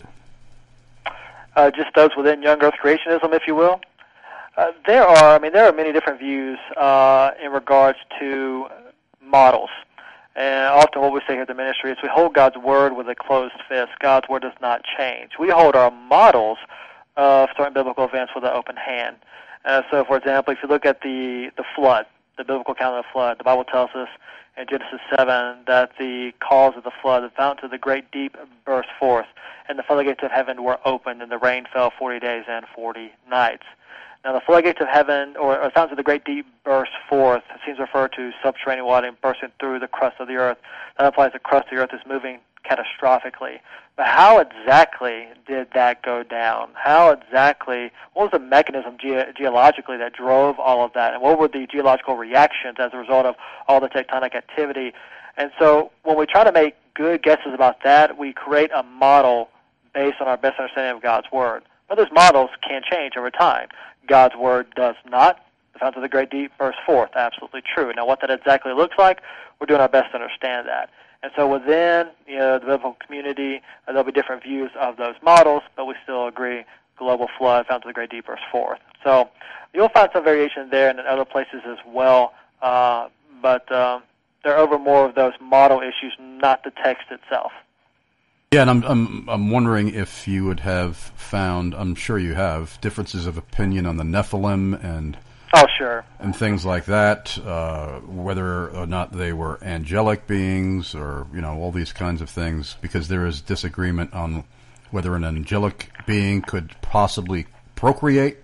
[SPEAKER 3] Uh, just those within young Earth creationism, if you will. Uh, there are, I mean, there are many different views uh, in regards to models. And often what we say here at the ministry is we hold God's word with a closed fist. God's word does not change. We hold our models of certain biblical events with an open hand. Uh, so, for example, if you look at the, the flood, the biblical account of the flood, the Bible tells us in Genesis seven that the cause of the flood, the fountain of the great deep, burst forth, and the floodgates of heaven were opened, and the rain fell forty days and forty nights. Now, the floodgates of heaven, or, or the fountains of the great deep, burst forth. It seems to refer to subterranean water bursting through the crust of the earth. That implies the crust of the earth is moving catastrophically. But how exactly did that go down? How exactly, what was the mechanism ge- geologically that drove all of that? And what were the geological reactions as a result of all the tectonic activity? And so when we try to make good guesses about that, we create a model based on our best understanding of God's Word. But those models can change over time. God's Word does not. The fountains of the great deep burst forth. Absolutely true. Now, what that exactly looks like, we're doing our best to understand that. And so within you know, the biblical community, uh, there'll be different views of those models, but we still agree global flood, fountains of the great deep burst forth. So you'll find some variation there and in other places as well, uh, but um, they're over more of those model issues, not the text itself.
[SPEAKER 2] Yeah, and I'm I'm I'm wondering if you would have found, I'm sure you have, differences of opinion on the Nephilim and
[SPEAKER 3] oh sure
[SPEAKER 2] and things like that, uh, whether or not they were angelic beings or you know all these kinds of things, because there is disagreement on whether an angelic being could possibly procreate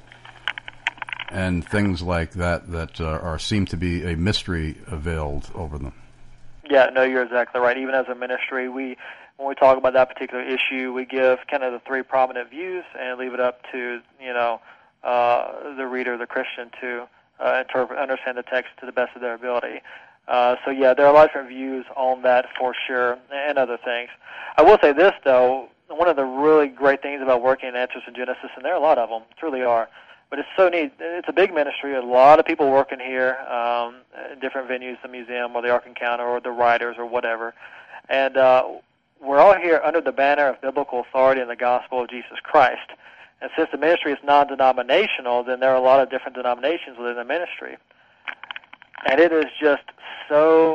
[SPEAKER 2] and things like that that uh, are seem to be a mystery veiled over them.
[SPEAKER 3] Yeah, no, you're exactly right. Even as a ministry, we when we talk about that particular issue, we give kind of the three prominent views and leave it up to, you know, uh, the reader, the Christian, to uh, interpret, understand the text to the best of their ability. Uh, so, yeah, there are a lot of different views on that for sure, and other things. I will say this, though. One of the really great things about working in Answers in Genesis, and there are a lot of them, truly are, but it's so neat. It's a big ministry. A lot of people working here, um, in different venues, the museum or the Ark Encounter or the writers or whatever. And uh, we're all here under the banner of biblical authority and the gospel of Jesus Christ. And since the ministry is non-denominational, then there are a lot of different denominations within the ministry. And it is just so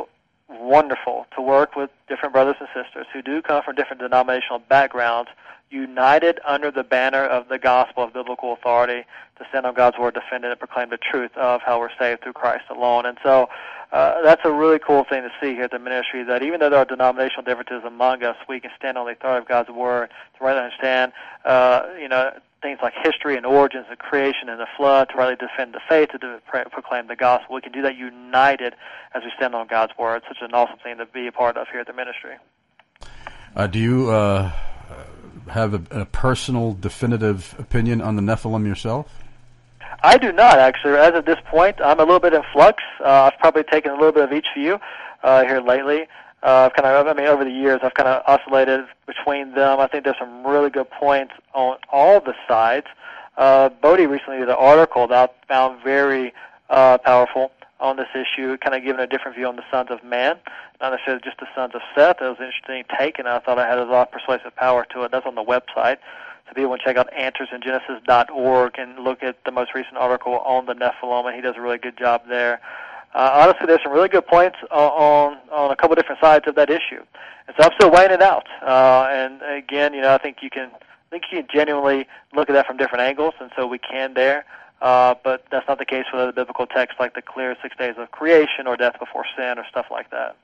[SPEAKER 3] wonderful to work with different brothers and sisters who do come from different denominational backgrounds, united under the banner of the gospel of biblical authority to stand on God's word, defend it, and proclaim the truth of how we're saved through Christ alone. And so uh, that's a really cool thing to see here at the ministry, that even though there are denominational differences among us, we can stand on the authority of God's word to rightly understand, uh, you know, things like history and origins of creation and the flood, to rightly defend the faith, to do, pro- proclaim the gospel. We can do that united as we stand on God's word. It's such an awesome thing to be a part of here at the ministry.
[SPEAKER 2] Uh, do you uh, have a, a personal, definitive opinion on the Nephilim yourself?
[SPEAKER 3] I do not, actually. As of this point, I'm a little bit in flux. Uh, I've probably taken a little bit of each view uh, here lately. Uh, I've kind of, I mean, over the years, I've kind of oscillated between them. I think there's some really good points on all the sides. Uh, Bodie recently did an article that I found very uh, powerful on this issue, kind of giving a different view on the sons of man, not necessarily just the sons of Seth. It was an interesting take, and I thought I had a lot of persuasive power to it. That's on the website. So people can check out answers in genesis dot org and look at the most recent article on the Nephilim, and he does a really good job there. Uh, honestly, there's some really good points on on a couple different sides of that issue, and so I'm still weighing it out. Uh, and again, you know, I think you can, I think you can genuinely look at that from different angles, and so we can there. Uh, but that's not the case with other biblical texts like the clear six days of creation or death before sin or stuff like that.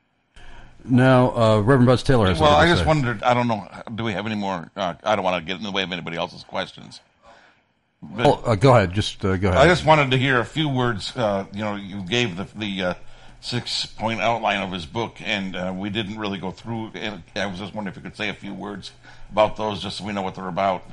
[SPEAKER 2] Now, uh, Reverend Buzz Taylor has
[SPEAKER 4] Well,
[SPEAKER 2] something
[SPEAKER 4] I
[SPEAKER 2] to
[SPEAKER 4] just
[SPEAKER 2] say.
[SPEAKER 4] wondered, I don't know, do we have any more, uh, I don't want to get in the way of anybody else's questions. But
[SPEAKER 2] Oh, uh, go ahead. Just uh, go ahead.
[SPEAKER 4] I just wanted to hear a few words. Uh, you know, you gave the, the uh, six-point outline of his book, and uh, we didn't really go through it. I was just wondering if you could say a few words about those, just so we know what they're about.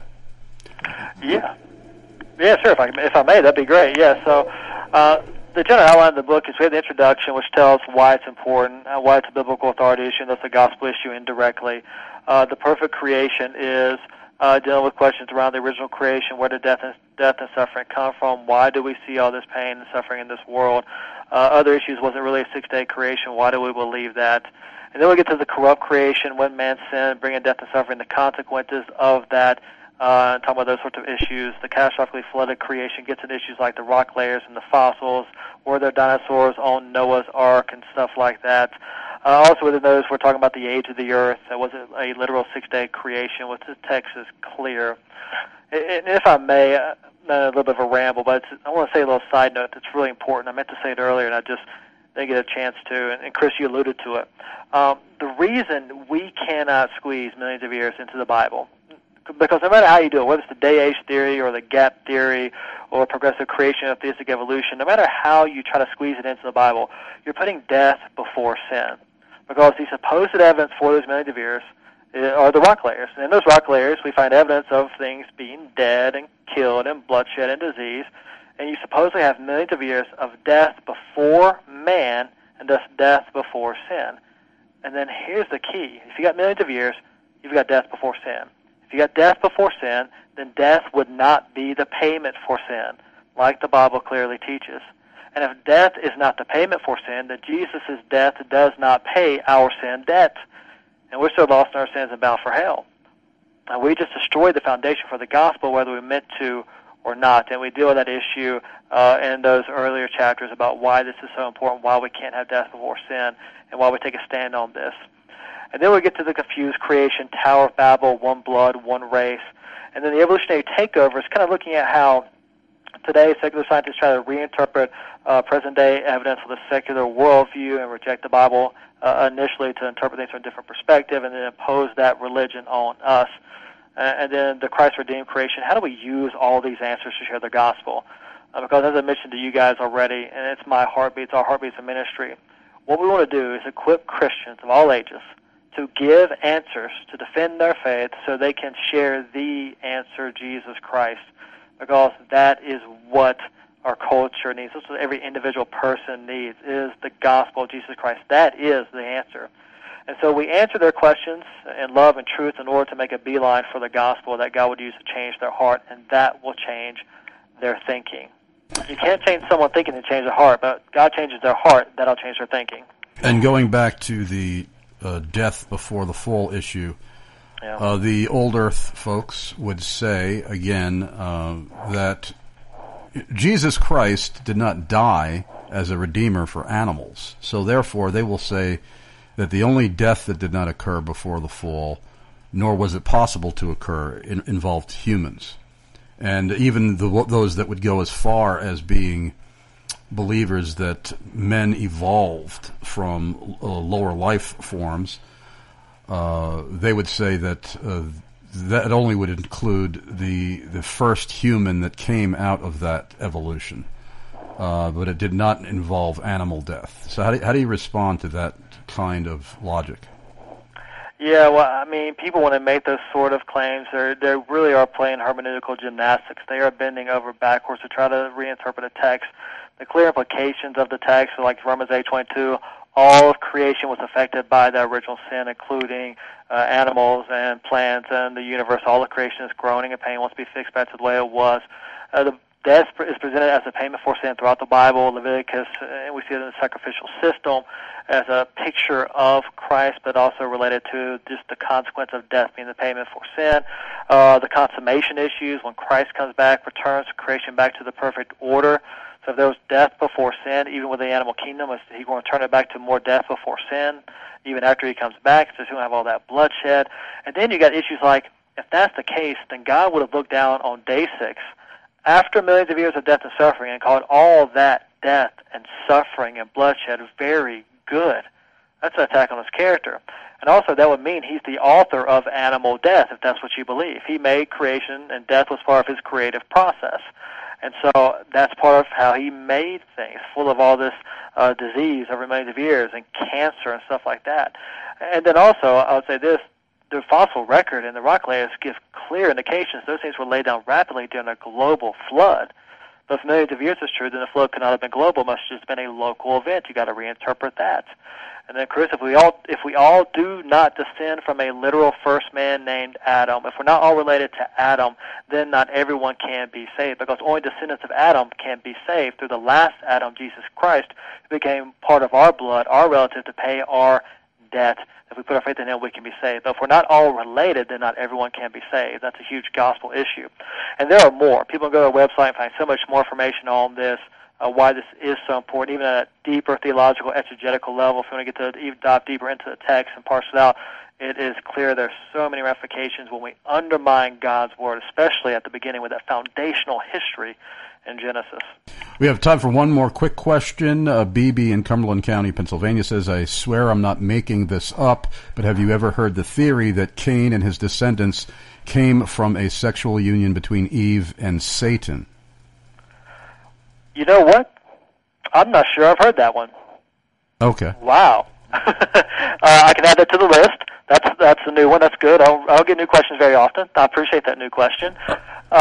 [SPEAKER 3] Yeah. Yeah, sure. If I, if I may, that'd be great. Yeah, so uh, the general outline of the book is we have the introduction, which tells why it's important, uh, why it's a biblical authority issue, and that's a gospel issue indirectly. Uh, the perfect creation is uh, dealing with questions around the original creation. Where did death and, death and suffering come from? Why do we see all this pain and suffering in this world? Uh, other issues, was it really a six-day creation? Why do we believe that? And then we get to the corrupt creation, when man sinned, bringing death and suffering, the consequences of that. Uh, and talking about those sorts of issues. The catastrophically flooded creation gets into issues like the rock layers and the fossils. Were there dinosaurs on Noah's Ark and stuff like that? Uh, also within those, we're talking about the age of the earth. Was it a literal six-day creation, which the text is clear. And if I may, uh, a little bit of a ramble, but it's, I want to say a little side note that's really important. I meant to say it earlier, and I just didn't get a chance to, and, and Chris, you alluded to it. Um, the reason we cannot squeeze millions of years into the Bible, because no matter how you do it, whether it's the day-age theory or the gap theory or progressive creation or theistic evolution, no matter how you try to squeeze it into the Bible, you're putting death before sin. Because the supposed evidence for those millions of years are the rock layers. And in those rock layers, we find evidence of things being dead and killed and bloodshed and disease. And you supposedly have millions of years of death before man and thus death before sin. And then here's the key. If you got millions of years, you've got death before sin. If you got death before sin, then death would not be the payment for sin, like the Bible clearly teaches. And if death is not the payment for sin, then Jesus' death does not pay our sin debt. And we're so lost in our sins and bound for hell. And we just destroyed the foundation for the gospel, whether we meant to or not. And we deal with that issue uh, in those earlier chapters about why this is so important, why we can't have death before sin, and why we take a stand on this. And then we get to the confused creation, Tower of Babel, one blood, one race. And then the evolutionary takeover is kind of looking at how today secular scientists try to reinterpret uh, present-day evidence with a secular worldview and reject the Bible uh, initially to interpret things from a different perspective and then impose that religion on us. Uh, and then the Christ-redeemed creation, how do we use all these answers to share the gospel? Uh, because as I mentioned to you guys already, and it's my heartbeat, it's our heartbeats of ministry, what we want to do is equip Christians of all ages to give answers, to defend their faith, so they can share the answer, Jesus Christ, because that is what our culture needs. That's what every individual person needs, is the gospel of Jesus Christ. That is the answer. And so we answer their questions in love and truth in order to make a beeline for the gospel that God would use to change their heart, and that will change their thinking. You can't change someone thinking to change their heart, but God changes their heart, that'll change their thinking.
[SPEAKER 2] And going back to the uh, death before the fall issue,
[SPEAKER 3] yeah.
[SPEAKER 2] uh, the old earth folks would say, again, uh, that Jesus Christ did not die as a redeemer for animals. So therefore, they will say that the only death that did not occur before the fall, nor was it possible to occur, in, involved humans. And even the, those that would go as far as being believers that men evolved from uh, lower life forms, uh, they would say that uh, that only would include the the first human that came out of that evolution, uh, but it did not involve animal death. So how do, how do you respond to that kind of logic?
[SPEAKER 3] Yeah, well, I mean, people when they make those sort of claims, they they really are playing hermeneutical gymnastics. They are bending over backwards to try to reinterpret a text. The clear implications of the text are like Romans eight twenty-two. All of creation was affected by the original sin, including uh, animals and plants and the universe. All of creation is groaning and pain, wants to be fixed back to the way it was. Uh, the death is presented as a payment for sin throughout the Bible, Leviticus, and we see it in the sacrificial system as a picture of Christ, but also related to just the consequence of death being the payment for sin. Uh, the consummation issues, when Christ comes back, returns creation back to the perfect order. So if there was death before sin, even with the animal kingdom, is he going to turn it back to more death before sin, even after he comes back, so he's going to have all that bloodshed. And then you got issues like, if that's the case, then God would have looked down on day six, after millions of years of death and suffering, and called all that death and suffering and bloodshed very good. That's an attack on his character. And also that would mean he's the author of animal death, if that's what you believe. He made creation, and death was part of his creative process. And so that's part of how he made things, full of all this uh, disease over millions of years and cancer and stuff like that. And then also, I would say this, the fossil record and the rock layers give clear indications those things were laid down rapidly during a global flood. But if millions of years is true, then the flood could not have been global. It must have just been a local event. You've got to reinterpret that. And then, Chris, if we all if we all do not descend from a literal first man named Adam, if we're not all related to Adam, then not everyone can be saved, because only descendants of Adam can be saved through the last Adam, Jesus Christ, who became part of our blood, our relative, to pay our debt. If we put our faith in him, we can be saved. But if we're not all related, then not everyone can be saved. That's a huge gospel issue. And there are more. People can go to our website and find so much more information on this. Uh, why this is so important, even at a deeper theological, exegetical level. If you want to get to even dive deeper into the text and parse it out, it is clear there's so many ramifications when we undermine God's word, especially at the beginning with that foundational history in Genesis.
[SPEAKER 2] We have time for one more quick question. Uh, B B in Cumberland County, Pennsylvania says, I swear I'm not making this up, but have you ever heard the theory that Cain and his descendants came from a sexual union between Eve and Satan?
[SPEAKER 3] You know what? I'm not sure I've heard that one.
[SPEAKER 2] Okay.
[SPEAKER 3] Wow. uh, I can add that to the list. That's that's a new one. That's good. I'll, I'll get new questions very often. I appreciate that new question. Um,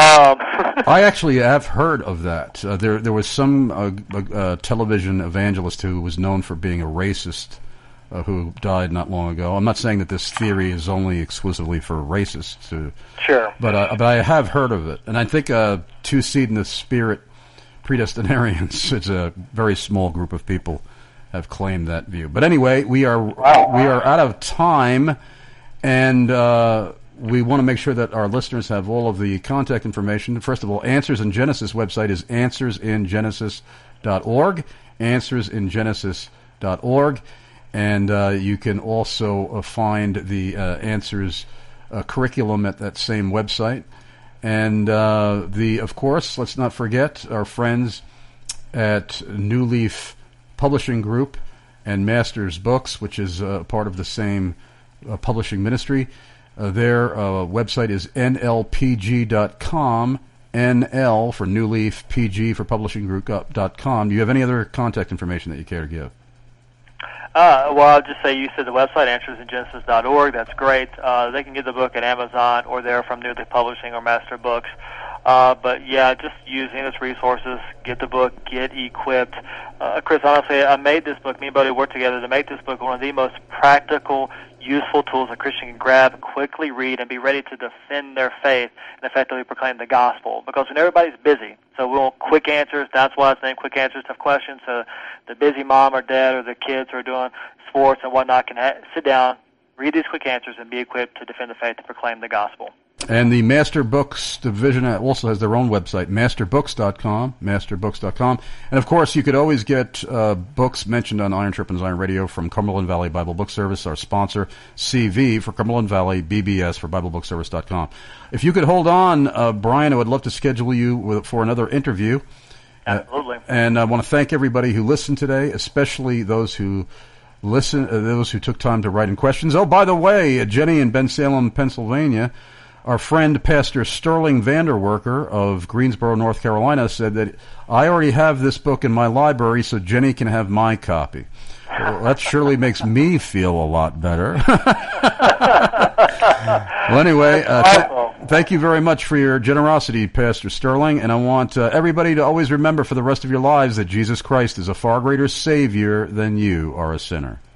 [SPEAKER 2] I actually have heard of that. Uh, there there was some uh, uh, television evangelist who was known for being a racist uh, who died not long ago. I'm not saying that this theory is only exclusively for racists. To,
[SPEAKER 3] sure.
[SPEAKER 2] But, uh, but I have heard of it. And I think uh, Two Seed in the Spirit predestinarians, it's a very small group of people, have claimed that view. But anyway, we are wow. we are out of time, and uh, we want to make sure that our listeners have all of the contact information. First of all, Answers in Genesis website is answers in genesis dot org, answers in genesis dot org, and uh, you can also uh, find the uh, Answers uh, curriculum at that same website. And uh, the, of course, let's not forget our friends at New Leaf Publishing Group and Masters Books, which is uh, part of the same uh, publishing ministry. Uh, their uh, website is N L P G dot com, N L for New Leaf, P G for Publishing Group dot com. Do you have any other contact information that you care to give?
[SPEAKER 3] Uh, well, I'll just say you said the website, answers in genesis dot org. That's great. Uh, they can get the book at Amazon, or they're from New Leaf Publishing or Master Books. Uh, but, yeah, just using its resources, get the book, get equipped. Uh, Chris, honestly, I made this book, me and Bodie worked together to make this book one of the most practical, useful tools a Christian can grab, quickly read, and be ready to defend their faith and effectively proclaim the gospel. Because when everybody's busy, so we want quick answers, that's why it's named Quick Answers to Questions, so the busy mom or dad or the kids who are doing sports and whatnot can ha- sit down, read these quick answers, and be equipped to defend the faith and proclaim the gospel.
[SPEAKER 2] And the Master Books division also has their own website, master books dot com, master books dot com. And, of course, you could always get uh, books mentioned on Iron Sharpens Iron Radio from Cumberland Valley Bible Book Service, our sponsor, C V for Cumberland Valley, B B S for bible book service dot com. If you could hold on, uh, Brian, I would love to schedule you with, for another interview.
[SPEAKER 3] Absolutely.
[SPEAKER 2] Uh, and I want to thank everybody who listened today, especially those who listen, uh, those who took time to write in questions. Oh, by the way, uh, Jenny in Bensalem, Pennsylvania, our friend Pastor Sterling Vanderwerker of Greensboro, North Carolina, said that I already have this book in my library, so Jenny can have my copy. Well, that surely makes me feel a lot better. Well, anyway, uh, th- thank you very much for your generosity, Pastor Sterling, and I want uh, everybody to always remember for the rest of your lives that Jesus Christ is a far greater Savior than you are a sinner.